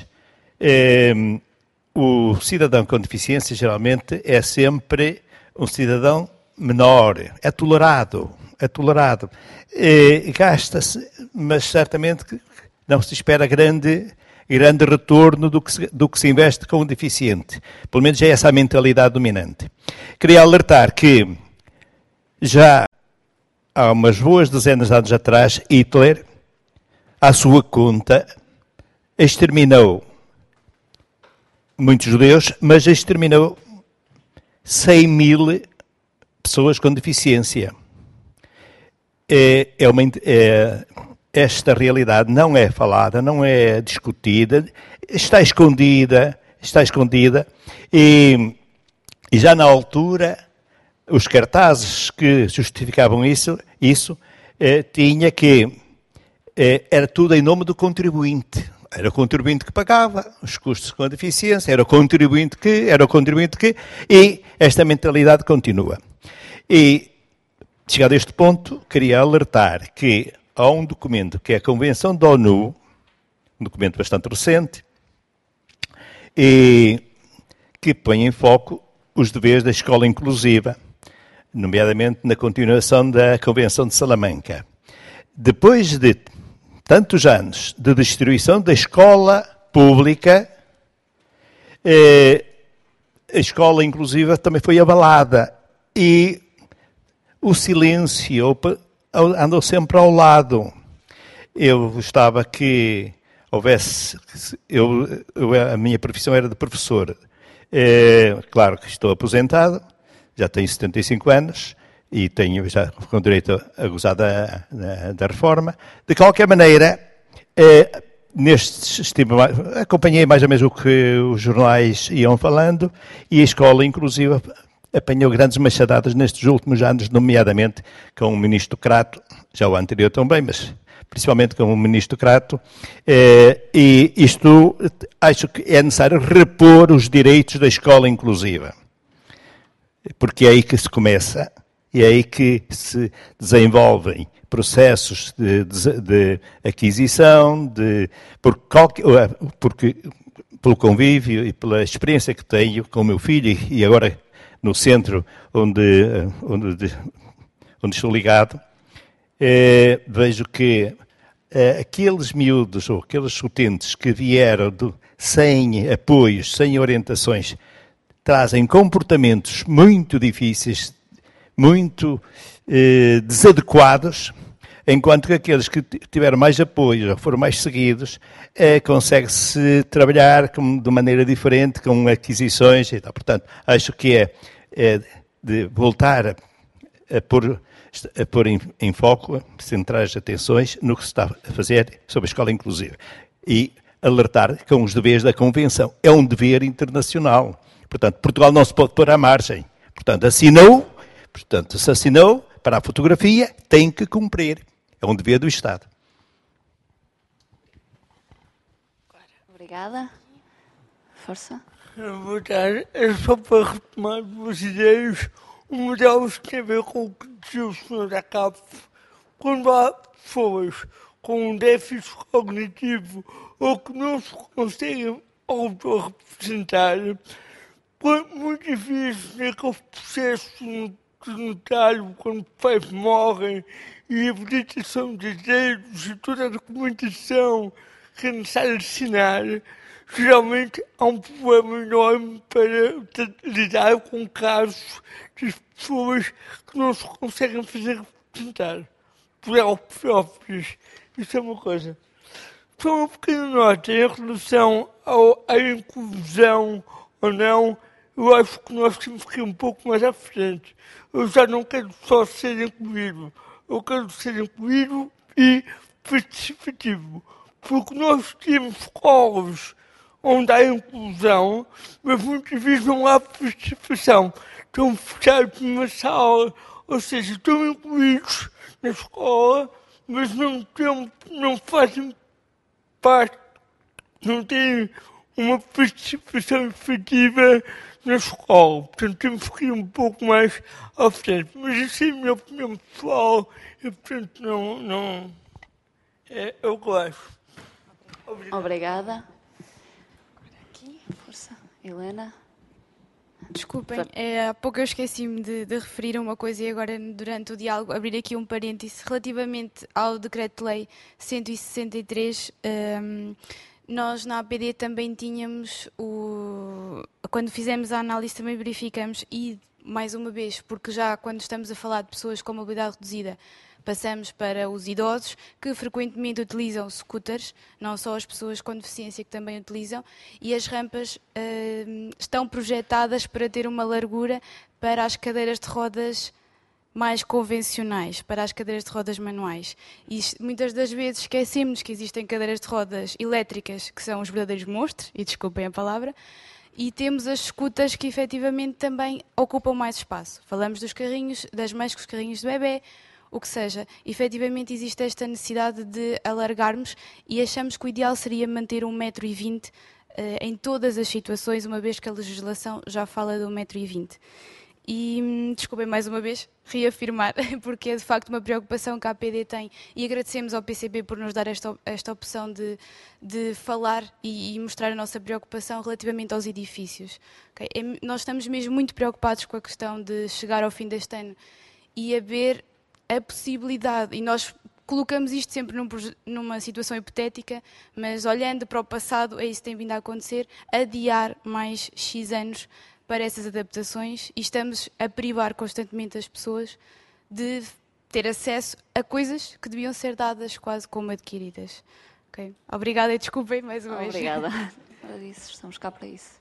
o cidadão com deficiência geralmente é sempre um cidadão menor, é tolerado, gasta-se, mas certamente não se espera grande retorno do que se investe com o deficiente. Pelo menos é essa a mentalidade dominante. Queria alertar que já há umas boas dezenas de anos atrás, Hitler, à sua conta, exterminou muitos judeus, mas exterminou 100.000 pessoas com deficiência. Esta realidade não é falada, não é discutida, está escondida, e já na altura os cartazes que justificavam isso tinha que era tudo em nome do contribuinte. Era o contribuinte que pagava os custos com a deficiência, era o contribuinte que, e esta mentalidade continua. E, chegado a este ponto, queria alertar que há um documento que é a Convenção da ONU, um documento bastante recente, e que põe em foco os deveres da escola inclusiva, nomeadamente na continuação da Convenção de Salamanca. Depois de tantos anos de destruição da escola pública, a escola inclusiva também foi abalada e o silêncio andou sempre ao lado. Eu gostava que houvesse... a minha profissão era de professor. Claro que estou aposentado, já tenho 75 anos, e tenho já com direito a gozar da reforma. De qualquer maneira, acompanhei mais ou menos o que os jornais iam falando, e a escola inclusiva apanhou grandes machadadas nestes últimos anos, nomeadamente com o ministro Crato, já o anterior também, mas principalmente com o ministro Crato, e isto acho que é necessário repor os direitos da escola inclusiva, porque é aí que se começa. E é aí que se desenvolvem processos de aquisição, porque pelo convívio e pela experiência que tenho com o meu filho e agora no centro onde estou ligado, vejo que aqueles miúdos ou aqueles utentes que vieram sem apoios, sem orientações, trazem comportamentos muito difíceis, muito desadequados, enquanto que aqueles que tiveram mais apoio ou foram mais seguidos, consegue-se trabalhar de maneira diferente, com aquisições e tal. Portanto, acho que é de voltar a pôr em foco, centrar as atenções no que se está a fazer sobre a escola inclusiva. E alertar com os deveres da Convenção. É um dever internacional. Portanto, Portugal não se pode pôr à margem. Portanto, se assinou para a fotografia, tem que cumprir. É um dever do Estado. Obrigada. Força. Boa tarde. É só para retomar duas ideias. Uma delas tem a ver com o que dizia o Sr. da CAP. Quando há pessoas com um déficit cognitivo ou que não se conseguem autorrepresentar, é muito difícil naquele processo notário, quando os pais morrem, e a visitação de dedos e toda a documentação que é necessário assinar, geralmente há um problema enorme para lidar com casos de pessoas que não se conseguem fazer representar por elas próprias. Isso é uma coisa. Só uma pequena nota em relação à inclusão ou não, eu acho que nós temos que ir um pouco mais à frente. Eu já não quero só ser incluído, eu quero ser incluído e participativo. Porque nós temos escolas onde há inclusão, mas muitas vezes não há participação. Estão fechados numa sala, ou seja, estão incluídos na escola, mas não fazem parte, não têm uma participação efetiva na escola. Portanto, temos que ir um pouco mais à frente. Mas isso é a minha opinião pessoal e, portanto, não é o que eu acho. Obrigada. Aqui, força. Helena. Desculpem, há pouco eu esqueci-me de referir uma coisa e agora durante o diálogo abrir aqui um parêntese relativamente ao Decreto-Lei 163. Nós na APD também tínhamos, quando fizemos a análise também verificamos, e mais uma vez, porque já quando estamos a falar de pessoas com mobilidade reduzida, passamos para os idosos, que frequentemente utilizam scooters, não só as pessoas com deficiência que também utilizam, e as rampas estão projetadas para ter uma largura para as cadeiras de rodas mais convencionais, para as cadeiras de rodas manuais. E muitas das vezes esquecemos que existem cadeiras de rodas elétricas, que são os verdadeiros monstros, e desculpem a palavra, e temos as scooters que efetivamente também ocupam mais espaço. Falamos dos carrinhos, das mães com os carrinhos de bebê, o que seja, efetivamente existe esta necessidade de alargarmos e achamos que o ideal seria manter 1,20 m em todas as situações, uma vez que a legislação já fala de 1,20 m. E, desculpem mais uma vez, reafirmar, porque é de facto uma preocupação que a APD tem e agradecemos ao PCP por nos dar esta opção de falar e mostrar a nossa preocupação relativamente aos edifícios. Okay? Nós estamos mesmo muito preocupados com a questão de chegar ao fim deste ano e haver a possibilidade, e nós colocamos isto sempre numa situação hipotética, mas olhando para o passado, é isso que tem vindo a acontecer, adiar mais X anos para essas adaptações e estamos a privar constantemente as pessoas de ter acesso a coisas que deviam ser dadas quase como adquiridas. Okay. Obrigada e desculpem mais uma vez. Obrigada. Para isso, estamos cá para isso.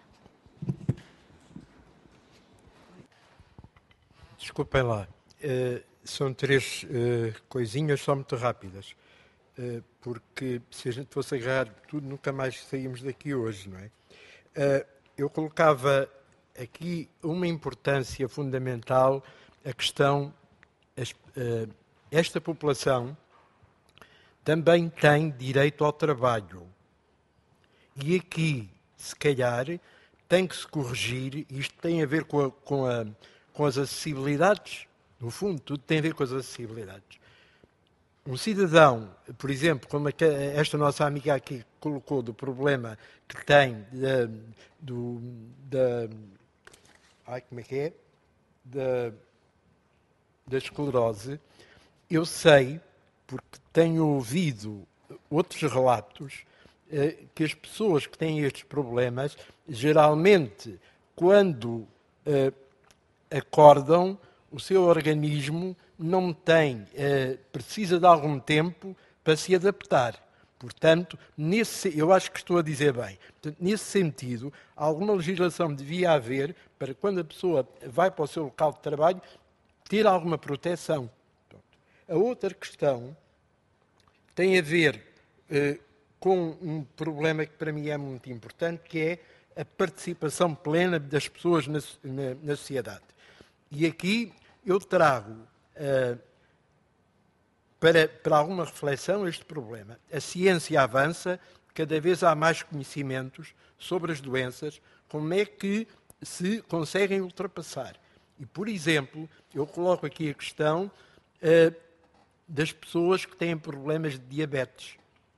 Desculpem lá. São três coisinhas só muito rápidas, porque se a gente fosse agarrar tudo, nunca mais saímos daqui hoje, não é? Eu colocava aqui uma importância fundamental, a questão, esta população também tem direito ao trabalho. E aqui, se calhar, tem que se corrigir, isto tem a ver com as acessibilidades. No fundo, tudo tem a ver com as acessibilidades. Um cidadão, por exemplo, como esta nossa amiga aqui colocou, do problema que tem da esclerose, eu sei, porque tenho ouvido outros relatos, que as pessoas que têm estes problemas, geralmente, quando acordam, o seu organismo não tem, precisa de algum tempo para se adaptar. Portanto, eu acho que estou a dizer bem. Portanto, nesse sentido, alguma legislação devia haver para quando a pessoa vai para o seu local de trabalho ter alguma proteção. A outra questão tem a ver com um problema que para mim é muito importante, que é a participação plena das pessoas na sociedade. E aqui eu trago para alguma reflexão este problema. A ciência avança, cada vez há mais conhecimentos sobre as doenças, como é que se conseguem ultrapassar. E, por exemplo, eu coloco aqui a questão das pessoas que têm problemas de diabetes.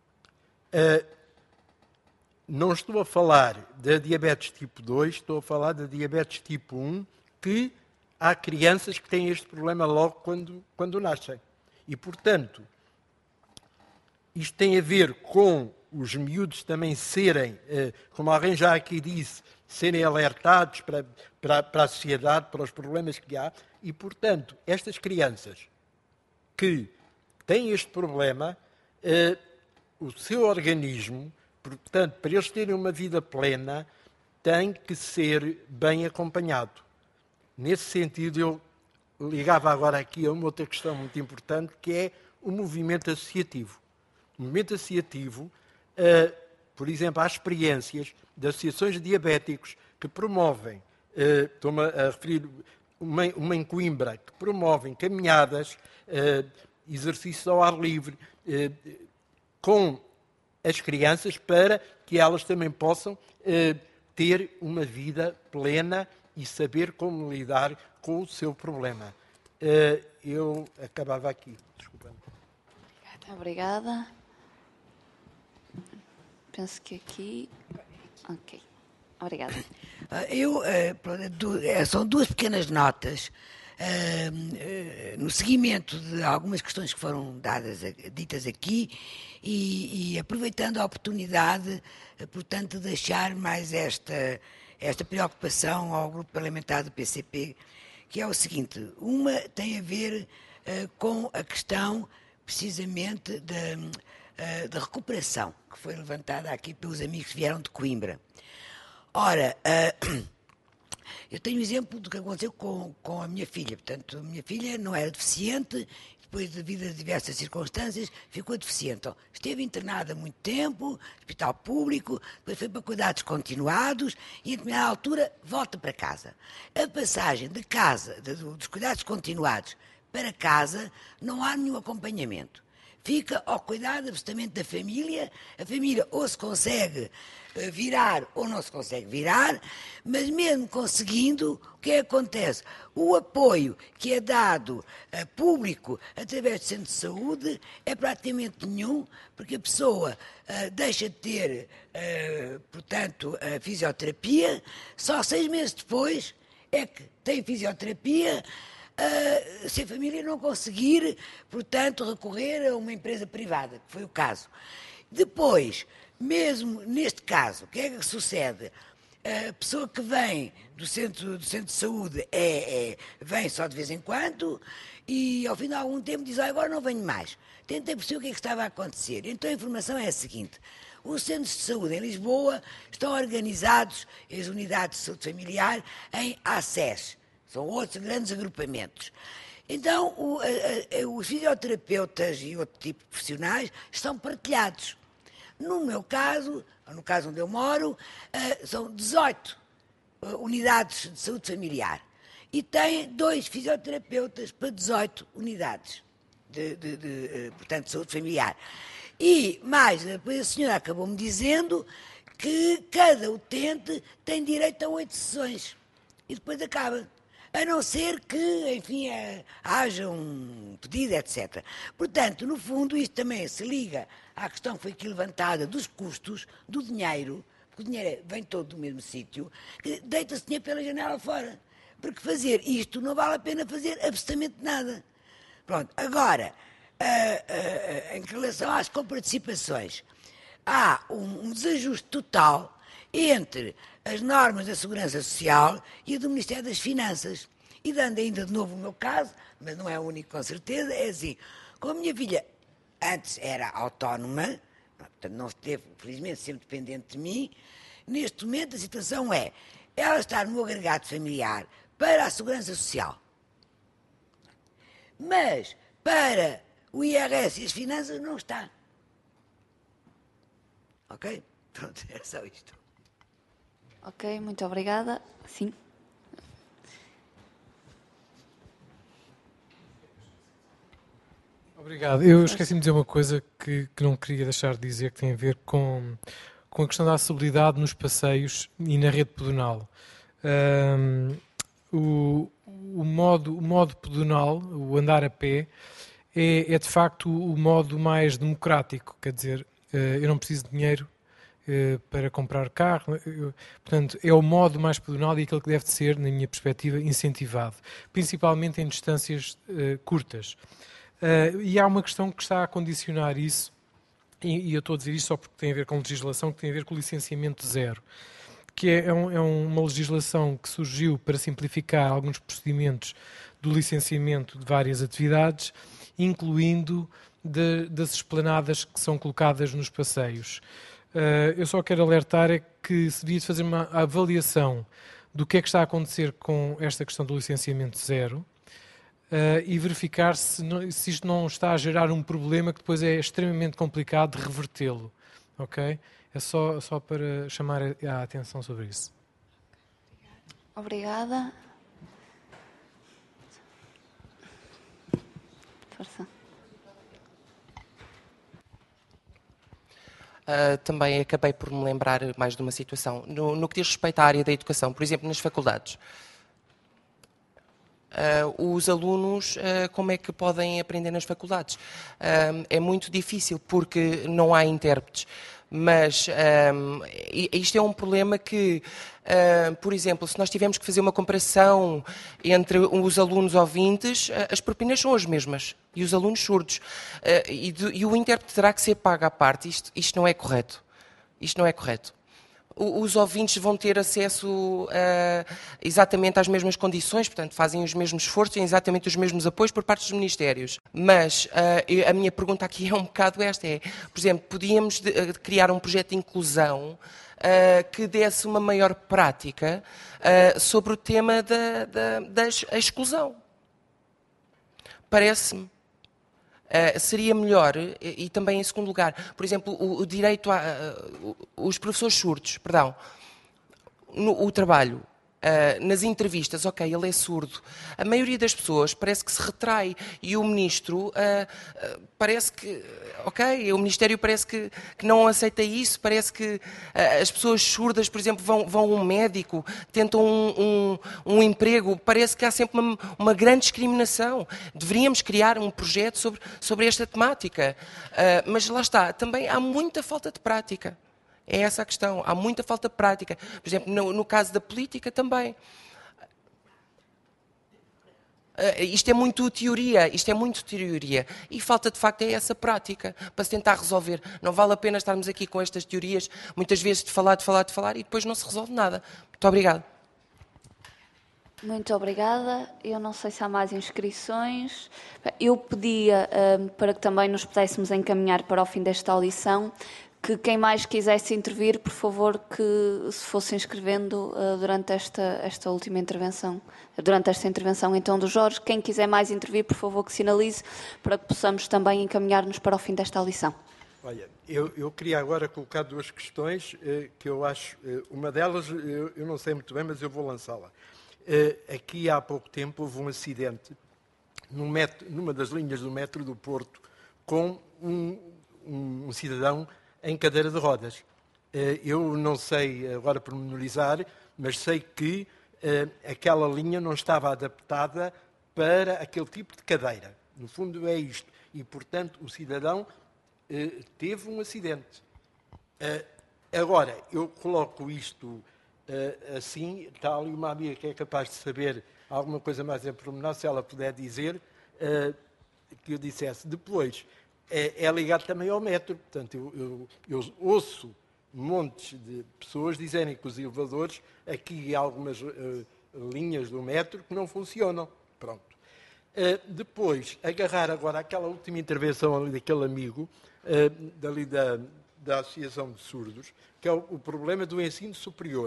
Não estou a falar da diabetes tipo 2, estou a falar da diabetes tipo 1, que há crianças que têm este problema logo quando nascem. E, portanto, isto tem a ver com os miúdos também serem, como alguém já aqui disse, serem alertados para a sociedade, para os problemas que há, e, portanto, estas crianças que têm este problema, o seu organismo, portanto, para eles terem uma vida plena, tem que ser bem acompanhado. Nesse sentido, eu ligava agora aqui a uma outra questão muito importante, que é o movimento associativo. O movimento associativo, por exemplo, há experiências de associações de diabéticos que promovem, estou-me a referir uma em Coimbra, que promovem caminhadas, exercícios ao ar livre, com as crianças, para que elas também possam ter uma vida plena e saber como lidar com o seu problema. Eu acabava aqui. Desculpa. Obrigada. Penso que aqui... Ok. Obrigada. São duas pequenas notas. No seguimento de algumas questões que foram ditas aqui e aproveitando a oportunidade, portanto, de deixar mais esta preocupação ao grupo parlamentar do PCP, que é o seguinte: uma tem a ver com a questão, precisamente, da recuperação, que foi levantada aqui pelos amigos que vieram de Coimbra. Ora, eu tenho o exemplo do que aconteceu com a minha filha. Portanto, a minha filha não era deficiente, depois, devido a diversas circunstâncias, ficou deficiente. Então, esteve internada há muito tempo, hospital público, depois foi para cuidados continuados e, em determinada altura, volta para casa. A passagem de casa, dos cuidados continuados para casa, não há nenhum acompanhamento. Fica ao cuidado absolutamente da família. A família ou se consegue virar ou não se consegue virar, mas mesmo conseguindo, o que acontece? O apoio que é dado público através do centro de saúde é praticamente nenhum, porque a pessoa deixa de ter, portanto, a fisioterapia, só 6 meses depois é que tem fisioterapia, se a família não conseguir, portanto, recorrer a uma empresa privada, que foi o caso. Depois, mesmo neste caso, o que é que sucede? A pessoa que vem do centro de saúde vem só de vez em quando e, ao fim de algum tempo, diz: agora não venho mais. Tentei perceber o que é que estava a acontecer. Então, a informação é a seguinte: os centros de saúde em Lisboa estão organizados, as unidades de saúde familiar, em ACES. São outros grandes agrupamentos. Então, os fisioterapeutas e outro tipo de profissionais estão partilhados. No meu caso, no caso onde eu moro, são 18 unidades de saúde familiar e tem 2 fisioterapeutas para 18 unidades portanto, de saúde familiar. E mais, depois a senhora acabou-me dizendo que cada utente tem direito a 8 sessões e depois acaba. A não ser que, enfim, haja um pedido, etc. Portanto, no fundo, isto também se liga à questão que foi aqui levantada dos custos, do dinheiro, porque o dinheiro vem todo do mesmo sítio, que deita-se dinheiro pela janela fora. Porque fazer isto não vale a pena fazer absolutamente nada. Pronto, agora, em relação às coparticipações, há um desajuste total entre as normas da Segurança Social e a do Ministério das Finanças. E dando ainda de novo o meu caso, mas não é o único com certeza, é assim: como a minha filha antes era autónoma, portanto não esteve, felizmente, sempre dependente de mim, neste momento a situação é ela está no agregado familiar para a Segurança Social. Mas para o IRS e as finanças não está. Ok? Pronto, é só isto. Ok, muito obrigada. Sim. Obrigado. Eu esqueci-me de dizer uma coisa que não queria deixar de dizer, que tem a ver com a questão da acessibilidade nos passeios e na rede pedonal. O modo pedonal, o andar a pé, é de facto o modo mais democrático. Quer dizer, eu não preciso de dinheiro para comprar carro, portanto é o modo mais pedonal e aquele que deve ser, na minha perspectiva, incentivado, principalmente em distâncias curtas. E há uma questão que está a condicionar isso, e eu estou a dizer isto só porque tem a ver com legislação, que tem a ver com o licenciamento zero, que é uma legislação que surgiu para simplificar alguns procedimentos do licenciamento de várias atividades, incluindo das esplanadas que são colocadas nos passeios. Eu só quero alertar é que se devia fazer uma avaliação do que é que está a acontecer com esta questão do licenciamento zero e verificar se isto não está a gerar um problema que depois é extremamente complicado de revertê-lo. Ok? É só para chamar a atenção sobre isso. Obrigada. Força. Também acabei por me lembrar mais de uma situação. No que diz respeito à área da educação, por exemplo, nas faculdades, os alunos, como é que podem aprender nas faculdades? É muito difícil porque não há intérpretes. Mas isto é um problema que, por exemplo, se nós tivermos que fazer uma comparação entre os alunos ouvintes, as propinas são as mesmas e os alunos surdos. E o intérprete terá que ser pago à parte. Isto não é correto. Isto não é correto. Os ouvintes vão ter acesso exatamente às mesmas condições, portanto, fazem os mesmos esforços, têm exatamente os mesmos apoios por parte dos ministérios. Mas a minha pergunta aqui é um bocado esta, por exemplo, podíamos criar um projeto de inclusão que desse uma maior prática sobre o tema da exclusão. Parece-me. Seria melhor, e também em segundo lugar, por exemplo, o direito os professores surdos, o trabalho, nas entrevistas, ok, ele é surdo. A maioria das pessoas parece que se retrai e o ministro parece que, ok, o Ministério parece que não aceita isso, parece que as pessoas surdas, por exemplo, vão a um médico, tentam um emprego, parece que há sempre uma grande discriminação. Deveríamos criar um projeto sobre esta temática. Mas lá está, também há muita falta de prática. É essa a questão. Há muita falta de prática. Por exemplo, no caso da política também. Isto é muito teoria. E falta, de facto, é essa prática para se tentar resolver. Não vale a pena estarmos aqui com estas teorias, muitas vezes de falar e depois não se resolve nada. Muito obrigada. Muito obrigada. Eu não sei se há mais inscrições. Eu pedia, para que também nos pudéssemos encaminhar para o fim desta audição, que quem mais quisesse intervir, por favor, que se fosse inscrevendo durante esta última intervenção, durante esta intervenção então do Jorge. Quem quiser mais intervir, por favor, que sinalize, para que possamos também encaminhar-nos para o fim desta audição. Olha, eu queria agora colocar duas questões que eu acho, uma delas eu não sei muito bem, mas eu vou lançá-la. Aqui há pouco tempo houve um acidente numa das linhas do metro do Porto com um cidadão em cadeira de rodas. Eu não sei agora pormenorizar, mas sei que aquela linha não estava adaptada para aquele tipo de cadeira. No fundo é isto. E, portanto, o cidadão teve um acidente. Agora, eu coloco isto assim, está ali uma amiga que é capaz de saber alguma coisa mais em pormenor, se ela puder dizer, que eu dissesse depois. É ligado também ao metro. Portanto, eu ouço montes de pessoas dizerem que os elevadores, aqui há algumas linhas do metro que não funcionam. Pronto. Depois, agarrar agora aquela última intervenção ali daquele amigo, dali da Associação de Surdos, que é o problema do ensino superior.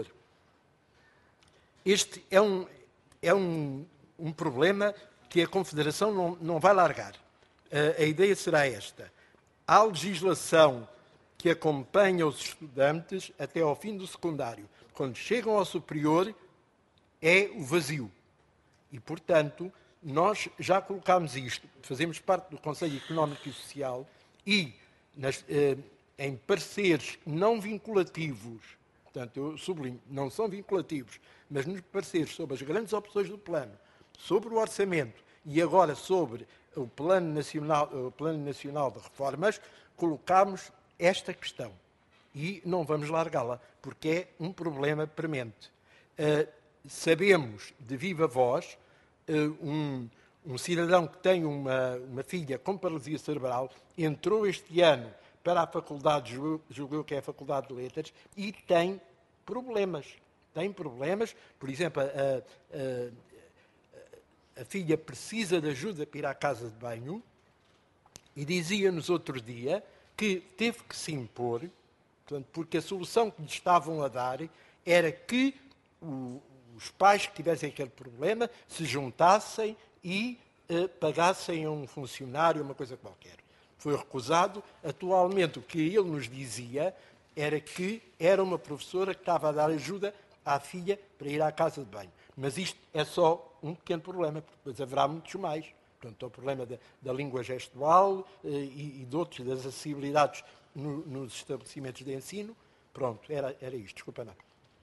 Este é um problema que a Confederação não vai largar. A ideia será esta. Há legislação que acompanha os estudantes até ao fim do secundário. Quando chegam ao superior, é o vazio. E, portanto, nós já colocámos isto. Fazemos parte do Conselho Económico e Social e em pareceres não vinculativos, portanto, eu sublinho, não são vinculativos, mas nos pareceres sobre as grandes opções do plano, sobre o orçamento e agora sobre o Plano Nacional de Reformas, colocámos esta questão. E não vamos largá-la, porque é um problema premente. Sabemos de viva voz, um cidadão que tem uma filha com paralisia cerebral entrou este ano para a faculdade, julgo que é a Faculdade de Letras, e tem problemas. Tem problemas, por exemplo, a filha precisa de ajuda para ir à casa de banho e dizia-nos outro dia que teve que se impor, portanto, porque a solução que lhe estavam a dar era que os pais que tivessem aquele problema se juntassem e pagassem a um funcionário uma coisa qualquer. Foi recusado. Atualmente, o que ele nos dizia era que era uma professora que estava a dar ajuda à filha para ir à casa de banho. Mas isto é só um pequeno problema, porque depois haverá muitos mais. Portanto, o problema da língua gestual e de outros, das acessibilidades nos estabelecimentos de ensino. Pronto, era isto. Desculpa, não.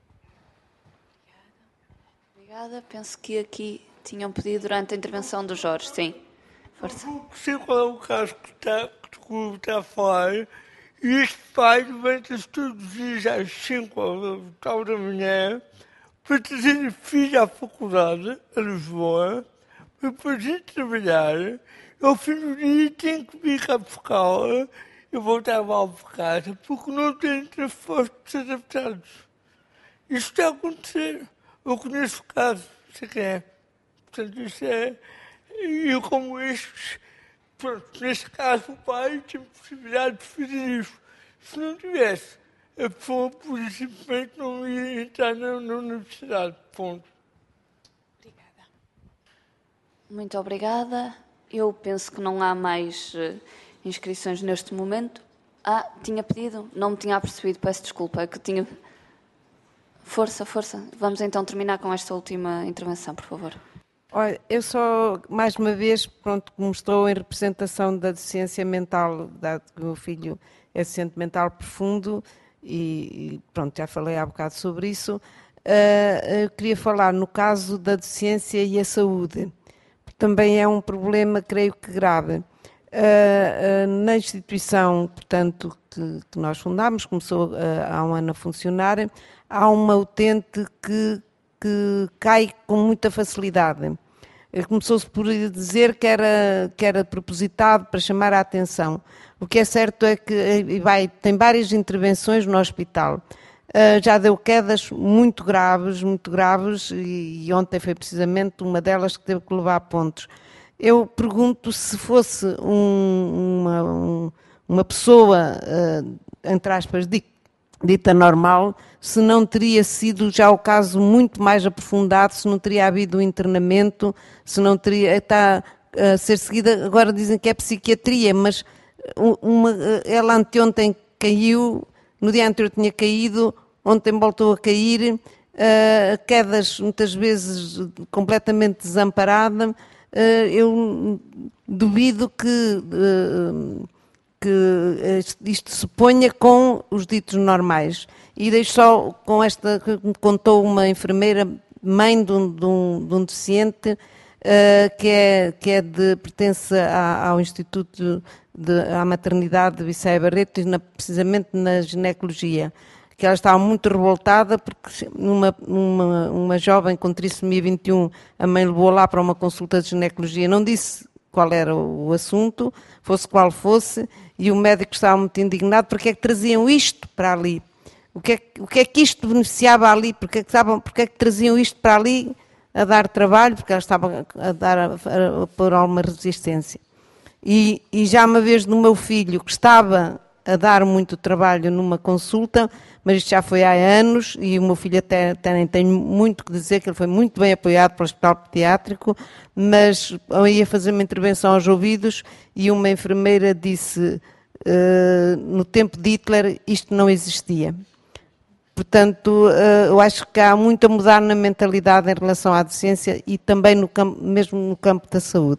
Obrigada. Penso que aqui tinham pedido durante a intervenção do Jorge. Sim. Força. Não sei qual é o caso que o está a falar. E este pai levanta-se todos os dias às 5 da manhã para trazer a filha à faculdade, a Lisboa, para depois ir trabalhar. Ao fim do dia tem que vir cá buscá-la e voltar mal para casa porque não tem transportes adaptados. Isto está a acontecer. Eu conheço o caso, sei quem é. Portanto, isto é... E eu, como estes, pronto, neste caso, o pai tinha possibilidade de fazer isso. Se não tivesse, a pessoa, por simplesmente, não ia entrar na universidade. Ponto. Obrigada. Muito obrigada. Eu penso que não há mais inscrições neste momento. Tinha pedido? Não me tinha apercebido, peço desculpa. É que tinha... Força. Vamos então terminar com esta última intervenção, por favor. Olha, eu só, mais uma vez, pronto, como estou em representação da deficiência mental, dado que o meu filho é deficiente mental profundo, e pronto, já falei há bocado sobre isso, eu queria falar no caso da deficiência e a saúde, porque também é um problema, creio que grave. Na instituição, portanto, que nós fundámos, começou há um ano a funcionar, há uma utente que cai com muita facilidade. Começou-se por dizer que era propositado para chamar a atenção. O que é certo é que tem várias intervenções no hospital. Já deu quedas muito graves, e ontem foi precisamente uma delas que teve que levar pontos. Eu pergunto se fosse uma pessoa, entre aspas, dita normal, se não teria sido já o caso muito mais aprofundado, se não teria havido um internamento, se não teria... Está a ser seguida, agora dizem que é psiquiatria, mas ela anteontem caiu, no dia anterior tinha caído, ontem voltou a cair, quedas muitas vezes completamente desamparada. Eu duvido que isto se ponha com os ditos normais. E deixo só com esta, que me contou uma enfermeira, mãe de um deficiente, que pertence ao Instituto, à maternidade de Vissaia Barreto, precisamente na ginecologia, que ela estava muito revoltada porque uma jovem com trissomia 21, a mãe levou lá para uma consulta de ginecologia, não disse qual era o assunto, fosse qual fosse, e o médico estava muito indignado porque é que traziam isto para ali. O que é que isto beneficiava ali? Porque é que traziam isto para ali a dar trabalho? Porque ela estava a pôr alguma resistência. E já uma vez no meu filho, que estava a dar muito trabalho numa consulta, mas isto já foi há anos, e o meu filho até tem muito que dizer, que ele foi muito bem apoiado pelo Hospital Pediátrico, mas eu ia fazer uma intervenção aos ouvidos e uma enfermeira disse, no tempo de Hitler isto não existia. Portanto, eu acho que há muito a mudar na mentalidade em relação à deficiência e também mesmo no campo da saúde.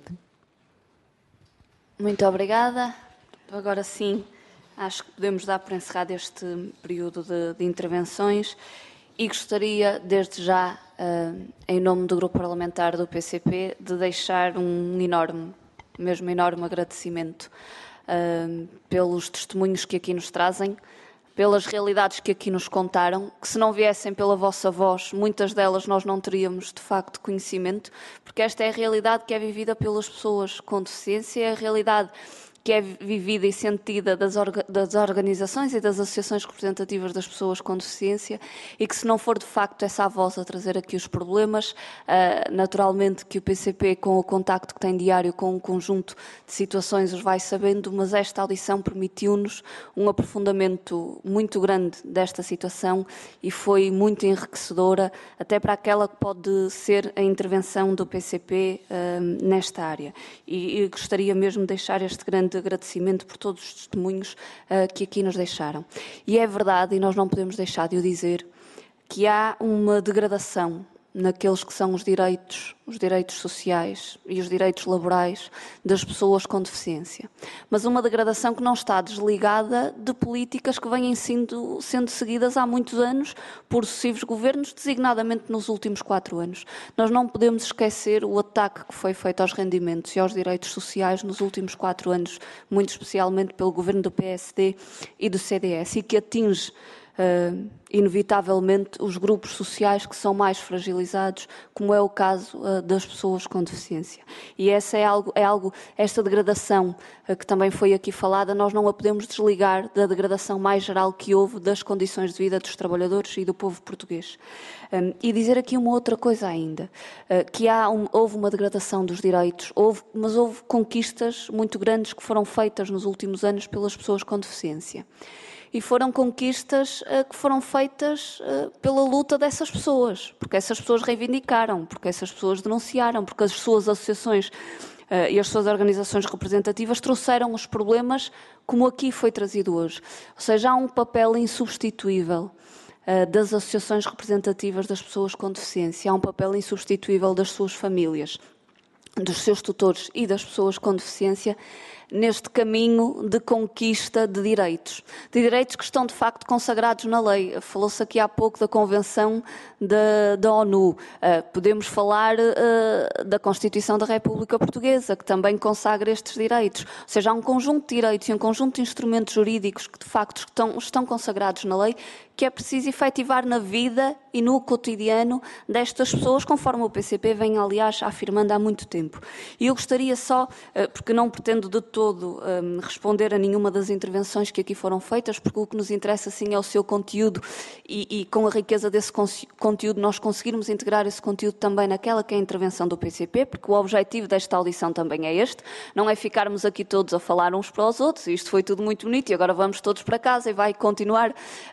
Muito obrigada. Agora sim, acho que podemos dar por encerrado este período de intervenções e gostaria, desde já, em nome do Grupo Parlamentar do PCP, de deixar um enorme agradecimento pelos testemunhos que aqui nos trazem, pelas realidades que aqui nos contaram, que se não viessem pela vossa voz, muitas delas nós não teríamos, de facto, conhecimento, porque esta é a realidade que é vivida pelas pessoas com deficiência, é a realidade que é vivida e sentida das organizações e das associações representativas das pessoas com deficiência, e que, se não for de facto essa a voz a trazer aqui os problemas, naturalmente que o PCP, com o contacto que tem diário com um conjunto de situações, os vai sabendo, mas esta audição permitiu-nos um aprofundamento muito grande desta situação e foi muito enriquecedora, até para aquela que pode ser a intervenção do PCP nesta área. E gostaria mesmo de deixar este grande agradecimento por todos os testemunhos que aqui nos deixaram. E é verdade, e nós não podemos deixar de o dizer, que há uma degradação naqueles que são os direitos sociais e os direitos laborais das pessoas com deficiência. Mas uma degradação que não está desligada de políticas que vêm sendo seguidas há muitos anos por sucessivos governos, designadamente nos últimos 4 anos. Nós não podemos esquecer o ataque que foi feito aos rendimentos e aos direitos sociais nos últimos 4 anos, muito especialmente pelo governo do PSD e do CDS, e que atinge inevitavelmente os grupos sociais que são mais fragilizados, como é o caso das pessoas com deficiência. E essa esta degradação que também foi aqui falada, nós não a podemos desligar da degradação mais geral que houve das condições de vida dos trabalhadores e do povo português. E dizer aqui uma outra coisa ainda, que houve uma degradação dos direitos, mas houve conquistas muito grandes que foram feitas nos últimos anos pelas pessoas com deficiência. E foram conquistas que foram feitas pela luta dessas pessoas, porque essas pessoas reivindicaram, porque essas pessoas denunciaram, porque as suas associações e as suas organizações representativas trouxeram os problemas como aqui foi trazido hoje. Ou seja, há um papel insubstituível das associações representativas das pessoas com deficiência, há um papel insubstituível das suas famílias, dos seus tutores e das pessoas com deficiência neste caminho de conquista de direitos que estão de facto consagrados na lei. Falou-se aqui há pouco da Convenção da ONU, podemos falar da Constituição da República Portuguesa, que também consagra estes direitos. Ou seja, há um conjunto de direitos e um conjunto de instrumentos jurídicos que de facto estão consagrados na lei, que é preciso efetivar na vida e no cotidiano destas pessoas, conforme o PCP vem, aliás, afirmando há muito tempo. E eu gostaria só, porque não pretendo de todo responder a nenhuma das intervenções que aqui foram feitas, porque o que nos interessa sim é o seu conteúdo e com a riqueza desse conteúdo nós conseguirmos integrar esse conteúdo também naquela que é a intervenção do PCP, porque o objetivo desta audição também é este, não é ficarmos aqui todos a falar uns para os outros, isto foi tudo muito bonito e agora vamos todos para casa e vai continuar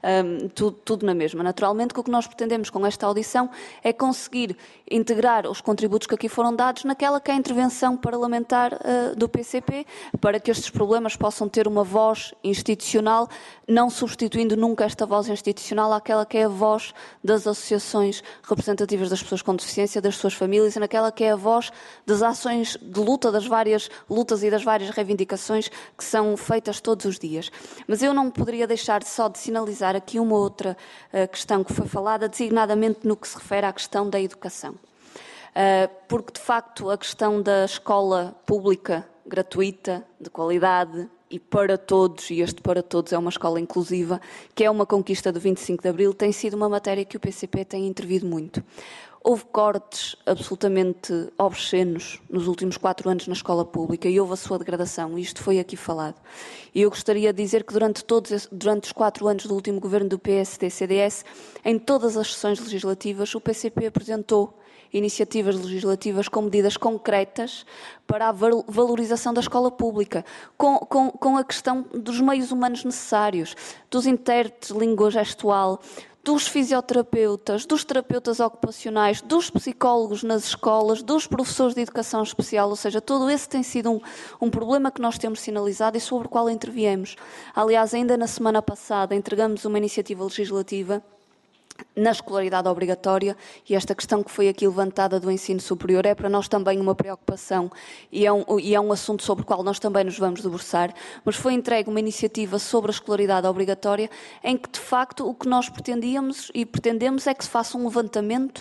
tudo na mesma. Naturalmente que o que nós pretendemos com esta audição é conseguir integrar os contributos que aqui foram dados naquela que é a intervenção parlamentar do PCP, para que estes problemas possam ter uma voz institucional, não substituindo nunca esta voz institucional àquela que é a voz das associações representativas das pessoas com deficiência, das suas famílias, e naquela que é a voz das ações de luta, das várias lutas e das várias reivindicações que são feitas todos os dias. Mas eu não poderia deixar só de sinalizar aqui uma outra questão que foi falada, designadamente no que se refere à questão da educação. Porque, de facto, a questão da escola pública, gratuita, de qualidade e para todos, e este para todos é uma escola inclusiva, que é uma conquista do 25 de Abril, tem sido uma matéria que o PCP tem intervido muito. Houve cortes absolutamente obscenos nos últimos 4 anos na escola pública e houve a sua degradação, e isto foi aqui falado. E eu gostaria de dizer que durante os 4 anos do último governo do PSD-CDS, em todas as sessões legislativas, o PCP apresentou iniciativas legislativas com medidas concretas para a valorização da escola pública, com a questão dos meios humanos necessários, dos intérpretes de língua gestual, dos fisioterapeutas, dos terapeutas ocupacionais, dos psicólogos nas escolas, dos professores de educação especial, ou seja, todo esse tem sido um problema que nós temos sinalizado e sobre o qual interviemos. Aliás, ainda na semana passada entregamos uma iniciativa legislativa na escolaridade obrigatória, e esta questão que foi aqui levantada do ensino superior é para nós também uma preocupação e é um assunto sobre o qual nós também nos vamos debruçar, mas foi entregue uma iniciativa sobre a escolaridade obrigatória em que, de facto, o que nós pretendíamos e pretendemos é que se faça um levantamento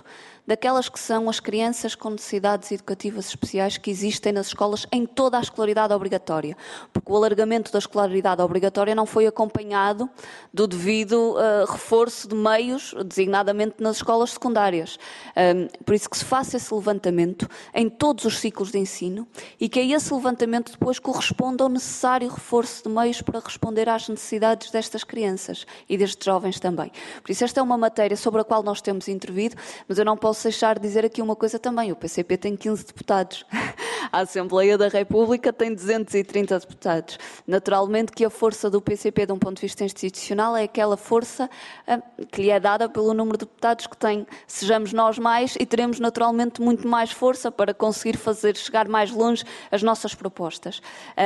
daquelas que são as crianças com necessidades educativas especiais que existem nas escolas em toda a escolaridade obrigatória, porque o alargamento da escolaridade obrigatória não foi acompanhado do devido reforço de meios, designadamente nas escolas secundárias. Por isso que se faça esse levantamento em todos os ciclos de ensino e que a esse levantamento depois corresponda ao necessário reforço de meios para responder às necessidades destas crianças e destes jovens também. Por isso esta é uma matéria sobre a qual nós temos intervido, mas eu não posso deixar de dizer aqui uma coisa também. O PCP tem 15 deputados. A Assembleia da República tem 230 deputados. Naturalmente que a força do PCP, de um ponto de vista institucional, é aquela força que lhe é dada pelo número de deputados que tem. Sejamos nós mais e teremos naturalmente muito mais força para conseguir fazer chegar mais longe as nossas propostas.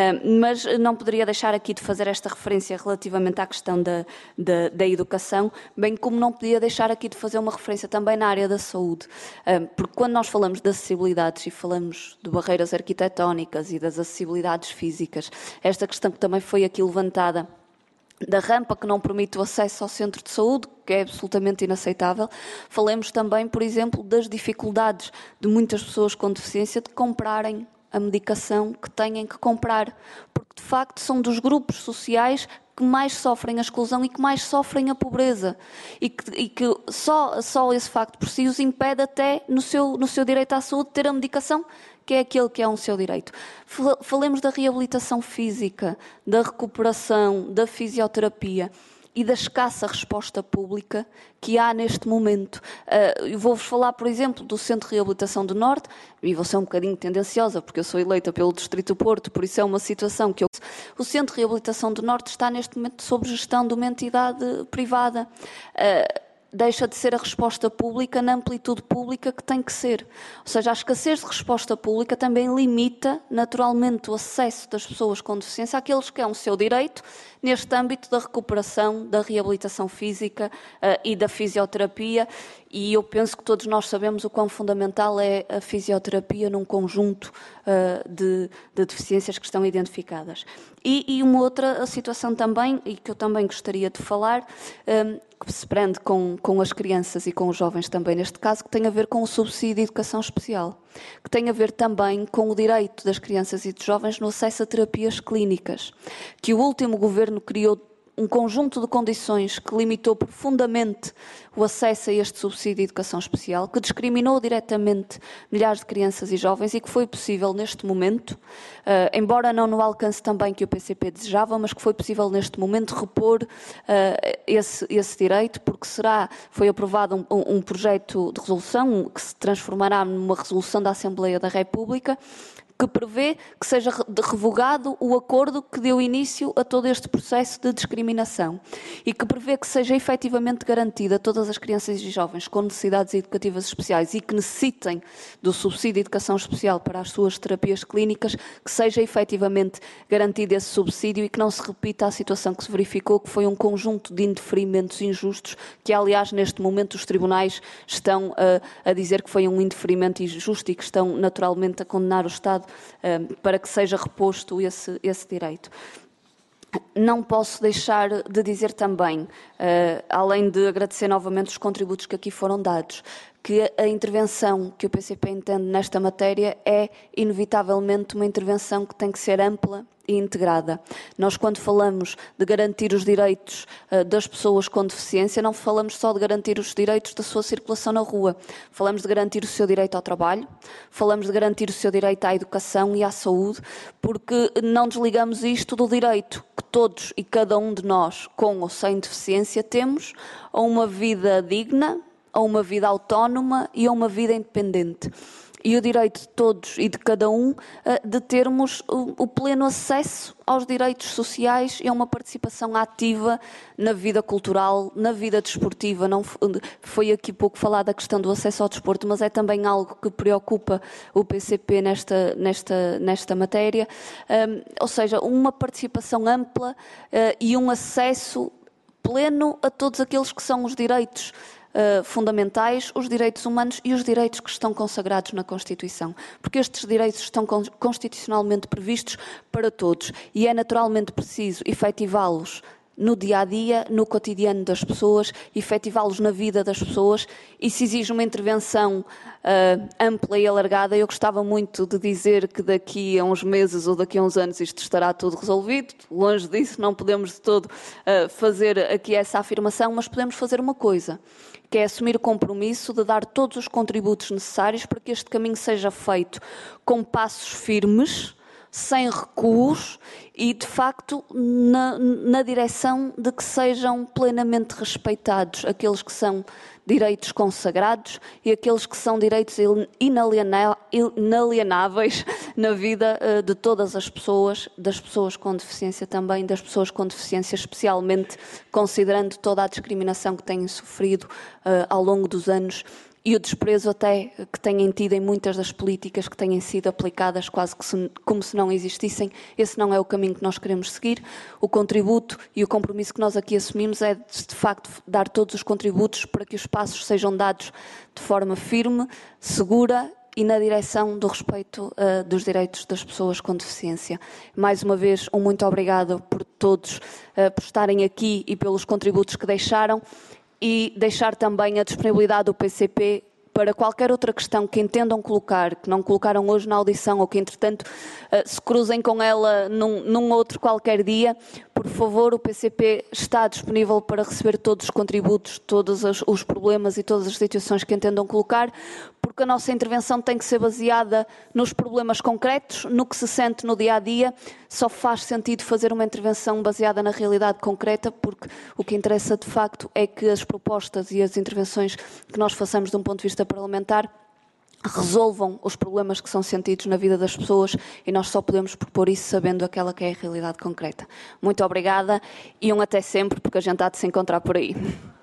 Mas não poderia deixar aqui de fazer esta referência relativamente à questão da educação, bem como não podia deixar aqui de fazer uma referência também na área da saúde. Porque quando nós falamos de acessibilidades e falamos de barreiras arquitetónicas e das acessibilidades físicas, esta questão que também foi aqui levantada, da rampa que não permite o acesso ao centro de saúde, que é absolutamente inaceitável. Falemos também, por exemplo, das dificuldades de muitas pessoas com deficiência de comprarem a medicação que têm que comprar, porque de facto são dos grupos sociais que mais sofrem a exclusão e que mais sofrem a pobreza e que só esse facto por si os impede até no seu direito à saúde ter a medicação, que é aquele que é um seu direito. Falemos da reabilitação física, da recuperação, da fisioterapia e da escassa resposta pública que há neste momento. Eu vou-vos falar, por exemplo, do Centro de Reabilitação do Norte, e vou ser um bocadinho tendenciosa, porque eu sou eleita pelo Distrito do Porto, por isso é uma situação que o Centro de Reabilitação do Norte está neste momento sob gestão de uma entidade privada. Deixa de ser a resposta pública na amplitude pública que tem que ser. Ou seja, a escassez de resposta pública também limita naturalmente o acesso das pessoas com deficiência àqueles que é um seu direito neste âmbito da recuperação, da reabilitação física e da fisioterapia. E eu penso que todos nós sabemos o quão fundamental é a fisioterapia num conjunto de deficiências que estão identificadas. E uma outra situação também, e que eu também gostaria de falar, que se prende com as crianças e com os jovens também neste caso, que tem a ver com o subsídio de educação especial, que tem a ver também com o direito das crianças e dos jovens no acesso a terapias clínicas, que o último governo criou um conjunto de condições que limitou profundamente o acesso a este subsídio de educação especial, que discriminou diretamente milhares de crianças e jovens e que foi possível neste momento, embora não no alcance também que o PCP desejava, mas que foi possível neste momento repor esse direito, porque foi aprovado um projeto de resolução que se transformará numa resolução da Assembleia da República, que prevê que seja revogado o acordo que deu início a todo este processo de discriminação e que prevê que seja efetivamente garantida a todas as crianças e jovens com necessidades educativas especiais e que necessitem do subsídio de educação especial para as suas terapias clínicas, que seja efetivamente garantido esse subsídio e que não se repita a situação que se verificou, que foi um conjunto de indeferimentos injustos, que aliás neste momento os tribunais estão a dizer que foi um indeferimento injusto e que estão naturalmente a condenar o Estado para que seja reposto esse direito. Não posso deixar de dizer também, além de agradecer novamente os contributos que aqui foram dados, que a intervenção que o PCP entende nesta matéria é, inevitavelmente, uma intervenção que tem que ser ampla e integrada. Nós, quando falamos de garantir os direitos das pessoas com deficiência, não falamos só de garantir os direitos da sua circulação na rua. Falamos de garantir o seu direito ao trabalho, falamos de garantir o seu direito à educação e à saúde, porque não desligamos isto do direito que todos e cada um de nós, com ou sem deficiência, temos a uma vida digna, a uma vida autónoma e a uma vida independente. E o direito de todos e de cada um de termos o pleno acesso aos direitos sociais e a uma participação ativa na vida cultural, na vida desportiva. Não foi aqui pouco falado a questão do acesso ao desporto, mas é também algo que preocupa o PCP nesta matéria. Ou seja, uma participação ampla e um acesso pleno a todos aqueles que são os direitos fundamentais, os direitos humanos e os direitos que estão consagrados na Constituição, porque estes direitos estão constitucionalmente previstos para todos e é naturalmente preciso efetivá-los no dia-a-dia, no cotidiano das pessoas, efetivá-los na vida das pessoas. Isso exige uma intervenção ampla e alargada. Eu gostava muito de dizer que daqui a uns meses ou daqui a uns anos isto estará tudo resolvido. Longe disso, não podemos de todo fazer aqui essa afirmação, mas podemos fazer uma coisa, que é assumir o compromisso de dar todos os contributos necessários para que este caminho seja feito com passos firmes, sem recuos e, de facto, na direção de que sejam plenamente respeitados aqueles que são direitos consagrados e aqueles que são direitos inalienáveis na vida de todas as pessoas, das pessoas com deficiência também, das pessoas com deficiência especialmente, considerando toda a discriminação que têm sofrido ao longo dos anos e o desprezo até que têm tido em muitas das políticas que têm sido aplicadas quase que como se não existissem. Esse não é o caminho que nós queremos seguir. O contributo e o compromisso que nós aqui assumimos é, de facto, dar todos os contributos para que os passos sejam dados de forma firme, segura e na direção do respeito dos direitos das pessoas com deficiência. Mais uma vez, um muito obrigado por todos, por estarem aqui e pelos contributos que deixaram. E deixar também a disponibilidade do PCP para qualquer outra questão que entendam colocar, que não colocaram hoje na audição ou que, entretanto, se cruzem com ela num outro qualquer dia. Por favor, o PCP está disponível para receber todos os contributos, todos os problemas e todas as situações que entendam colocar, porque a nossa intervenção tem que ser baseada nos problemas concretos, no que se sente no dia-a-dia. Só faz sentido fazer uma intervenção baseada na realidade concreta, porque o que interessa, de facto, é que as propostas e as intervenções que nós façamos de um ponto de vista parlamentar resolvam os problemas que são sentidos na vida das pessoas e nós só podemos propor isso sabendo aquela que é a realidade concreta. Muito obrigada e um até sempre, porque a gente há de se encontrar por aí.